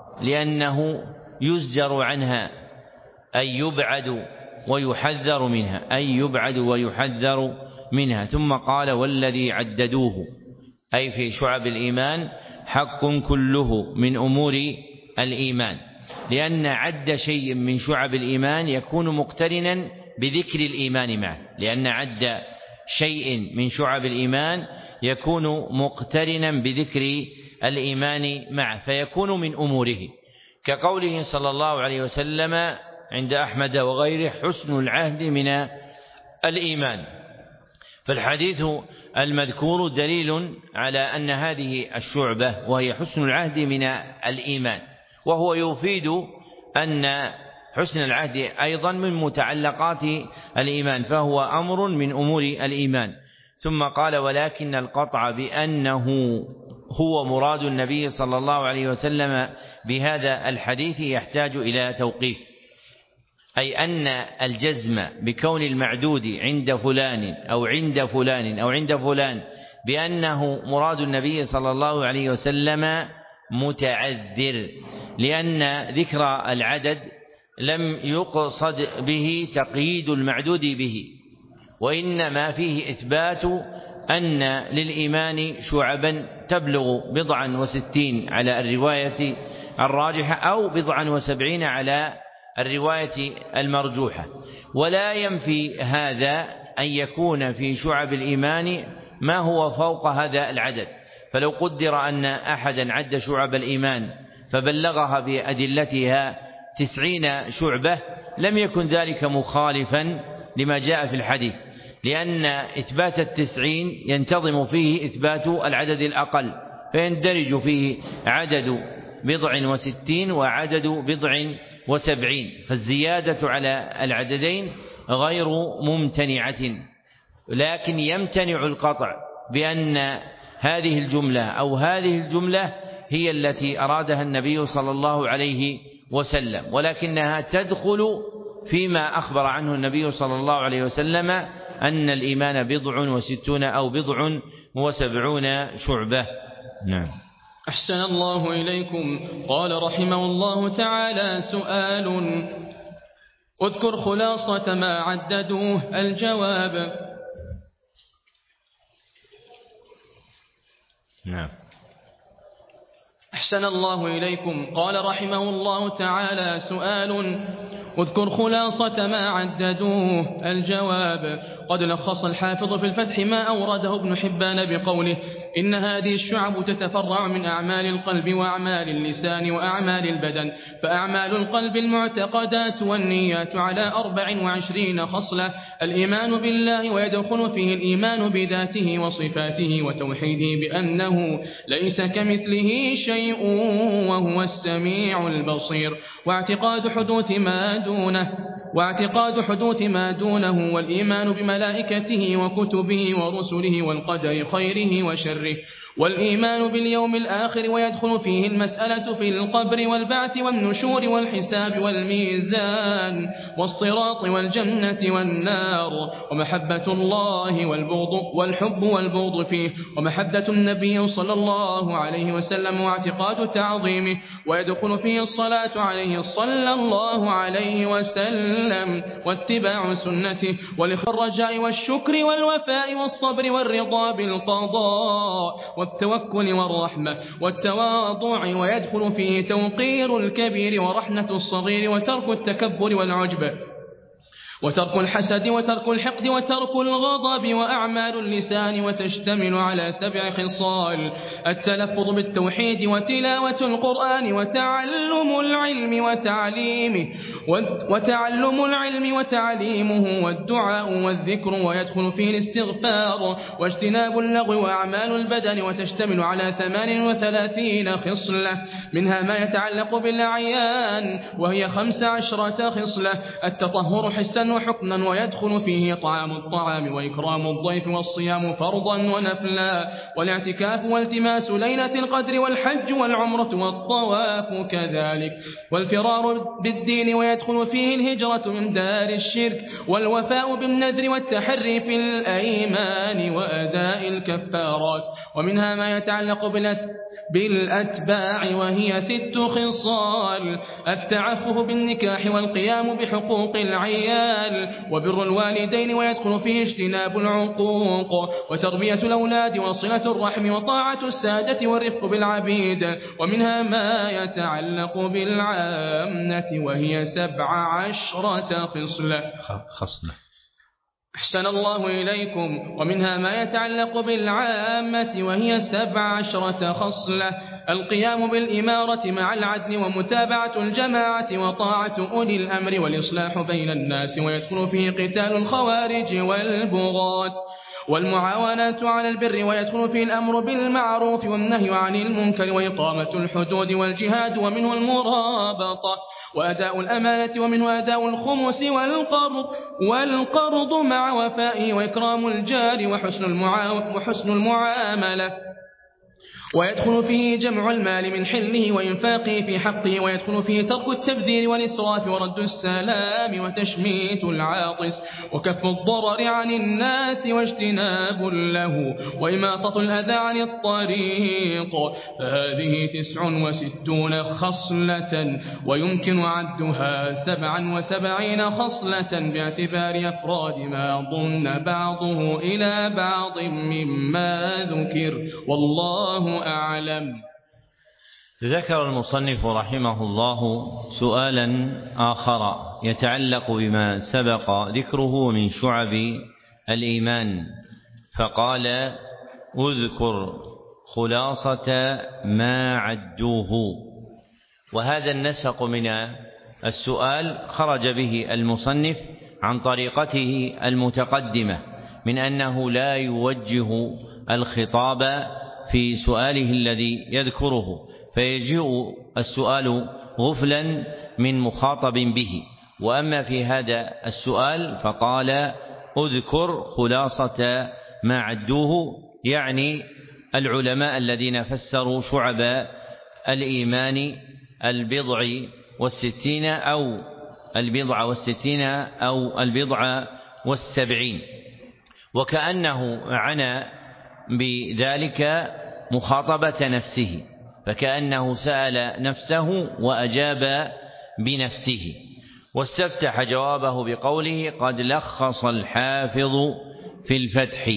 لأنه يزجر عنها أي يبعد ويحذر منها أي يبعد ويحذر منها. ثم قال والذي عددوه أي في شعب الإيمان حق كله من أمور الإيمان، لأن عد شيء من شعب الإيمان يكون مقترنا بذكر الإيمان معه، لأن عد شيء من شعب الإيمان يكون مقترنا بذكر الإيمان معه فيكون من أموره، كقوله صلى الله عليه وسلم عند أحمد وغيره حسن العهد من الإيمان. فالحديث المذكور دليل على أن هذه الشعبة وهي حسن العهد من الإيمان، وهو يفيد أن حسن العهد أيضا من متعلقات الإيمان فهو أمر من أمور الإيمان. ثم قال ولكن القطع بأنه هو مراد النبي صلى الله عليه وسلم بهذا الحديث يحتاج إلى توقيف، أي أن الجزم بكون المعدود عند فلان أو عند فلان أو عند فلان بأنه مراد النبي صلى الله عليه وسلم متعذر، لأن ذكر العدد لم يقصد به تقييد المعدود به، وإنما فيه إثبات أن للإيمان شعبا تبلغ بضعا وستين على الرواية الراجحة أو بضعا وسبعين على الرواية المرجوحة، ولا ينفي هذا أن يكون في شعب الإيمان ما هو فوق هذا العدد. فلو قدر أن أحدا عد شعب الإيمان فبلغها بأدلتها تسعين شعبة لم يكن ذلك مخالفا لما جاء في الحديث، لأن إثبات التسعين ينتظم فيه إثبات العدد الأقل، فيندرج فيه عدد بضع وستين وعدد بضع وسبعين، فالزيادة على العددين غير ممتنعة. لكن يمتنع القطع بأن هذه الجملة أو هذه الجملة هي التي أرادها النبي صلى الله عليه وسلم، ولكنها تدخل فيما أخبر عنه النبي صلى الله عليه وسلم أن الإيمان بضع وستون أو بضع وسبعون شعبة. نعم. أحسن الله إليكم. قال رحمه الله تعالى سؤال: اذكر خلاصة ما عددوه. الجواب: نعم. أحسن الله إليكم. قال رحمه الله تعالى سؤال: اذكر خلاصة ما عددوه. الجواب: قد لخص الحافظ في الفتح ما أورده ابن حبان بقوله: إن هذه الشعب تتفرع من أعمال القلب وأعمال اللسان وأعمال البدن، فأعمال القلب المعتقدات والنيات على أربع وعشرين خصلة: الإيمان بالله، ويدخل فيه الإيمان بذاته وصفاته وتوحيده بأنه ليس كمثله شيء وهو السميع البصير، واعتقاد حدوث ما دونه واعتقاد حدوث ما دونه والإيمان بملائكته وكتبه ورسله والقدر خيره وشره، والإيمان باليوم الآخر، ويدخل فيه المسألة في القبر والبعث والنشور والحساب والميزان والصراط والجنة والنار، ومحبة الله والبغض والحب والبغض فيه، ومحبة النبي صلى الله عليه وسلم واعتقاد تعظيمه، ويدخل فيه الصلاة عليه صلى الله عليه وسلم واتباع سنته، والرجاء والشكر والوفاء والصبر والرضا بالقضاء والتوكل والرحمة والتواضع، ويدخل فيه توقير الكبير ورحمة الصغير وترك التكبر والعجب وترك الحسد وترك الحقد وترك الغضب وأعمال اللسان، وتشتمل على سبع خصال: التلفظ بالتوحيد وتلاوة القرآن وتعلم العلم وتعليمه وتعلم العلم وتعليمه والدعاء والذكر، ويدخل فيه الاستغفار واجتناب اللغو وأعمال البدن، وتشتمل على ثمان وثلاثين خصلة، منها ما يتعلق بالأعيان وهي خمس عشرة خصلة: التطهر حسا منه حكما ويدخل فيه طعام الطعام وإكرام الضيف والصيام فرضا ونفلا والاعتكاف والتماس ليلة القدر والحج والعمرة والطواف كذلك والفرار بالدين ويدخل فيه الهجرة من دار الشرك والوفاء بالنذر والتحري في الأيمان وأداء الكفارات. ومنها ما يتعلق بالأتباع وهي ست خصال: التعفف بالنكاح والقيام بحقوق العيال وبر الوالدين ويدخل فيه اجتناب العقوق وتربية الأولاد وصلة الرحم وطاعة السادة والرفق بالعبيد. ومنها ما يتعلق بالعامة وهي سبع عشرة خصلة خصلة أحسن الله إليكم. ومنها ما يتعلق بالعامة وهي سبع عشرة خصلة: القيام بالإمارة مع العدل ومتابعة الجماعة وطاعة أولي الأمر والإصلاح بين الناس ويدخل فيه قتال الخوارج والبغاة والمعاونة على البر ويدخل فيه الأمر بالمعروف والنهي عن المنكر وإقامة الحدود والجهاد ومنه المرابطة وأداء الأمانة ومنه أداء الخمس والقرض والقرض مع وفائه وإكرام الجار وحسن, وحسن المعاملة ويدخل فيه جمع المال من حله وإنفاقه في حقه ويدخل فيه ترك التبذير والإسراف ورد السلام وتشميت العاطس وكف الضرر عن الناس واجتناب له وإماطة الأذى عن الطريق. فهذه تسع وستون خصلة ويمكن عدها سبعا وسبعين خصلة باعتبار أفراد ما ضمن بعضه إلى بعض مما ذكر والله أعلم. ذكر المصنف رحمه الله سؤالا آخر يتعلق بما سبق ذكره من شعب الإيمان، فقال: اذكر خلاصة ما عدوه. وهذا النسق من السؤال خرج به المصنف عن طريقته المتقدمة من أنه لا يوجه الخطاب في سؤاله الذي يذكره، فيجيء السؤال غفلا من مخاطب به. وأما في هذا السؤال فقال: اذكر خلاصة ما عدوه، يعني العلماء الذين فسروا شعب الإيمان البضع والستين أو البضع والستين أو البضع والسبعين، وكأنه عنى بذلك مخاطبة نفسه، فكأنه سأل نفسه وأجاب بنفسه. واستفتح جوابه بقوله: قد لخص الحافظ في الفتح،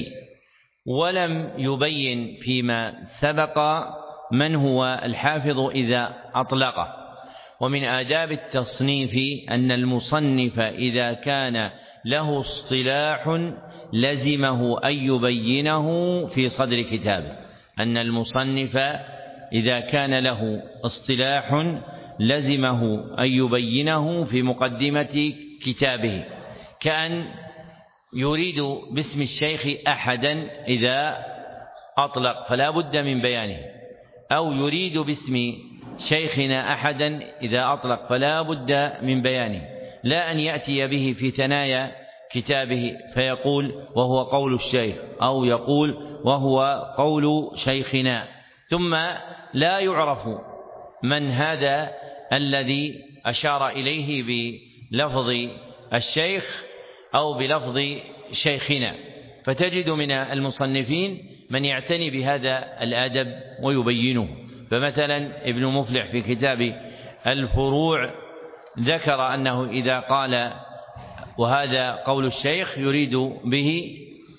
ولم يبين فيما سبق من هو الحافظ إذا أطلقه. ومن آداب التصنيف أن المصنف إذا كان له اصطلاح لزمه أن يبينه في صدر كتابه، أن المصنف إذا كان له اصطلاح لزمه أن يبينه في مقدمة كتابه، كأن يريد باسم الشيخ أحدا إذا أطلق فلا بد من بيانه، أو يريد باسم شيخنا أحدا إذا أطلق فلا بد من بيانه، لا أن يأتي به في ثنايا كتابه فيقول وهو قول الشيخ، أو يقول وهو قول شيخنا، ثم لا يعرف من هذا الذي أشار إليه بلفظ الشيخ أو بلفظ شيخنا. فتجد من المصنفين من يعتني بهذا الأدب ويبينه. فمثلا ابن مفلح في كتاب الفروع ذكر أنه إذا قال وهذا قول الشيخ يريد به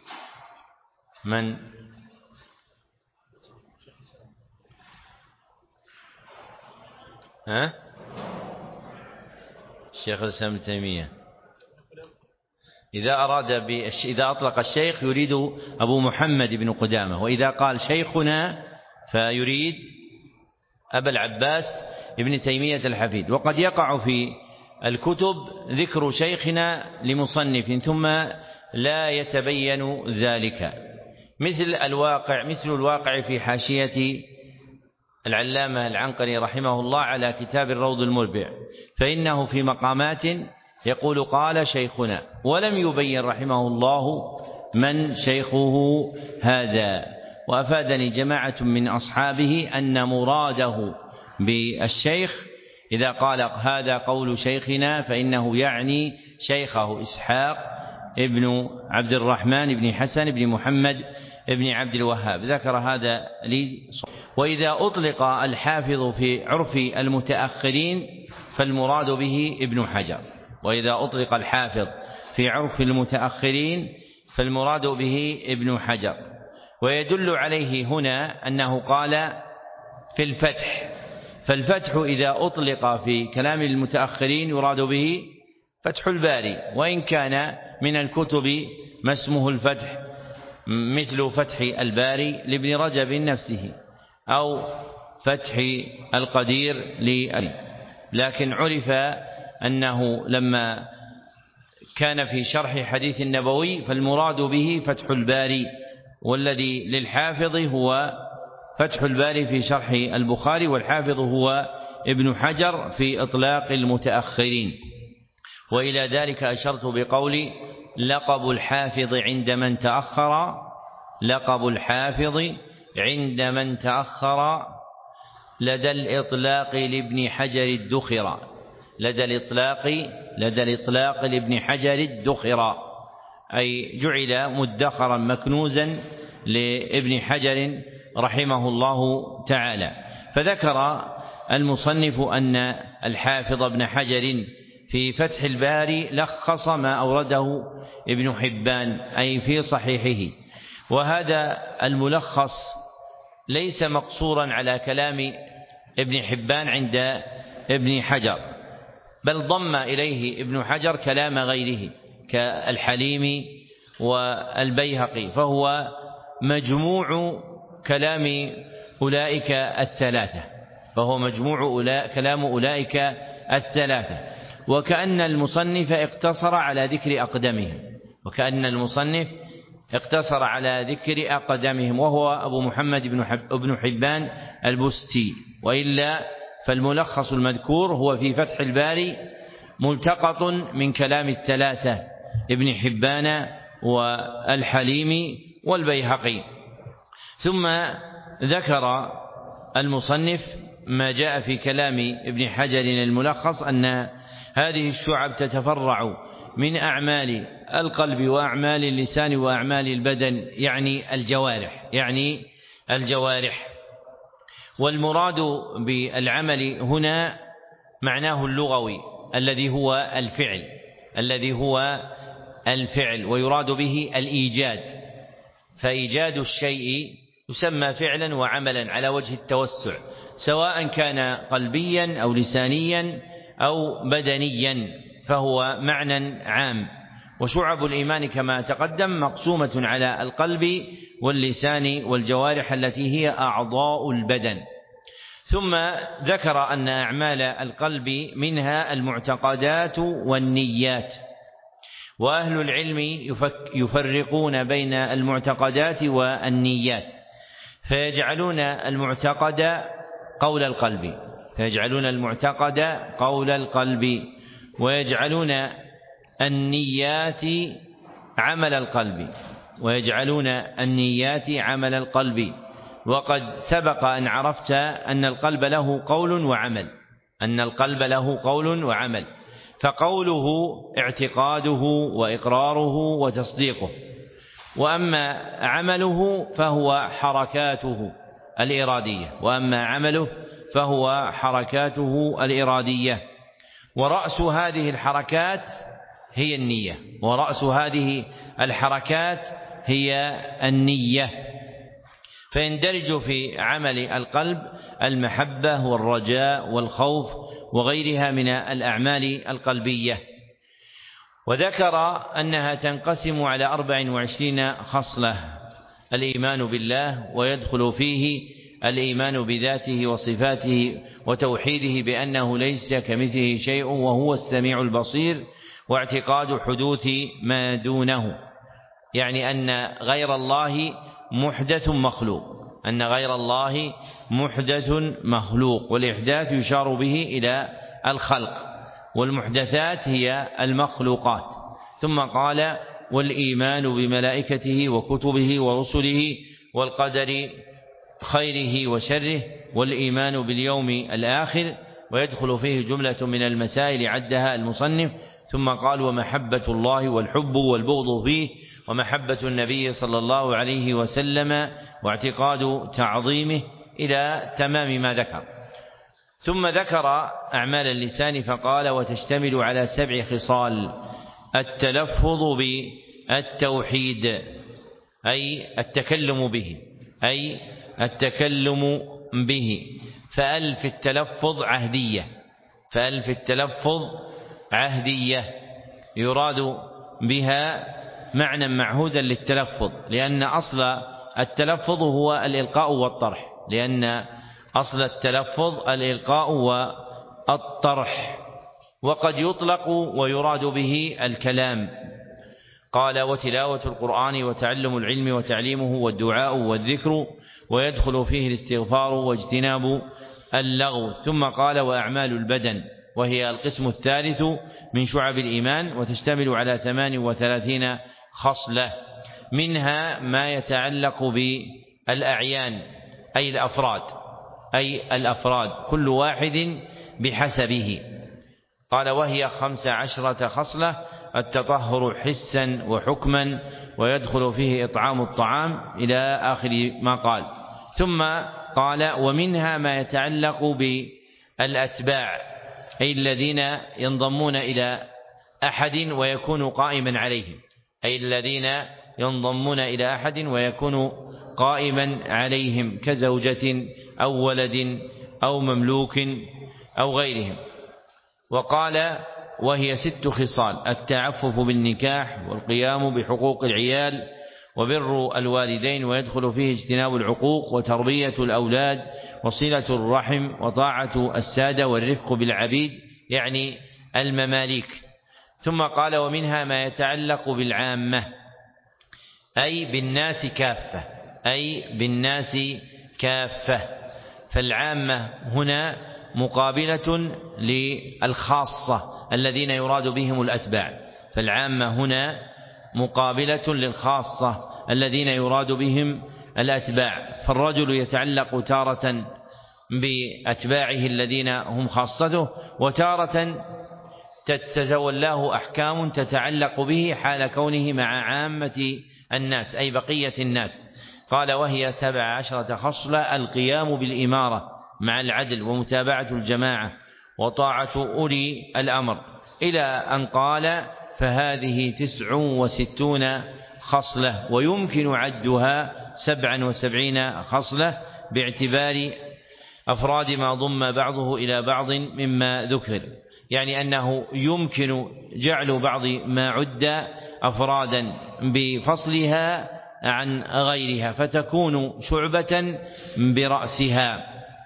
من ها الشيخ الإسلام ابن تيمية. إذا أراد بش... إذا أطلق الشيخ يريد أبو محمد بن قدامة، وإذا قال شيخنا فيريد أبا العباس ابن تيمية الحفيد. وقد يقع في الكتب ذكر شيخنا لمصنف ثم لا يتبين ذلك، مثل الواقع مثل الواقع في حاشية العلامة العنقري رحمه الله على كتاب الروض المربع، فإنه في مقامات يقول قال شيخنا، ولم يبين رحمه الله من شيخه هذا. وأفادني جماعة من أصحابه أن مراده بالشيخ إذا قال هذا قول شيخنا فإنه يعني شيخه إسحاق ابن عبد الرحمن بن حسن بن محمد ابن عبد الوهاب، ذكر هذا لي. وإذا أطلق الحافظ في عرف المتأخرين فالمراد به ابن حجر، وإذا أطلق الحافظ في عرف المتأخرين فالمراد به ابن حجر. ويدل عليه هنا أنه قال في الفتح، فالفتح إذا أطلق في كلام المتأخرين يراد به فتح الباري، وإن كان من الكتب ما اسمه الفتح مثل فتح الباري لابن رجب نفسه أو فتح القدير لأبي، لكن عرف أنه لما كان في شرح حديث النبوي فالمراد به فتح الباري، والذي للحافظ هو فتح الباري في شرح البخاري، والحافظ هو ابن حجر في إطلاق المتأخرين. وإلى ذلك أشرت بقولي لقب الحافظ عند من تأخر، لقب الحافظ عند من تأخر لدى الإطلاق لابن حجر الدخر، لدى الإطلاق لدى الإطلاق لابن حجر الدخر، أي جعل مدخرا مكنوزا لابن حجر رحمه الله تعالى. فذكر المصنف أن الحافظ ابن حجر في فتح الباري لخص ما أورده ابن حبان أي في صحيحه، وهذا الملخص ليس مقصورا على كلام ابن حبان عند ابن حجر، بل ضم إليه ابن حجر كلام غيره كالحليم والبيهقي، فهو مجموع كلام أولئك الثلاثة، فهو مجموع أولا كلام أولئك الثلاثة. وكأن المصنف اقتصر على ذكر أقدمهم، وكأن المصنف اقتصر على ذكر أقدمهم وهو أبو محمد بن حبان البستي، وإلا فالملخص المذكور هو في فتح الباري ملتقط من كلام الثلاثة ابن حبان والحليم والبيهقي. ثم ذكر المصنف ما جاء في كلام ابن حجر الملخص أن هذه الشعب تتفرع من أعمال القلب وأعمال اللسان وأعمال البدن، يعني الجوارح يعني الجوارح والمراد بالعمل هنا معناه اللغوي الذي هو الفعل الذي هو الفعل ويراد به الإيجاد، فإيجاد الشيء يسمى فعلا وعملا على وجه التوسع، سواء كان قلبيا أو لسانيا أو بدنيا، فهو معنى عام. وشعب الإيمان كما تقدم مقسومة على القلب واللسان والجوارح التي هي أعضاء البدن. ثم ذكر أن أعمال القلب منها المعتقدات والنيات، وأهل العلم يفرقون بين المعتقدات والنيات، فيجعلون المعتقد قول القلب فيجعلون المعتقد قول القلب ويجعلون النيات عمل القلب ويجعلون النيات عمل القلب. وقد سبق أن عرفت أن القلب له قول وعمل أن القلب له قول وعمل فقوله اعتقاده وإقراره وتصديقه، وأما عمله فهو حركاته الإرادية وأما عمله فهو حركاته الإرادية ورأس هذه الحركات هي النية ورأس هذه الحركات هي النية فيندرج في عمل القلب المحبة والرجاء والخوف وغيرها من الأعمال القلبية. وذكر أنها تنقسم على أربع وعشرين خصلة: الإيمان بالله، ويدخل فيه الإيمان بذاته وصفاته وتوحيده بأنه ليس كمثله شيء وهو السميع البصير، واعتقاد حدوث ما دونه، يعني أن غير الله محدث مخلوق أن غير الله محدث مخلوق والإحداث يشار به إلى الخلق، والمحدثات هي المخلوقات. ثم قال والإيمان بملائكته وكتبه ورسله والقدر خيره وشره والإيمان باليوم الآخر، ويدخل فيه جملة من المسائل عدها المصنف. ثم قال ومحبة الله والحب والبغض فيه، ومحبة النبي صلى الله عليه وسلم واعتقاد تعظيمه إلى تمام ما ذكر. ثم ذكر أعمال اللسان فقال وتشتمل على سبع خصال: التلفظ بالتوحيد أي التكلم به أي التكلم به فألف التلفظ عهدية فألف التلفظ عهدية يراد بها معنى معهودا للتلفظ، لأن أصل التلفظ هو الإلقاء والطرح لأن أصل التلفظ الإلقاء والطرح، وقد يطلق ويراد به الكلام. قال وتلاوة القرآن وتعلم العلم وتعليمه والدعاء والذكر، ويدخل فيه الاستغفار واجتناب اللغو. ثم قال وأعمال البدن، وهي القسم الثالث من شعب الإيمان، وتشتمل على ثمان وثلاثين خصلة، منها ما يتعلق بالأعيان أي الأفراد أي الأفراد كل واحد بحسبه. قال وهي خمس عشرة خصلة: التطهر حسا وحكما، ويدخل فيه إطعام الطعام إلى آخر ما قال. ثم قال ومنها ما يتعلق بالأتباع أي الذين ينضمون إلى أحد ويكون قائما عليهم أي الذين ينضمون إلى أحد ويكون قائما عليهم كزوجة أو ولد أو مملوك أو غيرهم. وقال وهي ست خصال: التعفف بالنكاح، والقيام بحقوق العيال، وبر الوالدين، ويدخل فيه اجتناب العقوق، وتربية الأولاد، وصلة الرحم، وطاعة السادة، والرفق بالعبيد يعني المماليك. ثم قال ومنها ما يتعلق بالعامة أي بالناس كافة أي بالناس كافة فالعامة هنا مقابلة للخاصة الذين يراد بهم الأتباع فالعامة هنا مقابلة للخاصة الذين يراد بهم الأتباع. فالرجل يتعلق تارة بأتباعه الذين هم خاصته، وتارة تتولاه أحكام تتعلق به حال كونه مع عامة الناس أي بقية الناس. قال وهي سبع عشرة خصلة: القيام بالإمارة مع العدل، ومتابعة الجماعة، وطاعة أولي الأمر، إلى أن قال فهذه تسع وستون خصلة، ويمكن عدها سبعا وسبعين خصلة باعتبار أفراد ما ضم بعضه إلى بعض مما ذكر، يعني أنه يمكن جعل بعض ما عد أفرادا بفصلها عن غيرها فتكون شعبة برأسها.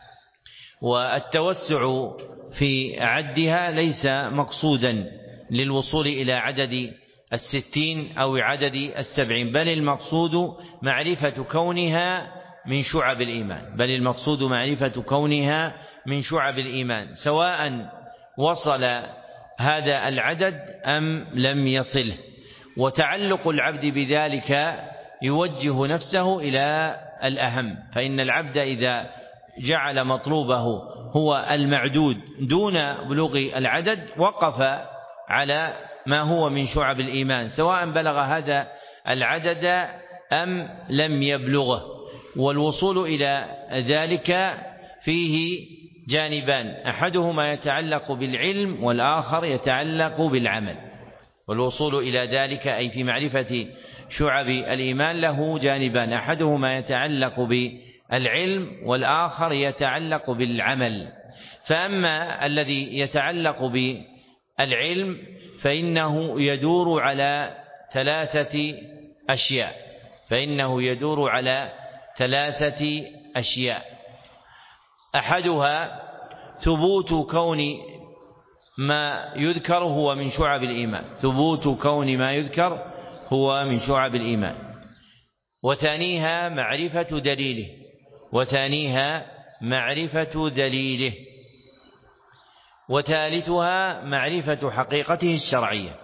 والتوسع في عدها ليس مقصودا للوصول إلى عدد الستين أو عدد السبعين، بل المقصود معرفة كونها من شعب الإيمان بل المقصود معرفة كونها من شعب الإيمان سواء وصل هذا العدد أم لم يصله. وتعلق العبد بذلك يوجه نفسه إلى الأهم، فإن العبد إذا جعل مطلوبه هو المعدود دون بلوغ العدد وقف على ما هو من شعب الإيمان سواء بلغ هذا العدد أم لم يبلغه. والوصول إلى ذلك فيه جانبان: أحدهما يتعلق بالعلم والآخر يتعلق بالعمل. والوصول إلى ذلك أي في معرفة شعب الإيمان له جانبان: أحدهما يتعلق بالعلم والآخر يتعلق بالعمل. فأما الذي يتعلق بالعلم فإنه يدور على ثلاثة أشياء فإنه يدور على ثلاثة أشياء أحدها ثبوت كون ما يذكر هو من شعب الإيمان ثبوت كون ما يذكر هو من شعب الإيمان وثانيها معرفة دليله وثانيها معرفة دليله وثالثها معرفة حقيقته الشرعية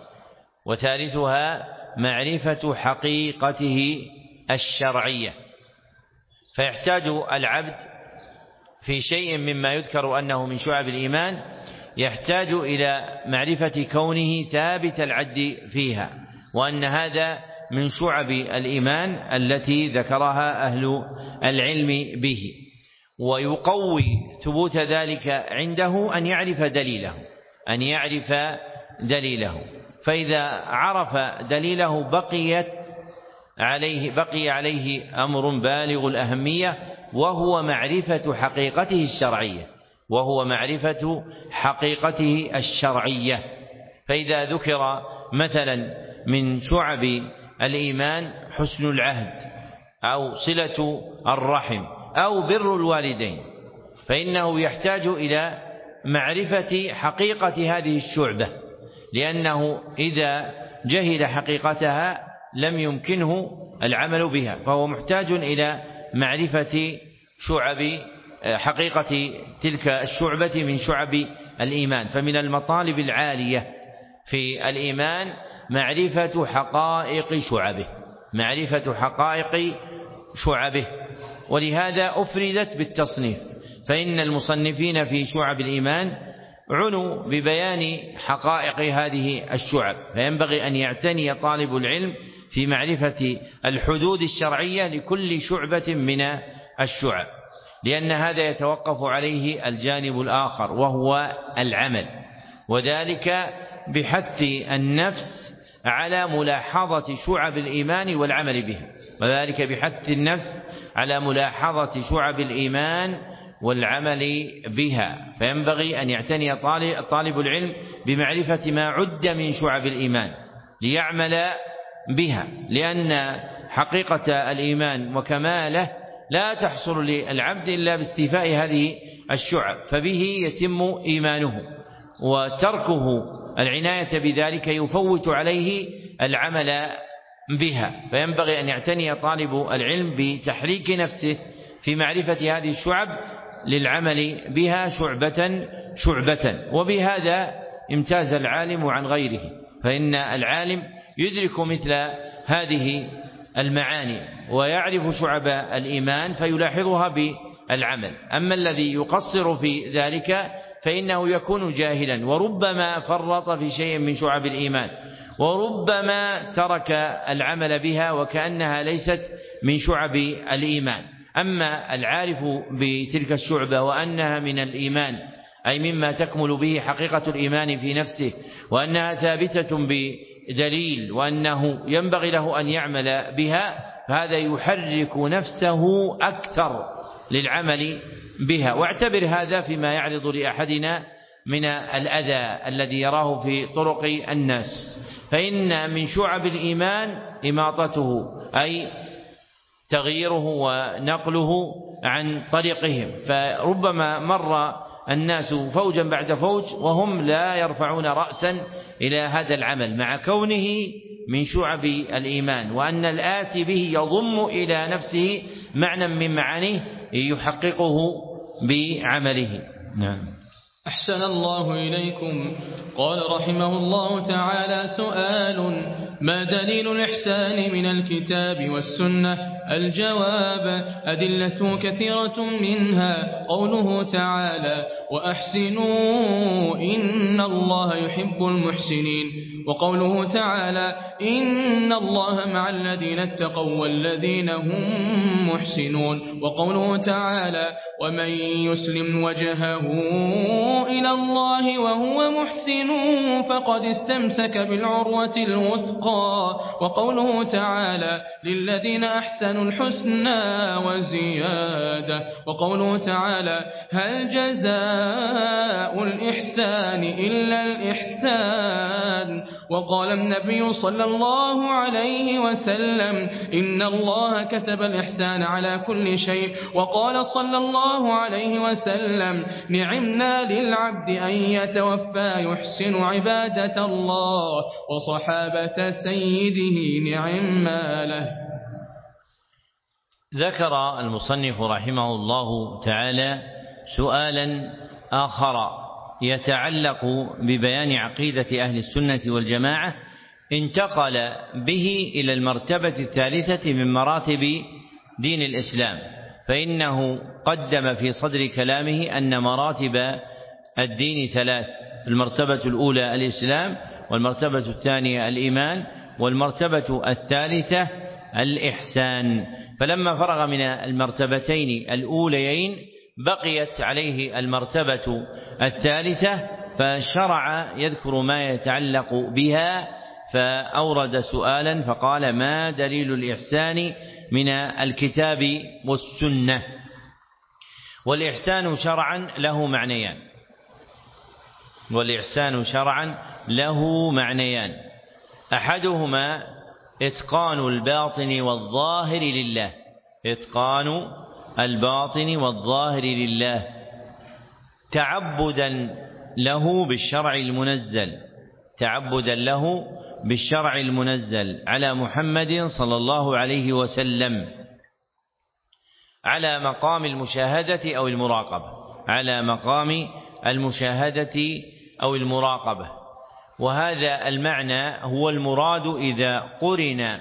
وثالثها معرفة حقيقته الشرعية فيحتاج العبد في شيء مما يذكر أنه من شعب الإيمان يحتاج إلى معرفة كونه ثابت العد فيها وأن هذا من شعب الإيمان التي ذكرها أهل العلم به ويقوي ثبوت ذلك عنده أن يعرف دليله أن يعرف دليله فإذا عرف دليله بقيت عليه بقي عليه أمر بالغ الأهمية وهو معرفة حقيقته الشرعية وهو معرفة حقيقته الشرعية فإذا ذكر مثلا من شعب الإيمان حسن العهد أو صلة الرحم أو بر الوالدين فإنه يحتاج إلى معرفة حقيقة هذه الشعبة لأنه إذا جهل حقيقتها لم يمكنه العمل بها فهو محتاج إلى معرفة شعب حقيقة تلك الشعبة من شعب الإيمان فمن المطالب العالية في الإيمان معرفة حقائق شعبه معرفة حقائق شعبه ولهذا أفردت بالتصنيف فإن المصنفين في شعب الإيمان عنوا ببيان حقائق هذه الشعب فينبغي أن يعتني طالب العلم في معرفة الحدود الشرعية لكل شعبة من الشعب لأن هذا يتوقف عليه الجانب الآخر وهو العمل وذلك بحث النفس على ملاحظة شعب الإيمان والعمل بها وذلك بحث النفس على ملاحظة شعب الإيمان والعمل بها فينبغي أن يعتني طالب العلم بمعرفة ما عد من شعب الإيمان ليعمل بها لأن حقيقة الإيمان وكماله لا تحصل للعبد إلا باستيفاء هذه الشعب فبه يتم إيمانه وتركه العناية بذلك يفوت عليه العمل بها فينبغي أن يعتني طالب العلم بتحريك نفسه في معرفة هذه الشعب للعمل بها شعبة شعبة وبهذا امتاز العالم عن غيره فإن العالم يدرك مثل هذه المعاني ويعرف شعب الإيمان فيلاحظها بالعمل أما الذي يقصر في ذلك فإنه يكون جاهلا وربما فرط في شيء من شعب الإيمان وربما ترك العمل بها وكأنها ليست من شعب الإيمان أما العارف بتلك الشعبة وأنها من الإيمان أي مما تكمل به حقيقة الإيمان في نفسه وأنها ثابتة بدليل وأنه ينبغي له أن يعمل بها فهذا يحرك نفسه أكثر للعمل بها واعتبر هذا فيما يعرض لأحدنا من الأذى الذي يراه في طرق الناس فإن من شعب الإيمان إماطته أي تغييره ونقله عن طريقهم فربما مر الناس فوجا بعد فوج وهم لا يرفعون رأسا إلى هذا العمل مع كونه من شعب الإيمان وأن الآتي به يضم إلى نفسه معنى من معانيه يحققه بعمله. نعم. أحسن الله إليكم. قال رحمه الله تعالى: سؤال: ما دليل الإحسان من الكتاب والسنة؟ الجواب: أدلة كثيرة منها قوله تعالى: وأحسنوا إن الله يحب المحسنين، وقوله تعالى: إن الله مع الذين اتقوا والذين هم محسنون، وقوله تعالى: ومن يسلم وجهه إلى الله وهو محسن فقد استمسك بالعروة الوثقى، وقوله تعالى: للذين أحسنوا الحسنى وزيادة، وقوله تعالى: هل جزاء الإحسان إلا الإحسان، وقال النبي صلى الله عليه وسلم: إن الله كتب الإحسان على كل شيء، وقال صلى الله عليه وسلم: نعمنا للعبد أن يتوفى يحسن عبادة الله، وصحابة سيده نعما له. ذكر المصنف رحمه الله تعالى سؤالا آخر يتعلق ببيان عقيدة أهل السنة والجماعة انتقل به إلى المرتبة الثالثة من مراتب دين الإسلام، فإنه قدم في صدر كلامه أن مراتب الدين ثلاث: المرتبة الأولى الإسلام، والمرتبة الثانية الإيمان، والمرتبة الثالثة الإحسان. فلما فرغ من المرتبتين الأوليين بقيت عليه المرتبة الثالثة، فشرع يذكر ما يتعلق بها، فأورد سؤالا فقال: ما دليل الإحسان من الكتاب والسنة؟ والإحسان شرعا له معنيان والإحسان شرعا له معنيان أحدهما إتقان الباطن والظاهر لله إتقان الباطن والظاهر لله تعبدا له بالشرع المنزل تعبدا له بالشرع المنزل على محمد صلى الله عليه وسلم، على مقام المشاهدة أو المراقبة على مقام المشاهدة أو المراقبة وهذا المعنى هو المراد إذا قرن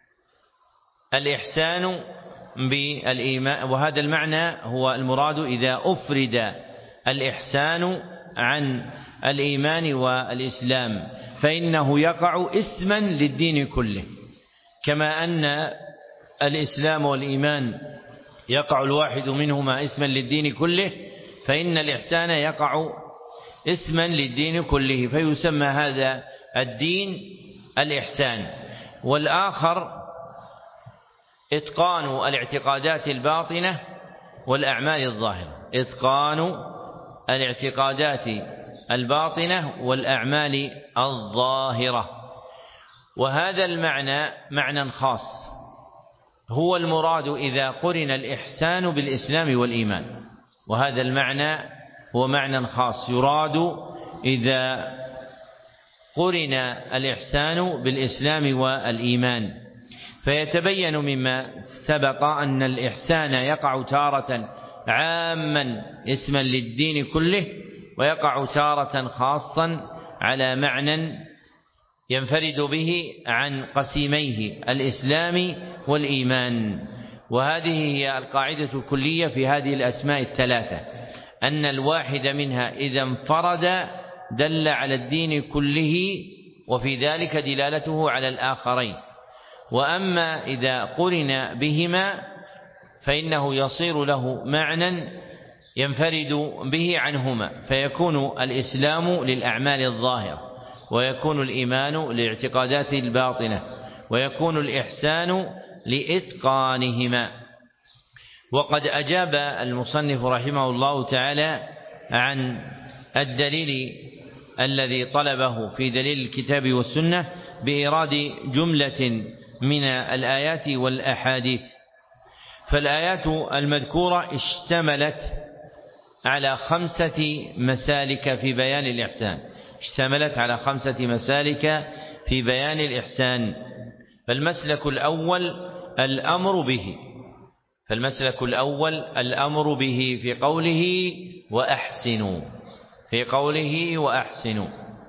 الإحسان بالإيمان وهذا المعنى هو المراد إذا أفرد الإحسان عن الإيمان والإسلام، فإنه يقع اسما للدين كله، كما أن الإسلام والإيمان يقع الواحد منهما اسما للدين كله، فإن الإحسان يقع اسما للدين كله، فيسمى هذا الدين الإحسان. والآخر إتقان الاعتقادات الباطنة والأعمال الظاهرة إتقان الاعتقادات الباطنة والأعمال الظاهرة وهذا المعنى معنى خاص هو المراد إذا قرن الإحسان بالإسلام والإيمان، وهذا المعنى هو معنى خاص يراد إذا قرن الإحسان بالإسلام والإيمان. فيتبين مما سبق أن الإحسان يقع تارة عاما اسما للدين كله، ويقع تارة خاصا على معنى ينفرد به عن قسيميه الإسلام والإيمان. وهذه هي القاعدة الكلية في هذه الأسماء الثلاثة، أن الواحد منها إذا انفرد دل على الدين كله، وفي ذلك دلالته على الآخرين، وأما إذا قرن بهما فإنه يصير له معنى ينفرد به عنهما، فيكون الإسلام للأعمال الظاهرة، ويكون الإيمان للاعتقادات الباطنة، ويكون الإحسان لإتقانهما. وقد أجاب المصنف رحمه الله تعالى عن الدليل الذي طلبه في دليل الكتاب والسنة بإيراد جملة من الآيات والأحاديث. فالآيات المذكورة اشتملت على خمسة مسالك في بيان الإحسان اشتملت على خمسة مسالك في بيان الإحسان فالمسلك الأول الأمر به فالمسلك الأول الأمر به في قوله وأحسنوا في قوله وأحسنوا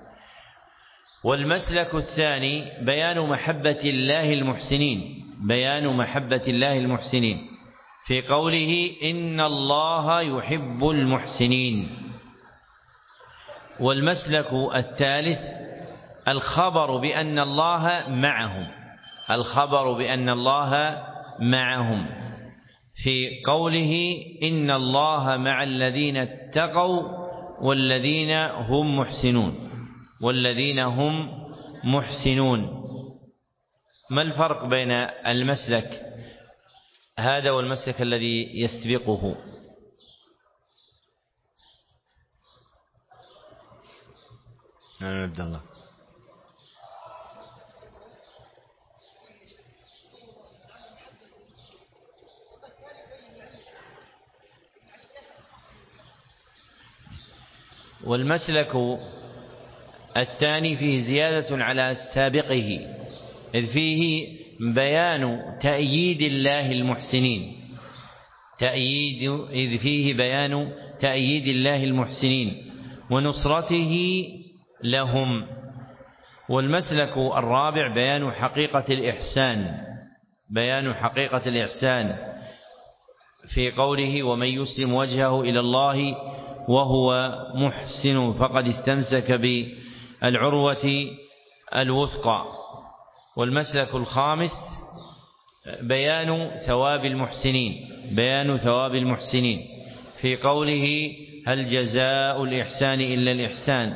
والمسلك الثاني بيان محبة الله المحسنين بيان محبة الله المحسنين في قوله إن الله يحب المحسنين. والمسلك الثالث الخبر بأن الله معهم الخبر بأن الله معهم في قوله إن الله مع الذين اتقوا والذين هم محسنون والذين هم محسنون. ما الفرق بين المسلك هذا والمسلك الذي يسبقه؟ أنا عبد الله. والمسلك الثاني فيه زيادة على سابقه، إذ فيه بيان تأييد الله المحسنين تأييد إذ فيه بيان تأييد الله المحسنين ونصرته لهم. والمسلك الرابع بيان حقيقة الإحسان، بيان حقيقة الإحسان في قوله ومن يسلم وجهه إلى الله وهو محسن فقد استمسك بالعروة الوثقى. والمسلك الخامس بيان ثواب المحسنين، بيان ثواب المحسنين في قوله هل جزاء الإحسان إلا الإحسان،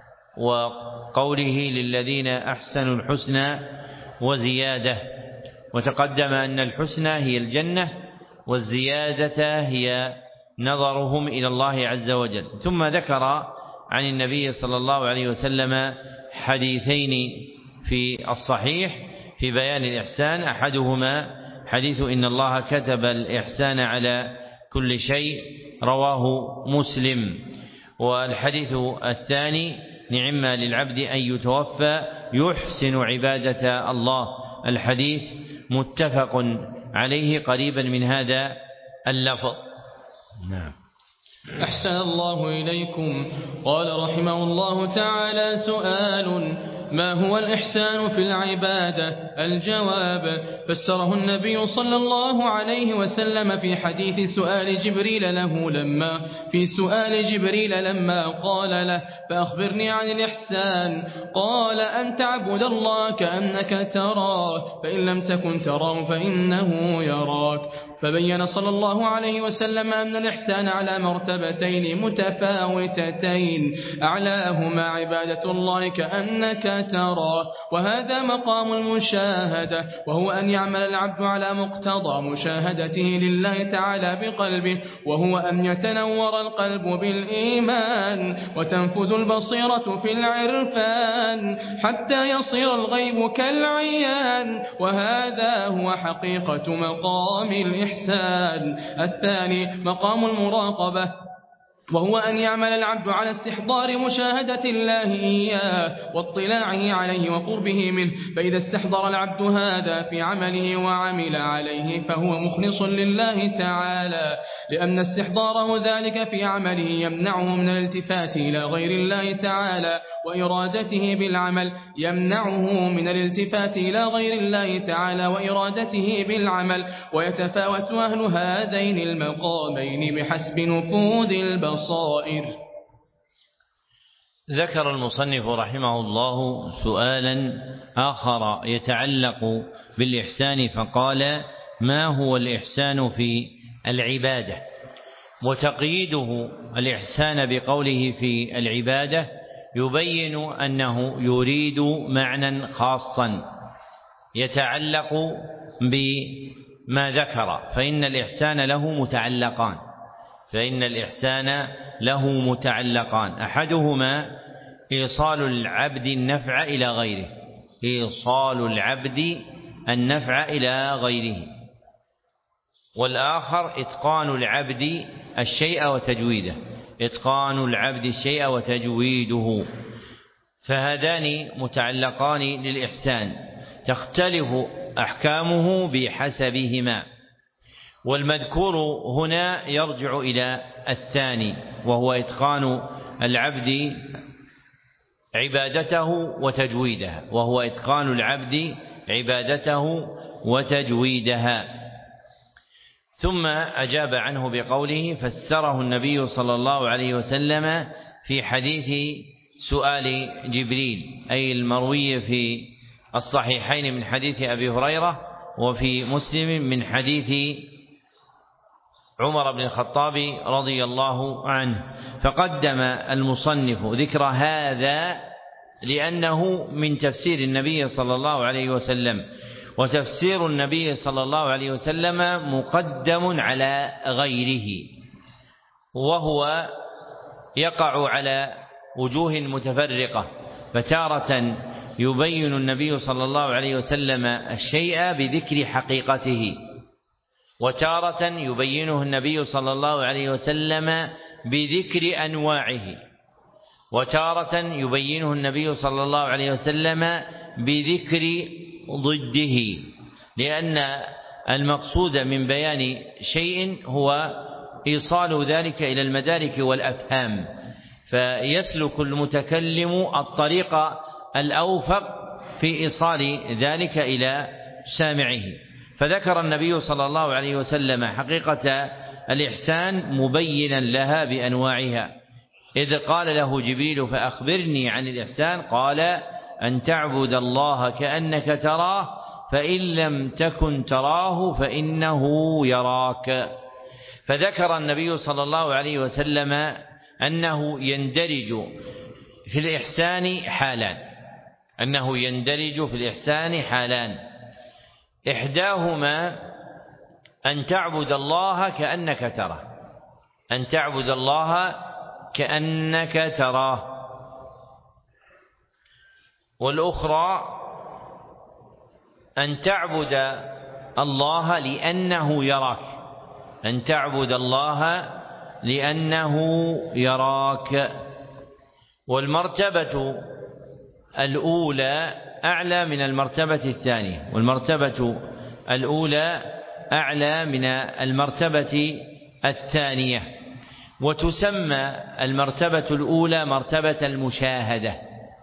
وقوله للذين أحسنوا الحسنى وزيادة. وتقدم أن الحسنى هي الجنة والزيادة هي نظرهم إلى الله عز وجل. ثم ذكر عن النبي صلى الله عليه وسلم حديثين في الصحيح في بيان الإحسان، أحدهما حديث إن الله كتب الإحسان على كل شيء رواه مسلم، والحديث الثاني نعم للعبد أن يتوفى يحسن عبادة الله، الحديث متفق عليه قريبا من هذا اللفظ. نعم. أحسن الله إليكم. قال رحمه الله تعالى سؤال ما هو الإحسان في العبادة؟ الجواب فسره النبي صلى الله عليه وسلم في حديث سؤال جبريل له لما في سؤال جبريل لما قال له فأخبرني عن الإحسان، قال أن تعبد الله كأنك تراه فإن لم تكن تراه فإنه يراك. فبين صلى الله عليه وسلم أن الإحسان على مرتبتين متفاوتتين، أعلاهما عبادة الله كأنك تراه، وهذا مقام المشاهدة، وهو أن يعمل العبد على مقتضى مشاهدته لله تعالى بقلبه، وهو أن يتنور القلب بالإيمان وتنفذ البصيرة في العرفان حتى يصير الغيب كالعيان، وهذا هو حقيقة مقام الإحسان. الثاني مقام المراقبة، وهو أن يعمل العبد على استحضار مشاهدة الله إياه واطلاعه عليه وقربه منه، فإذا استحضر العبد هذا في عمله وعمل عليه فهو مخلص لله تعالى، لأن استحضاره ذلك في عمله يمنعه من الالتفات إلى غير الله تعالى، وإرادته بالعمل يمنعه من الالتفات إلى غير الله تعالى وإرادته بالعمل، ويتفاوت أهل هذين المقامين بحسب نفوذ البصائر. ذكر المصنف رحمه الله سؤالا آخر يتعلق بالإحسان فقال ما هو الإحسان في العبادة؟ وتقييده الإحسان بقوله في العبادة يبين أنه يريد معنى خاصا يتعلق بما ذكر، فإن الإحسان له متعلقان فإن الإحسان له متعلقان أحدهما إيصال العبد النفع إلى غيره إيصال العبد النفع إلى غيره والآخر إتقان العبد الشيء وتجويده إتقان العبد الشيء وتجويده فهذان متعلقان للإحسان تختلف أحكامه بحسبهما، والمذكور هنا يرجع إلى الثاني وهو إتقان العبد عبادته وتجويدها وهو إتقان العبد عبادته وتجويدها. ثم أجاب عنه بقوله فسره النبي صلى الله عليه وسلم في حديث سؤال جبريل، أي المروي في الصحيحين من حديث أبي هريرة وفي مسلم من حديث عمر بن الخطاب رضي الله عنه. فقدم المصنف ذكر هذا لأنه من تفسير النبي صلى الله عليه وسلم، وتفسير النبي صلى الله عليه وسلم مقدم على غيره، وهو يقع على وجوه متفرقة، فتارة يبين النبي صلى الله عليه وسلم الشيء بذكر حقيقته، وتارة يبينه النبي صلى الله عليه وسلم بذكر أنواعه، وتارة يبينه النبي صلى الله عليه وسلم بذكر ضده، لأن المقصود من بيان شيء هو إيصال ذلك إلى المدارك والأفهام، فيسلك المتكلم الطريق الأوفق في إيصال ذلك إلى سامعه. فذكر النبي صلى الله عليه وسلم حقيقة الإحسان مبينا لها بأنواعها، إذ قال له جبريل فأخبرني عن الإحسان، قال أن تعبد الله كأنك تراه فإن لم تكن تراه فإنه يراك. فذكر النبي صلى الله عليه وسلم أنه يندرج في الإحسان حالان أنه يندرج في الإحسان حالان إحداهما أن تعبد الله كأنك تراه أن تعبد الله كأنك تراه والأخرى أن تعبد الله لأنه يراك أن تعبد الله لأنه يراك. والمرتبة الأولى أعلى من المرتبة الثانية والمرتبة الأولى أعلى من المرتبة الثانية. وتسمى المرتبة الأولى مرتبة المشاهدة،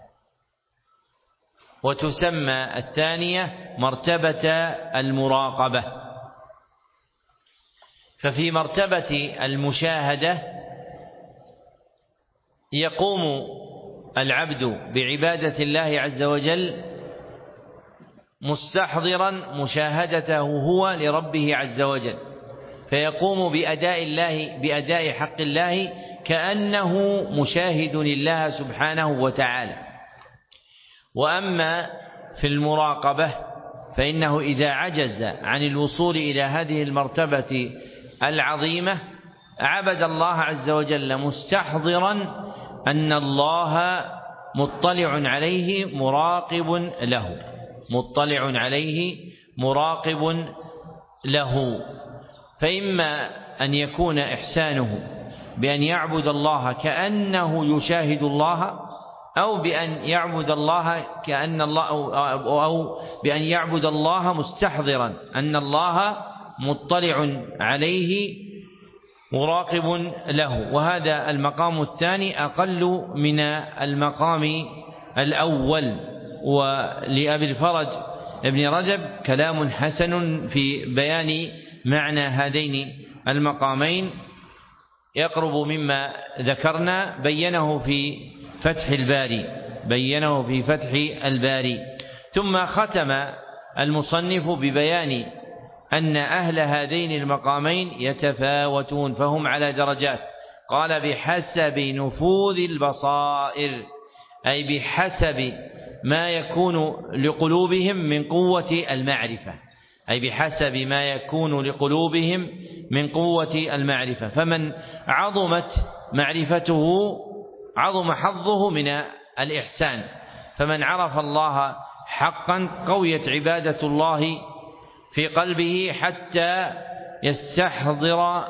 وتسمى الثانية مرتبة المراقبة. ففي مرتبة المشاهدة يقوم العبد بعبادة الله عز وجل مستحضرا مشاهدته هو لربه عز وجل، فيقوم بأداء الله بأداء حق الله كأنه مشاهد الله سبحانه وتعالى. وأما في المراقبة فإنه إذا عجز عن الوصول إلى هذه المرتبة العظيمة عبد الله عز وجل مستحضرا أن الله مطلع عليه مراقب له مطلع عليه مراقب له. فإما أن يكون إحسانه بأن يعبد الله كأنه يشاهد الله، أو بأن يعبد الله كأن الله أو بأن يعبد الله مستحضرا أن الله مطلع عليه مراقب له. وهذا المقام الثاني أقل من المقام الأول. ولأبي الفرج ابن رجب كلام حسن في بيان معنى هذين المقامين يقرب مما ذكرنا، بينه في فتح الباري بينه في فتح الباري. ثم ختم المصنف ببيان أن أهل هذين المقامين يتفاوتون فهم على درجات. قال بحسب نفوذ البصائر، أي بحسب ما يكون لقلوبهم من قوة المعرفة أي بحسب ما يكون لقلوبهم من قوة المعرفة. فمن عظمت معرفته عظم حظه من الإحسان، فمن عرف الله حقا قويت عبادة الله في قلبه حتى يستحضر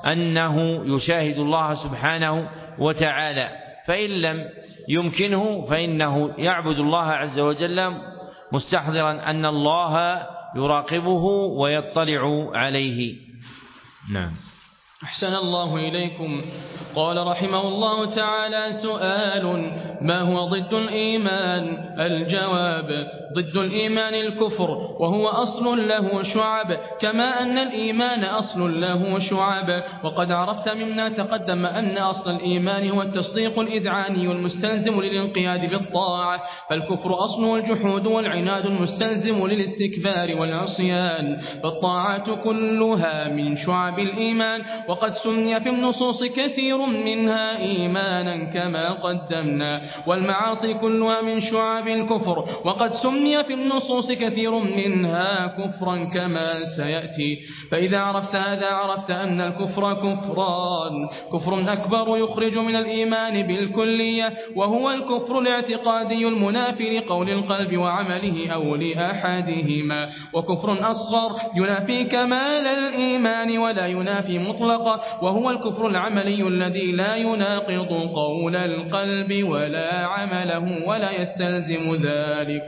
أنه يشاهد الله سبحانه وتعالى. فإن لم يمكنه فإنه يعبد الله عز وجل مستحضرا أن الله يراقبه ويطلع عليه. نعم. أحسن الله إليكم. قال رحمه الله تعالى: سؤال: ما هو ضد الإيمان؟ الجواب: ضد الإيمان الكفر، وهو أصل له شعب، كما أن الإيمان أصل له شعب. وقد عرفت مما تقدم أن أصل الإيمان هو التصديق الإذعاني المستلزم للانقياد بالطاعة، فالكفر أصله الجحود والعناد المستلزم للاستكبار والعصيان. فالطاعات كلها من شعب الإيمان، وقد سمي في النصوص كثير منها إيمانا كما قدمنا، والمعاصي كلها من شعب الكفر، وقد سمي في النصوص كثير منها كفرا كما سيأتي. فإذا عرفت هذا عرفت أن الكفر كفران: كفر أكبر يخرج من الإيمان بالكلية، وهو الكفر الاعتقادي المنافي لقول القلب وعمله أو لأحدهما، وكفر أصغر ينافي كمال الإيمان ولا ينافي مطلقا، وهو الكفر العملي الذي لا يناقض قول القلب ولا عمله ولا يستلزم ذلك.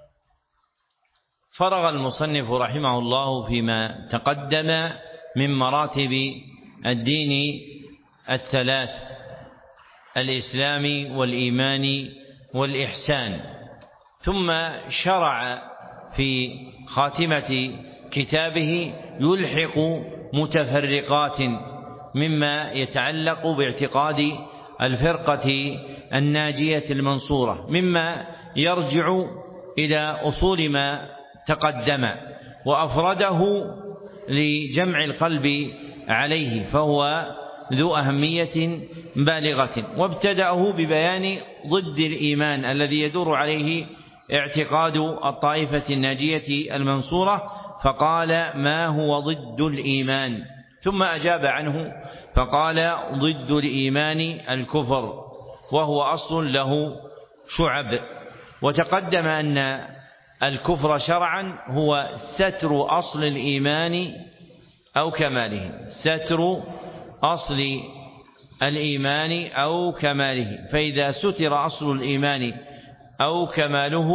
فرغ المصنف رحمه الله فيما تقدم من مراتب الدين الثلاث، الإسلام والإيمان والإحسان. ثم شرع في خاتمة كتابه يلحق متفرقات مما يتعلق باعتقاد الفرقة الناجية المنصورة، مما يرجع إلى أصول ما تقدم، وأفرده لجمع القلب عليه، فهو ذو أهمية بالغة. وابتدأه ببيان ضد الإيمان الذي يدور عليه اعتقاد الطائفة الناجية المنصورة، فقال: ما هو ضد الإيمان؟ ثم أجاب عنه فقال: ضد الإيمان الكفر، وهو أصل له شعب. وتقدم أن الكفر شرعا هو ستر أصل الإيمان أو كماله، ستر أصل الإيمان أو كماله، فإذا ستر أصل الإيمان أو كماله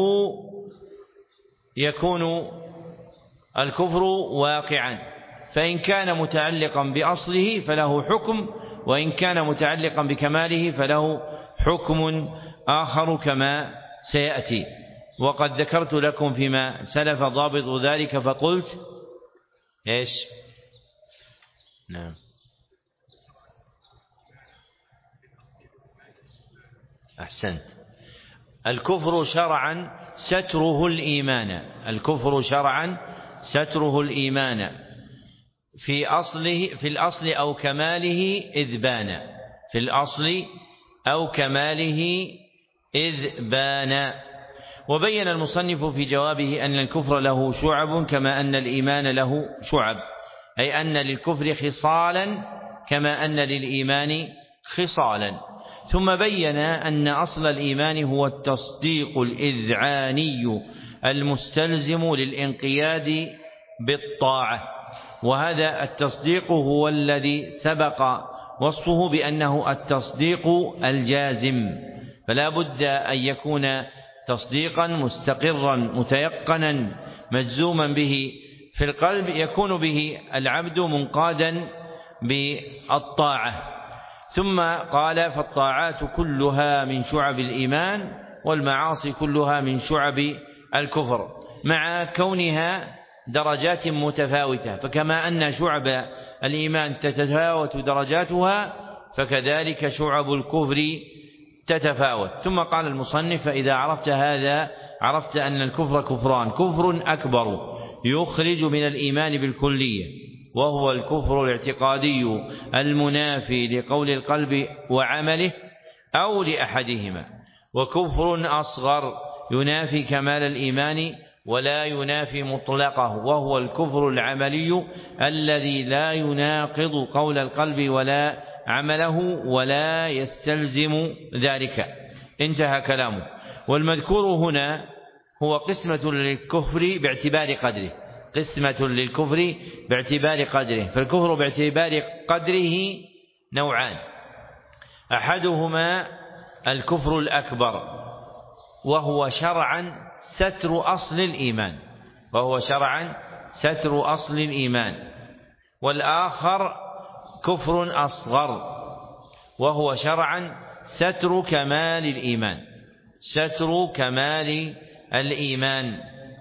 يكون الكفر واقعا، فإن كان متعلقا بأصله فله حكم، وإن كان متعلقا بكماله فله حكم آخر كما سيأتي. وقد ذكرت لكم فيما سلف ضابط ذلك فقلت إيش؟ نعم، أحسنت. الكفر شرعا ستره الإيمان، الكفر شرعا ستره الإيمان في أصله في الأصل أو كماله إذ بان، في الأصل أو كماله إذ بان. وبين المصنف في جوابه أن الكفر له شعب كما أن الإيمان له شعب، أي أن للكفر خصالا كما أن للإيمان خصالا. ثم بين أن أصل الإيمان هو التصديق الإذعاني المستلزم للانقياد بالطاعة، وهذا التصديق هو الذي سبق وصفه بأنه التصديق الجازم، فلا بد أن يكون تصديقا مستقرا متيقنا مجزوما به في القلب، يكون به العبد منقادا بالطاعة. ثم قال: فالطاعات كلها من شعب الإيمان، والمعاصي كلها من شعب الكفر، مع كونها درجات متفاوتة، فكما أن شعب الإيمان تتفاوت درجاتها فكذلك شعب الكفر تتفاوت. ثم قال المصنف: فإذا عرفت هذا عرفت أن الكفر كفران: كفر أكبر يخرج من الإيمان بالكلية، وهو الكفر الاعتقادي المنافي لقول القلب وعمله أو لأحدهما، وكفر أصغر ينافي كمال الإيمان ولا ينافي مطلقه، وهو الكفر العملي الذي لا يناقض قول القلب ولا عمله ولا يستلزم ذلك. انتهى كلامه. والمذكور هنا هو قسمة للكفر باعتبار قدره، قسمة للكفر باعتبار قدره، فالكفر باعتبار قدره نوعان: أحدهما الكفر الأكبر، وهو شرعا ستر أصل الإيمان، وهو شرعا ستر أصل الإيمان، والآخر كفر أصغر، وهو شرعا ستر كمال الإيمان، ستر كمال الإيمان.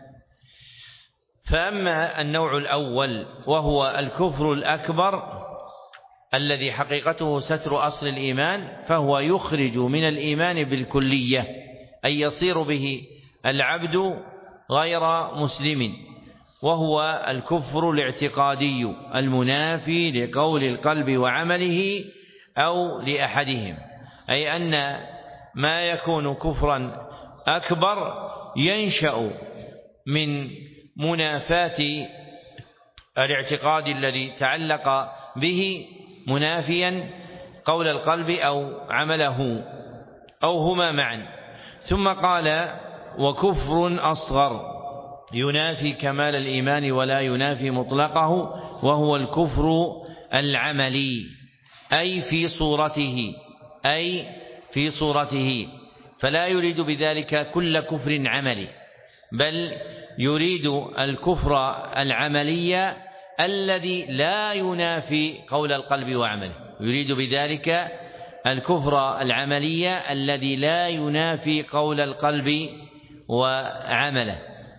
فأما النوع الأول وهو الكفر الأكبر الذي حقيقته ستر أصل الإيمان، فهو يخرج من الإيمان بالكلية، أي يصير به العبد غير مسلم، وهو الكفر الاعتقادي المنافي لقول القلب وعمله أو لأحدهم، أي أن ما يكون كفرا أكبر ينشأ من منافاة الاعتقاد الذي تعلق به منافيا قول القلب أو عمله أو هما معا. ثم قال: وكفر أصغر ينافي كمال الإيمان ولا ينافي مطلقه، وهو الكفر العملي، أي في صورته، أي في صورته، فلا يريد بذلك كل كفر عملي، بل يريد الكفر العملي الذي لا ينافي قول القلب وعمله، يريد بذلك الكفر العملي الذي لا ينافي قول القلب وعمله.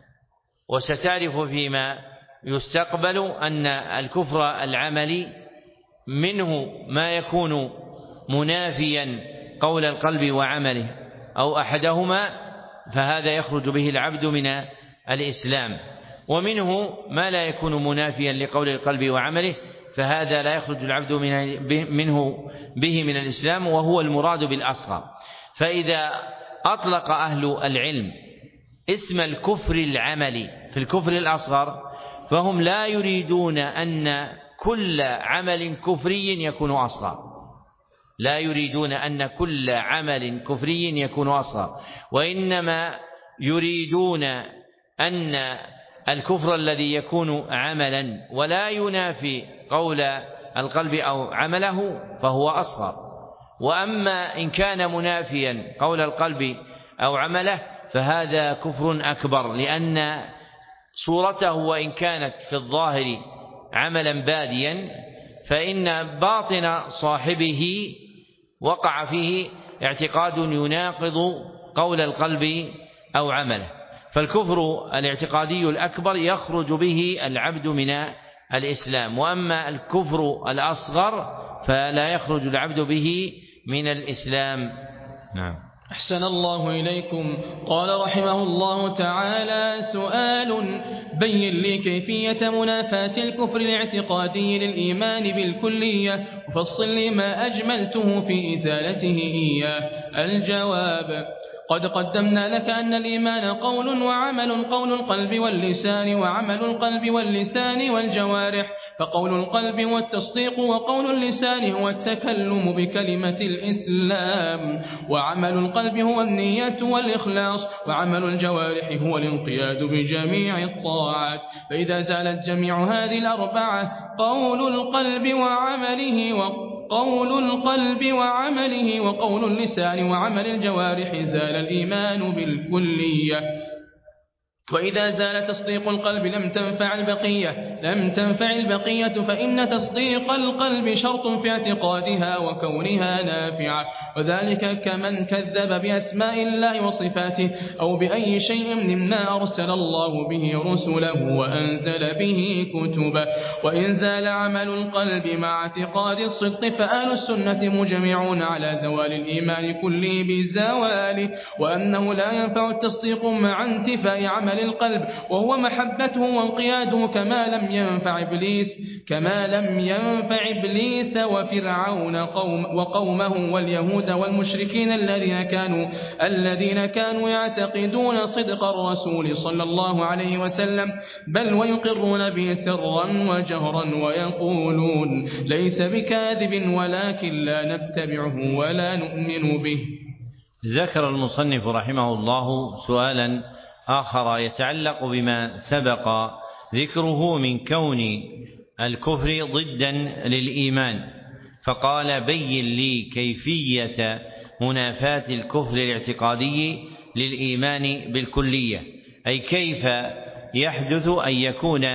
وستعرف فيما يستقبل أن الكفر العملي منه ما يكون منافيا قول القلب وعمله أو أحدهما، فهذا يخرج به العبد من الإسلام، ومنه ما لا يكون منافيا لقول القلب وعمله، فهذا لا يخرج العبد منه به من الإسلام، وهو المراد بالأصغر. فإذا أطلق أهل العلم اسم الكفر العملي في الكفر الأصغر فهم لا يريدون أن كل عمل كفري يكون أصغر، لا يريدون أن كل عمل كفري يكون أصغر، وإنما يريدون أن الكفر الذي يكون عملا ولا ينافي قول القلب أو عمله فهو أصغر. وأما إن كان منافيا قول القلب أو عمله فهذا كفر أكبر، لأن صورته وإن كانت في الظاهر عملا باديا فإن باطن صاحبه وقع فيه اعتقاد يناقض قول القلب أو عمله. فالكفر الاعتقادي الأكبر يخرج به العبد من الإسلام، وأما الكفر الأصغر فلا يخرج العبد به من الإسلام. نعم. أحسن الله إليكم. قال رحمه الله تعالى: سؤال: بين لي كيفية منافاة الكفر الاعتقادي للإيمان بالكلية، وفصل لي ما أجملته في إزالته إياه. الجواب: قد قدمنا لك أن الإيمان قول وعمل، قول القلب واللسان، وعمل القلب واللسان والجوارح. فقول القلب هو التصديق، وقول اللسان هو التكلم بكلمة الإسلام، وعمل القلب هو النية والإخلاص، وعمل الجوارح هو الانقياد بجميع الطاعات. فإذا زالت جميع هذه الأربعة قول القلب وعمله وقول القلب وعمله وقول اللسان وعمل الجوارح زال الإيمان بالكلية. وإذا زال تصديق القلب لم تنفع البقية لم تنفع البقية فإن تصديق القلب شرط في اعتقادها وكونها نافعة، وذلك كمن كذب بأسماء الله وصفاته أو بأي شيء مما أرسل الله به رسله وأنزل به كتبه. وإن زال عمل القلب مع اعتقاد الصدق فأهل السنة مجمعون على زوال الإيمان كله بزواله، وأنه لا ينفع التصديق مع انتفاء عمل القلب وهو محبته وانقياده، كما لم ينفع إبليس كما لم ينفع إبليس وفرعون قوم وقومه واليهود والمشركين الذين كانوا الذين كانوا يعتقدون صدق الرسول صلى الله عليه وسلم، بل ويقرون به سرا وجهرا ويقولون ليس بكاذب ولكن لا نتبعه ولا نؤمن به. ذكر المصنف رحمه الله سؤالا آخر يتعلق بما سبق ذكره من كون الكفر ضدا للإيمان، فقال: بين لي كيفية منافاة الكفر الاعتقادي للإيمان بالكلية، أي كيف يحدث أن يكون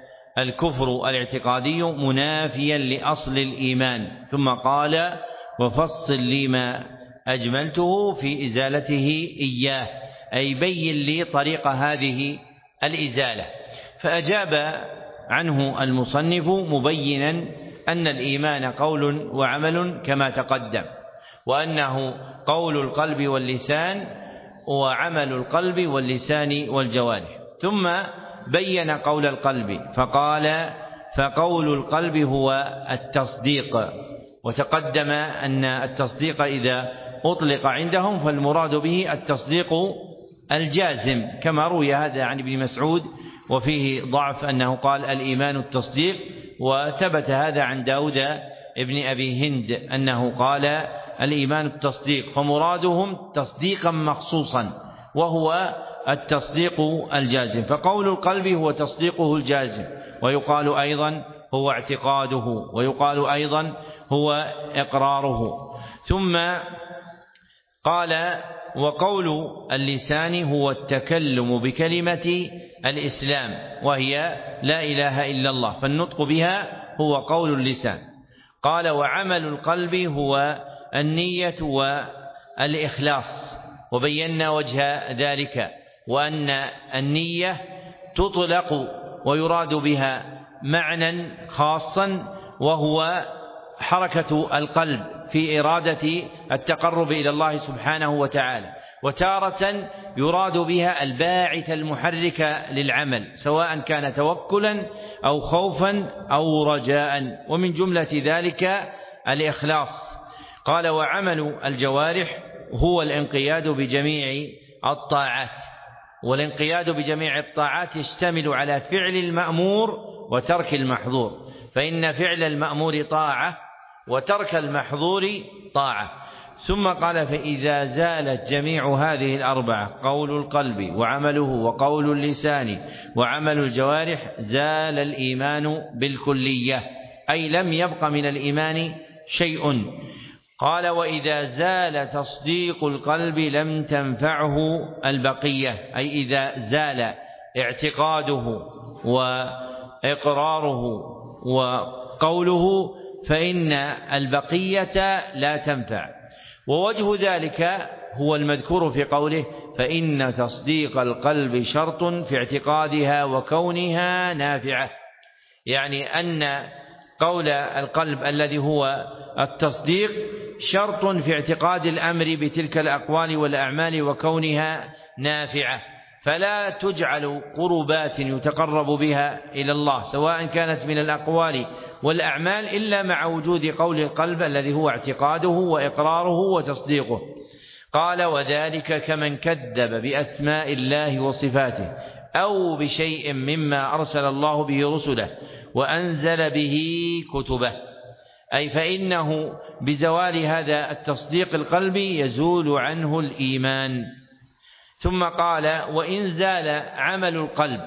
الكفر الاعتقادي منافيا لأصل الإيمان. ثم قال: وفصل لي ما أجملته في إزالته إياه، أي بين لي طريق هذه الإزالة. فأجاب عنه المصنف مبينا أن الإيمان قول وعمل كما تقدم، وأنه قول القلب واللسان وعمل القلب واللسان والجوارح. ثم بين قول القلب فقال: فقول القلب هو التصديق. وتقدم أن التصديق إذا أطلق عندهم فالمراد به التصديق الجازم، كما روي هذا عن ابن مسعود، وفيه ضعف أنه قال الإيمان التصديق، وثبت هذا عن داود ابن أبي هند أنه قال الإيمان التصديق، فمرادهم تصديقا مخصوصا وهو التصديق الجازم. فقول القلب هو تصديقه الجازم، ويقال أيضا هو اعتقاده، ويقال أيضا هو إقراره. ثم قال: وقول اللسان هو التكلم بكلمة الإسلام وهي لا إله إلا الله، فالنطق بها هو قول اللسان. قال: وعمل القلب هو النية والإخلاص، وبينا وجه ذلك، وأن النية تطلق ويراد بها معنى خاصا وهو حركة القلب في إرادة التقرب إلى الله سبحانه وتعالى، وتارة يراد بها الباعث المحرك للعمل سواء كان توكلا أو خوفا أو رجاء، ومن جملة ذلك الإخلاص. قال: وعمل الجوارح هو الانقياد بجميع الطاعات، والانقياد بجميع الطاعات يشتمل على فعل المأمور وترك المحظور، فإن فعل المأمور طاعة وترك المحظور طاعة. ثم قال: فإذا زالت جميع هذه الأربعة، قول القلب وعمله وقول اللسان وعمل الجوارح، زال الإيمان بالكلية، أي لم يبق من الإيمان شيء. قال: وإذا زال تصديق القلب لم تنفعه البقية، أي إذا زال اعتقاده وإقراره وقوله فإن البقية لا تنفع. ووجه ذلك هو المذكور في قوله: فإن تصديق القلب شرط في اعتقادها وكونها نافعة، يعني أن قول القلب الذي هو التصديق شرط في اعتقاد الأمر بتلك الأقوال والأعمال وكونها نافعة، فلا تجعل قربات يتقرب بها إلى الله سواء كانت من الأقوال والأعمال إلا مع وجود قول القلب الذي هو اعتقاده وإقراره وتصديقه. قال: وذلك كمن كذب بأسماء الله وصفاته أو بشيء مما أرسل الله به رسله وأنزل به كتبه، أي فإنه بزوال هذا التصديق القلبي يزول عنه الإيمان. ثم قال: وإن زال عمل القلب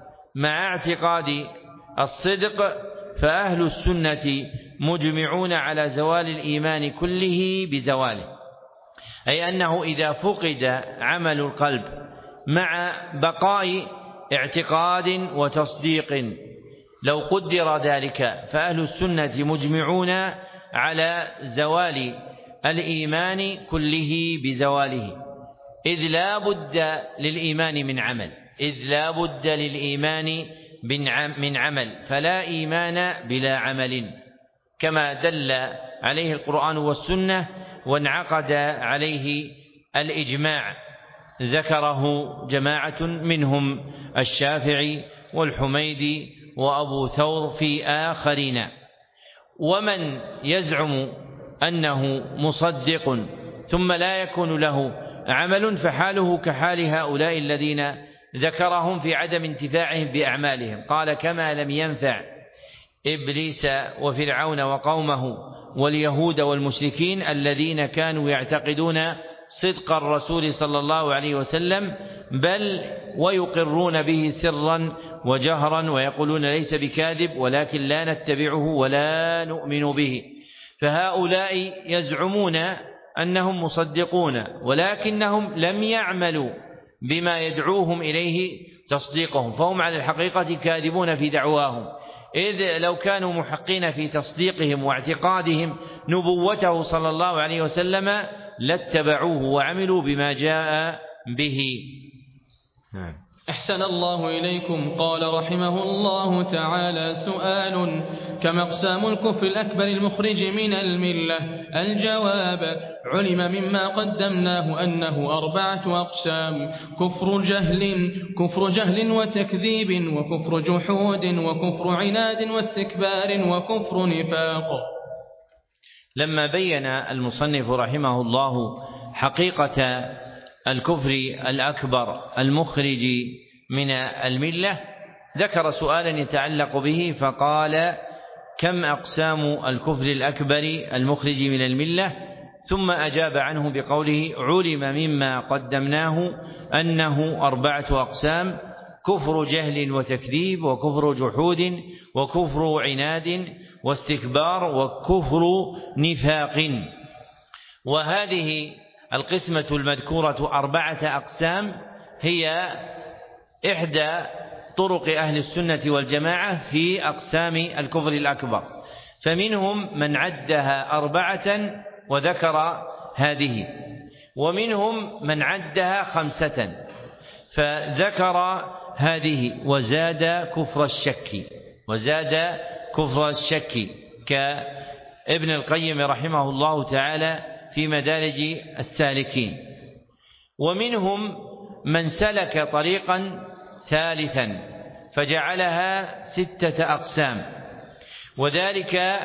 مع اعتقاد الصدق فأهل السنة مجمعون على زوال الإيمان كله بزواله، أي أنه إذا فقد عمل القلب مع بقاء اعتقاد وتصديق لو قدر ذلك فأهل السنة مجمعون على زوال الإيمان كله بزواله، إذ لا بد للإيمان من عمل إذ لا بد للإيمان من عمل فلا إيمان بلا عمل، كما دل عليه القرآن والسنة وانعقد عليه الإجماع، ذكره جماعة منهم الشافعي والحميدي وأبو ثور في آخرين. ومن يزعم أنه مصدق ثم لا يكون له عمل فحاله كحال هؤلاء الذين ذكرهم في عدم انتفاعهم بأعمالهم. قال: كما لم ينفع إبليس وفرعون وقومه واليهود والمشركين الذين كانوا يعتقدون صدق الرسول صلى الله عليه وسلم بل ويقرون به سرا وجهرا ويقولون ليس بكاذب ولكن لا نتبعه ولا نؤمن به، فهؤلاء يزعمون أنهم مصدقون ولكنهم لم يعملوا بما يدعوهم إليه تصديقهم، فهم على الحقيقة كاذبون في دعواهم، إذ لو كانوا محقين في تصديقهم واعتقادهم نبوته صلى الله عليه وسلم لاتبعوه وعملوا بما جاء به. نعم. أحسن الله إليكم. قال رحمه الله تعالى: سؤال: كما أقسام الكفر الأكبر المخرج من الملة؟ الجواب: علم مما قدمناه أنه أربعة أقسام: كفر جهل كفر جهل وتكذيب وكفر جحود وكفر عناد واستكبار وكفر نفاق. لما بين المصنف رحمه الله حقيقة الكفر الأكبر المخرج من الملة ذكر سؤالا يتعلق به فقال: كم أقسام الكفر الأكبر المخرج من الملة؟ ثم أجاب عنه بقوله: علم مما قدمناه أنه أربعة أقسام: كفر جهل وتكذيب وكفر جحود وكفر عناد واستكبار وكفر نفاق. وهذه القسمة المذكورة أربعة أقسام هي إحدى طرق أهل السنة والجماعة في أقسام الكفر الأكبر، فمنهم من عدها أربعة وذكر هذه. ومنهم من عدها خمسة فذكر هذه وزاد كفر الشك وزاد كفر الشك كابن القيم رحمه الله تعالى في مدارج السالكين. ومنهم من سلك طريقا ثالثا فجعلها ستة أقسام، وذلك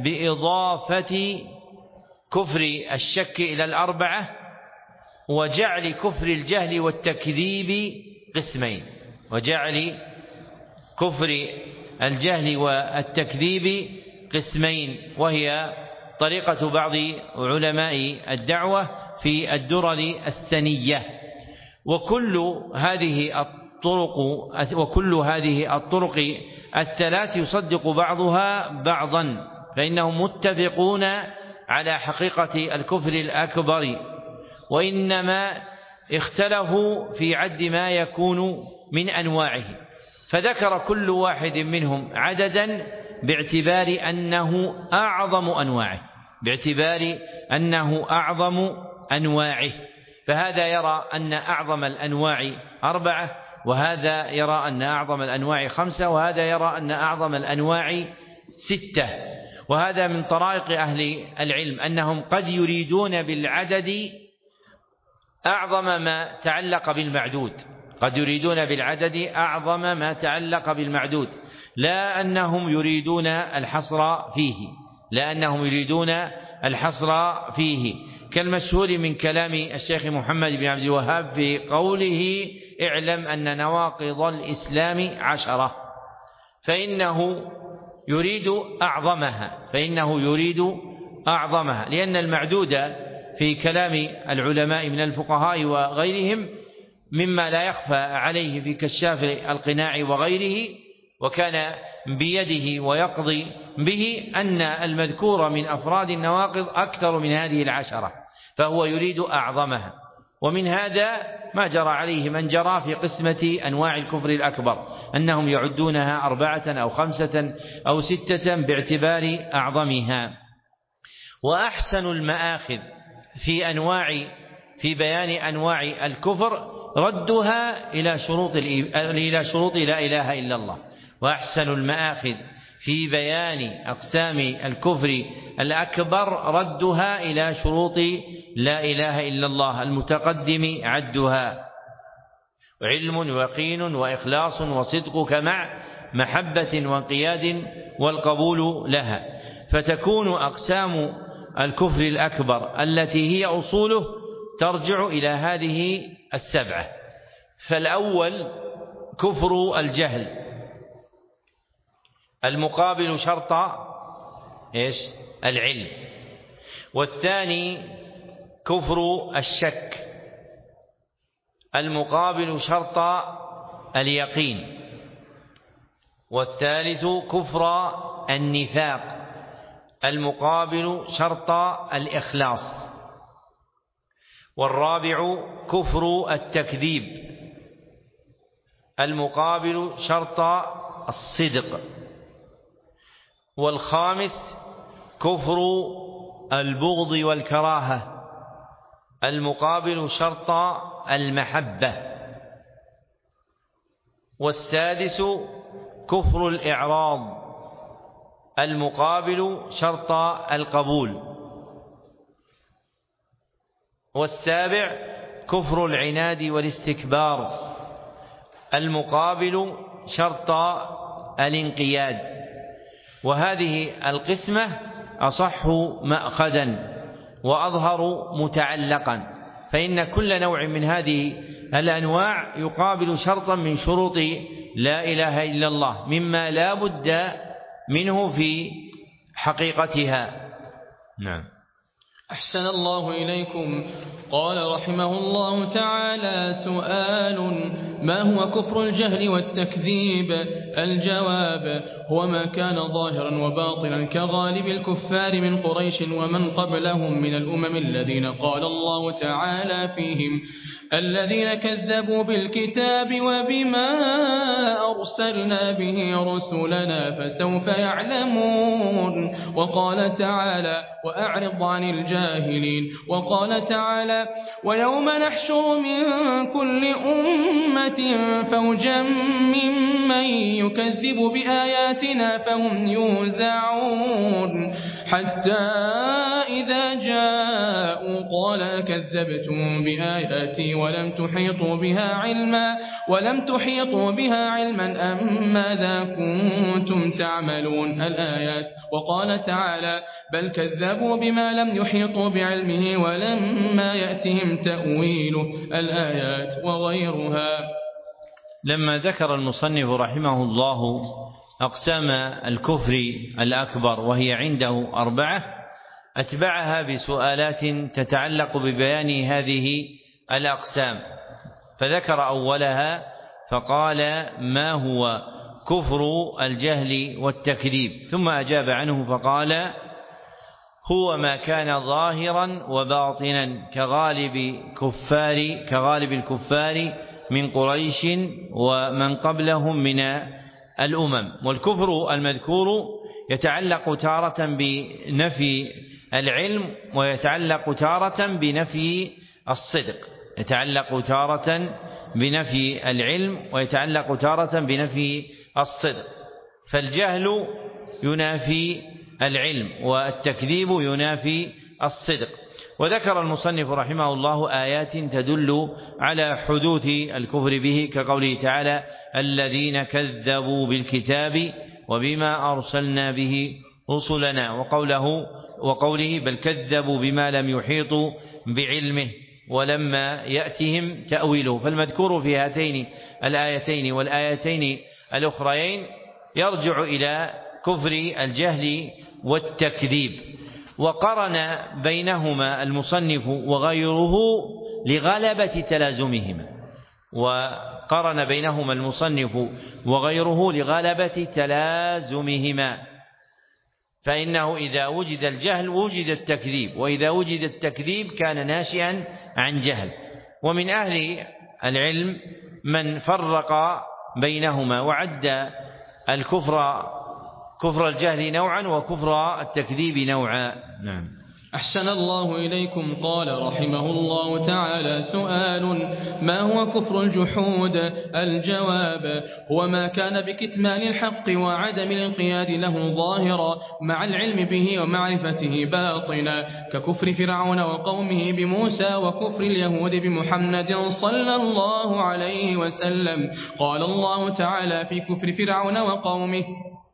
بإضافة كفر الشك إلى الأربعة وجعل كفر الجهل والتكذيب قسمين وجعل كفر الجهل والتكذيب قسمين وهي طريقة بعض علماء الدعوة في الدرر السنية. وكل هذه الطرق وكل هذه الطرق الثلاث يصدق بعضها بعضا، فإنهم متفقون على حقيقة الكفر الأكبر، وإنما اختلفوا في عد ما يكون من أنواعه، فذكر كل واحد منهم عددا باعتبار أنه أعظم أنواعه باعتبار أنه أعظم أنواعه فهذا يرى أن أعظم الأنواع أربعة، وهذا يرى أن أعظم الأنواع خمسة، وهذا يرى أن أعظم الأنواع ستة. وهذا من طرائق أهل العلم أنهم قد يريدون بالعدد أعظم ما تعلق بالمعدود قد يريدون بالعدد أعظم ما تعلق بالمعدود لا أنهم يريدون الحصر فيه لا أنهم يريدون الحصر فيه كالمشهور من كلام الشيخ محمد بن عبد الوهاب في قوله اعلم أن نواقض الإسلام عشرة، فإنه يريد أعظمها فإنه يريد أعظمها لأن المعدود في كلام العلماء من الفقهاء وغيرهم مما لا يخفى عليه في كشاف القناع وغيره، وكان بيده ويقضي به أن المذكور من أفراد النواقض أكثر من هذه العشرة، فهو يريد أعظمها. ومن هذا ما جرى عليه من جرى في قسمة أنواع الكفر الأكبر أنهم يعدونها أربعة أو خمسة أو ستة باعتبار أعظمها. وأحسن المآخذ في أنواع في بيان أنواع الكفر ردها إلى شروط إلى شروط لا إله إلا الله. وأحسن المآخذ في بيان أقسام الكفر الأكبر ردها إلى شروط لا إله إلا الله المتقدم عدها: علم ويقين وإخلاص وصدق مع محبة وانقياد والقبول لها. فتكون أقسام الكفر الأكبر التي هي أصوله ترجع إلى هذه السبعة. فالأول كفر الجهل المقابل شرط إيش؟ العلم. والثاني كفر الشك المقابل شرط اليقين. والثالث كفر النفاق المقابل شرط الإخلاص. والرابع كفر التكذيب المقابل شرط الصدق. والخامس كفر البغض والكراهة المقابل شرط المحبة. والسادس كفر الإعراض المقابل شرط القبول. والسابع كفر العناد والاستكبار المقابل شرط الانقياد. وهذه القسمة أصح مأخذا وأظهر متعلقا، فإن كل نوع من هذه الأنواع يقابل شرطا من شروط لا إله إلا الله مما لا بد منه في حقيقتها. نعم. أحسن الله إليكم. قال رحمه الله تعالى: سؤال: ما هو كفر الجهل والتكذيب؟ الجواب: هو ما كان ظاهرا وباطنا كغالب الكفار من قريش ومن قبلهم من الأمم الذين قال الله تعالى فيهم: الذين كذبوا بالكتاب وبما أرسلنا به رسلنا فسوف يعلمون. وقال تعالى وأعرض عن الجاهلين. وقال تعالى ويوم نحشر من كل أمة فوجا ممن يكذب بآياتنا فهم يوزعون حتى إذا جاءوا قال كذبتم بآياتي ولم تحيطوا بها علما ولم تحيطوا بها علما أم ماذا كنتم تعملون الآيات. وقال تعالى بل كذبوا بما لم يحيطوا بعلمه ولما يأتهم تأويله الآيات وغيرها. لما ذكر المصنف رحمه الله أقسام الكفر الأكبر وهي عنده أربعة أتبعها بسؤالات تتعلق ببيان هذه الأقسام، فذكر أولها فقال ما هو كفر الجهل والتكذيب، ثم أجاب عنه فقال هو ما كان ظاهرا وباطنا كغالب كفار كغالب الكفار من قريش ومن قبلهم من الأمم. والكفر المذكور يتعلق تارة بنفي العلم ويتعلق تارة بنفي الصدق يتعلق تارة بنفي العلم ويتعلق تارة بنفي الصدق. فالجهل ينافي العلم والتكذيب ينافي الصدق. وذكر المصنف رحمه الله آيات تدل على حدوث الكفر به كقوله تعالى الذين كذبوا بالكتاب وبما أرسلنا به رسلنا، وقوله وقوله بل كذبوا بما لم يحيطوا بعلمه ولما يأتهم تأويله. فالمذكور في هاتين الآيتين والآيتين الأخريين يرجع إلى كفر الجهل والتكذيب. وقرن بينهما المصنف وغيره لغلبة تلازمهما وقرن بينهما المصنف وغيره لغلبة تلازمهما فإنه إذا وجد الجهل وجد التكذيب، وإذا وجد التكذيب كان ناشئا عن جهل. ومن أهل العلم من فرق بينهما وعد الكفر كفر الجهل نوعا وكفر التكذيب نوعا. نعم. أحسن الله إليكم. قال رحمه الله تعالى سؤال ما هو كفر الجحود؟ الجواب هو ما كان بكتمان الحق وعدم الانقياد له ظاهرا مع العلم به ومعرفته باطنا ككفر فرعون وقومه بموسى وكفر اليهود بمحمد صلى الله عليه وسلم. قال الله تعالى في كفر فرعون وقومه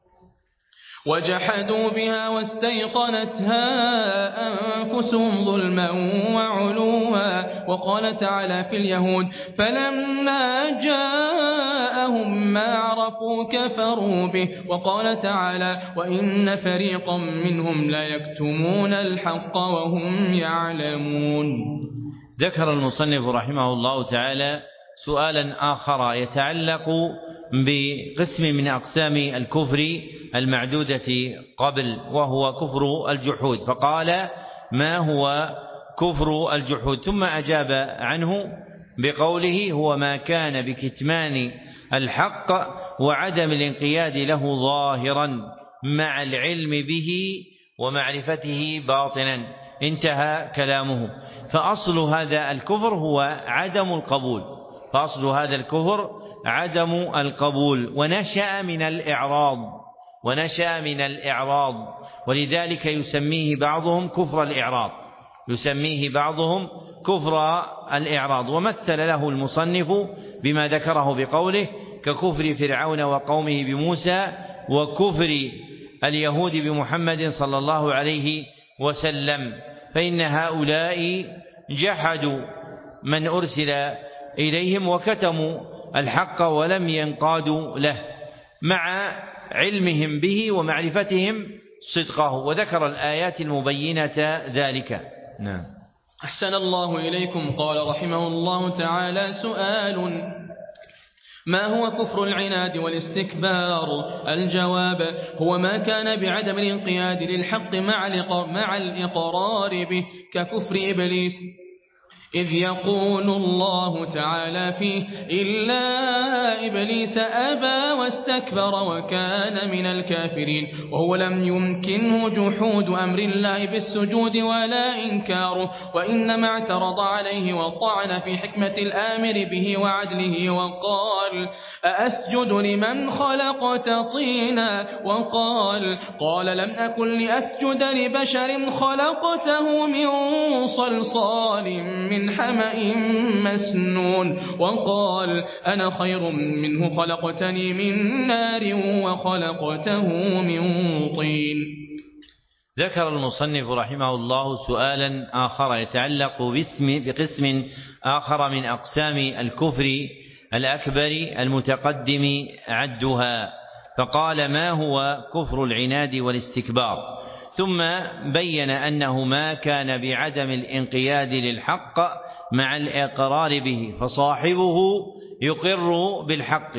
وجحدوا بها واستيقنتها أنفسهم ظلما وعلوا. وقال تعالى في اليهود فلما جاءهم ما عرفوا كفروا به. وقال تعالى وإن فريقا منهم لا يكتمون الحق وهم يعلمون. ذكر المصنف رحمه الله تعالى سؤالا آخر يتعلق بقسم من أقسام الكفر المعدودة قبل وهو كفر الجحود، فقال ما هو كفر الجحود، ثم أجاب عنه بقوله هو ما كان بكتمان الحق وعدم الانقياد له ظاهرا مع العلم به ومعرفته باطنا. انتهى كلامه. فأصل هذا الكفر هو عدم القبول فأصل هذا الكفر عدم القبول ونشأ من الإعراض ونشأ من الإعراض ولذلك يسميه بعضهم كفر الإعراض يسميه بعضهم كفر الإعراض. ومثل له المصنف بما ذكره بقوله ككفر فرعون وقومه بموسى وكفر اليهود بمحمد صلى الله عليه وسلم، فإن هؤلاء جحدوا من أرسل إليهم وكتموا الحق ولم ينقادوا له مع علمهم به ومعرفتهم صدقه، وذكر الآيات المبينة ذلك. نعم. أحسن الله إليكم. قال رحمه الله تعالى سؤال ما هو كفر العناد والاستكبار؟ الجواب هو ما كان بعدم الانقياد للحق مع الإقرار به ككفر إبليس إذ يقول الله تعالى فيه إلا إبليس أبى واستكبر وكان من الكافرين، وهو لم يمكنه جحود أمر الله بالسجود ولا إنكاره، وإنما اعترض عليه وطعن في حكمة الآمر به وعدله وقال أأسجد لمن خلقت طينا، وقال قال لم أكن لأسجد لبشر خلقته من صلصال من حمأ مسنون، وقال أنا خير منه خلقتني من نار وخلقته من طين. ذكر المصنف رحمه الله سؤالا آخر يتعلق باسم بقسم آخر من أقسام الكفر الأكبر المتقدم عدها، فقال ما هو كفر العناد والاستكبار، ثم بين أنه ما كان بعدم الانقياد للحق مع الإقرار به، فصاحبه يقر بالحق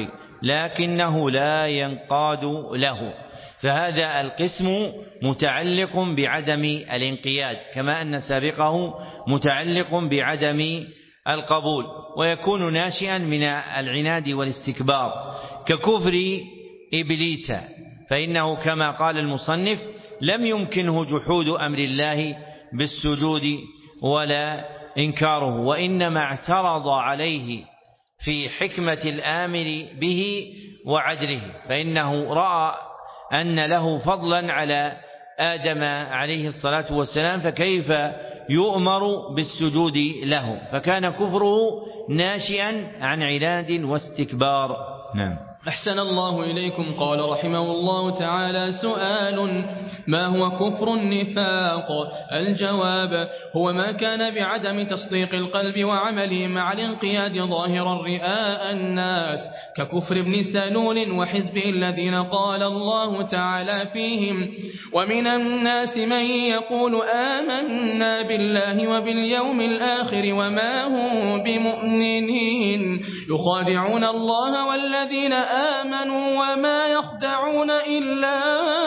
لكنه لا ينقاد له، فهذا القسم متعلق بعدم الانقياد كما أن سابقه متعلق بعدم القبول، ويكون ناشئا من العناد والاستكبار ككفر إبليس، فإنه كما قال المصنف لم يمكنه جحود أمر الله بالسجود ولا إنكاره، وإنما اعترض عليه في حكمة الآمر به وعدله، فإنه رأى أن له فضلا على آدم عليه الصلاة والسلام، فكيف يؤمر بالسجود له، فكان كفره ناشئا عن عناد واستكبار. نعم. أحسن الله إليكم. قال رحمه الله تعالى سؤال: ما هو كفر النفاق؟ الجواب: هو ما كان بعدم تصديق القلب وعمله مع الانقياد ظاهرا رئاء الناس، ككفر ابن سلول وحزبه الذين قال الله تعالى فيهم: ومن الناس من يقول آمنا بالله وباليوم الآخر وما هم بمؤمنين يخادعون الله والذين آمنوا وما يخدعون إلا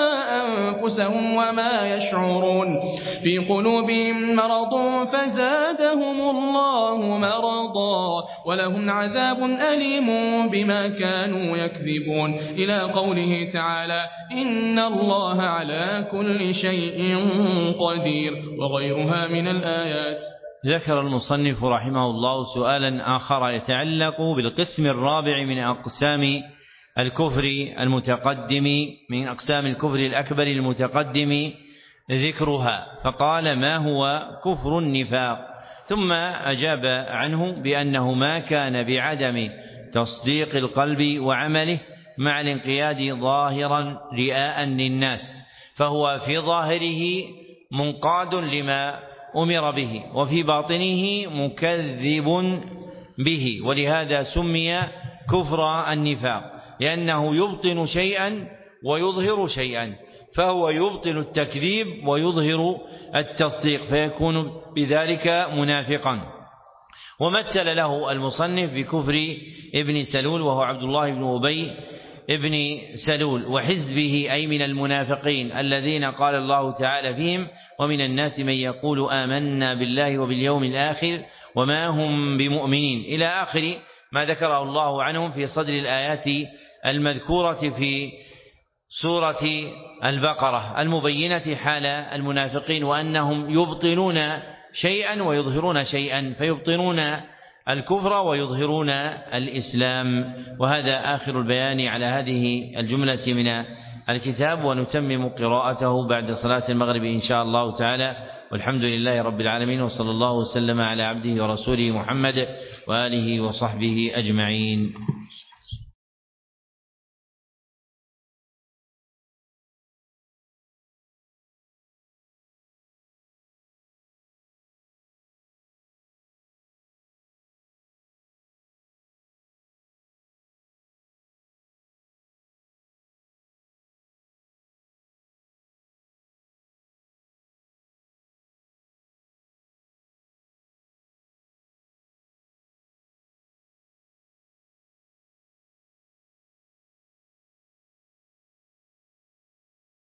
أنفسهم وما يشعرون، في قلوبهم مرض فزادهم الله مرضا ولهم عذاب أليم بما كانوا يكذبون، إلى قوله تعالى: إن الله على كل شيء قدير، وغيرها من الآيات. ذكر المصنف رحمه الله سؤالا آخر يتعلق بالقسم الرابع من أقسام الكفر المتقدم من أقسام الكفر الأكبر المتقدم ذكرها، فقال: ما هو كفر النفاق؟ ثم أجاب عنه بأنه ما كان بعدم تصديق القلب وعمله مع الانقياد ظاهرا رئاء للناس، فهو في ظاهره منقاد لما أمر به وفي باطنه مكذب به، ولهذا سمي كفر النفاق، لأنه يبطن شيئا ويظهر شيئا، فهو يبطن التكذيب ويظهر التصديق، فيكون بذلك منافقا. ومثل له المصنف بكفر ابن سلول وهو عبد الله بن أبي ابن سلول وحزبه، أي من المنافقين الذين قال الله تعالى فيهم: ومن الناس من يقول آمنا بالله وباليوم الآخر وما هم بمؤمنين، إلى آخر ما ذكره الله عنهم في صدر الآيات المذكورة في سورة البقرة المبينة حال المنافقين، وأنهم يبطنون شيئا ويظهرون شيئا، فيبطنون الكفر ويظهرون الإسلام. وهذا آخر البيان على هذه الجملة من الكتاب، ونتمم قراءته بعد صلاة المغرب إن شاء الله تعالى، والحمد لله رب العالمين، وصلى الله وسلم على عبده ورسوله محمد وآله وصحبه أجمعين.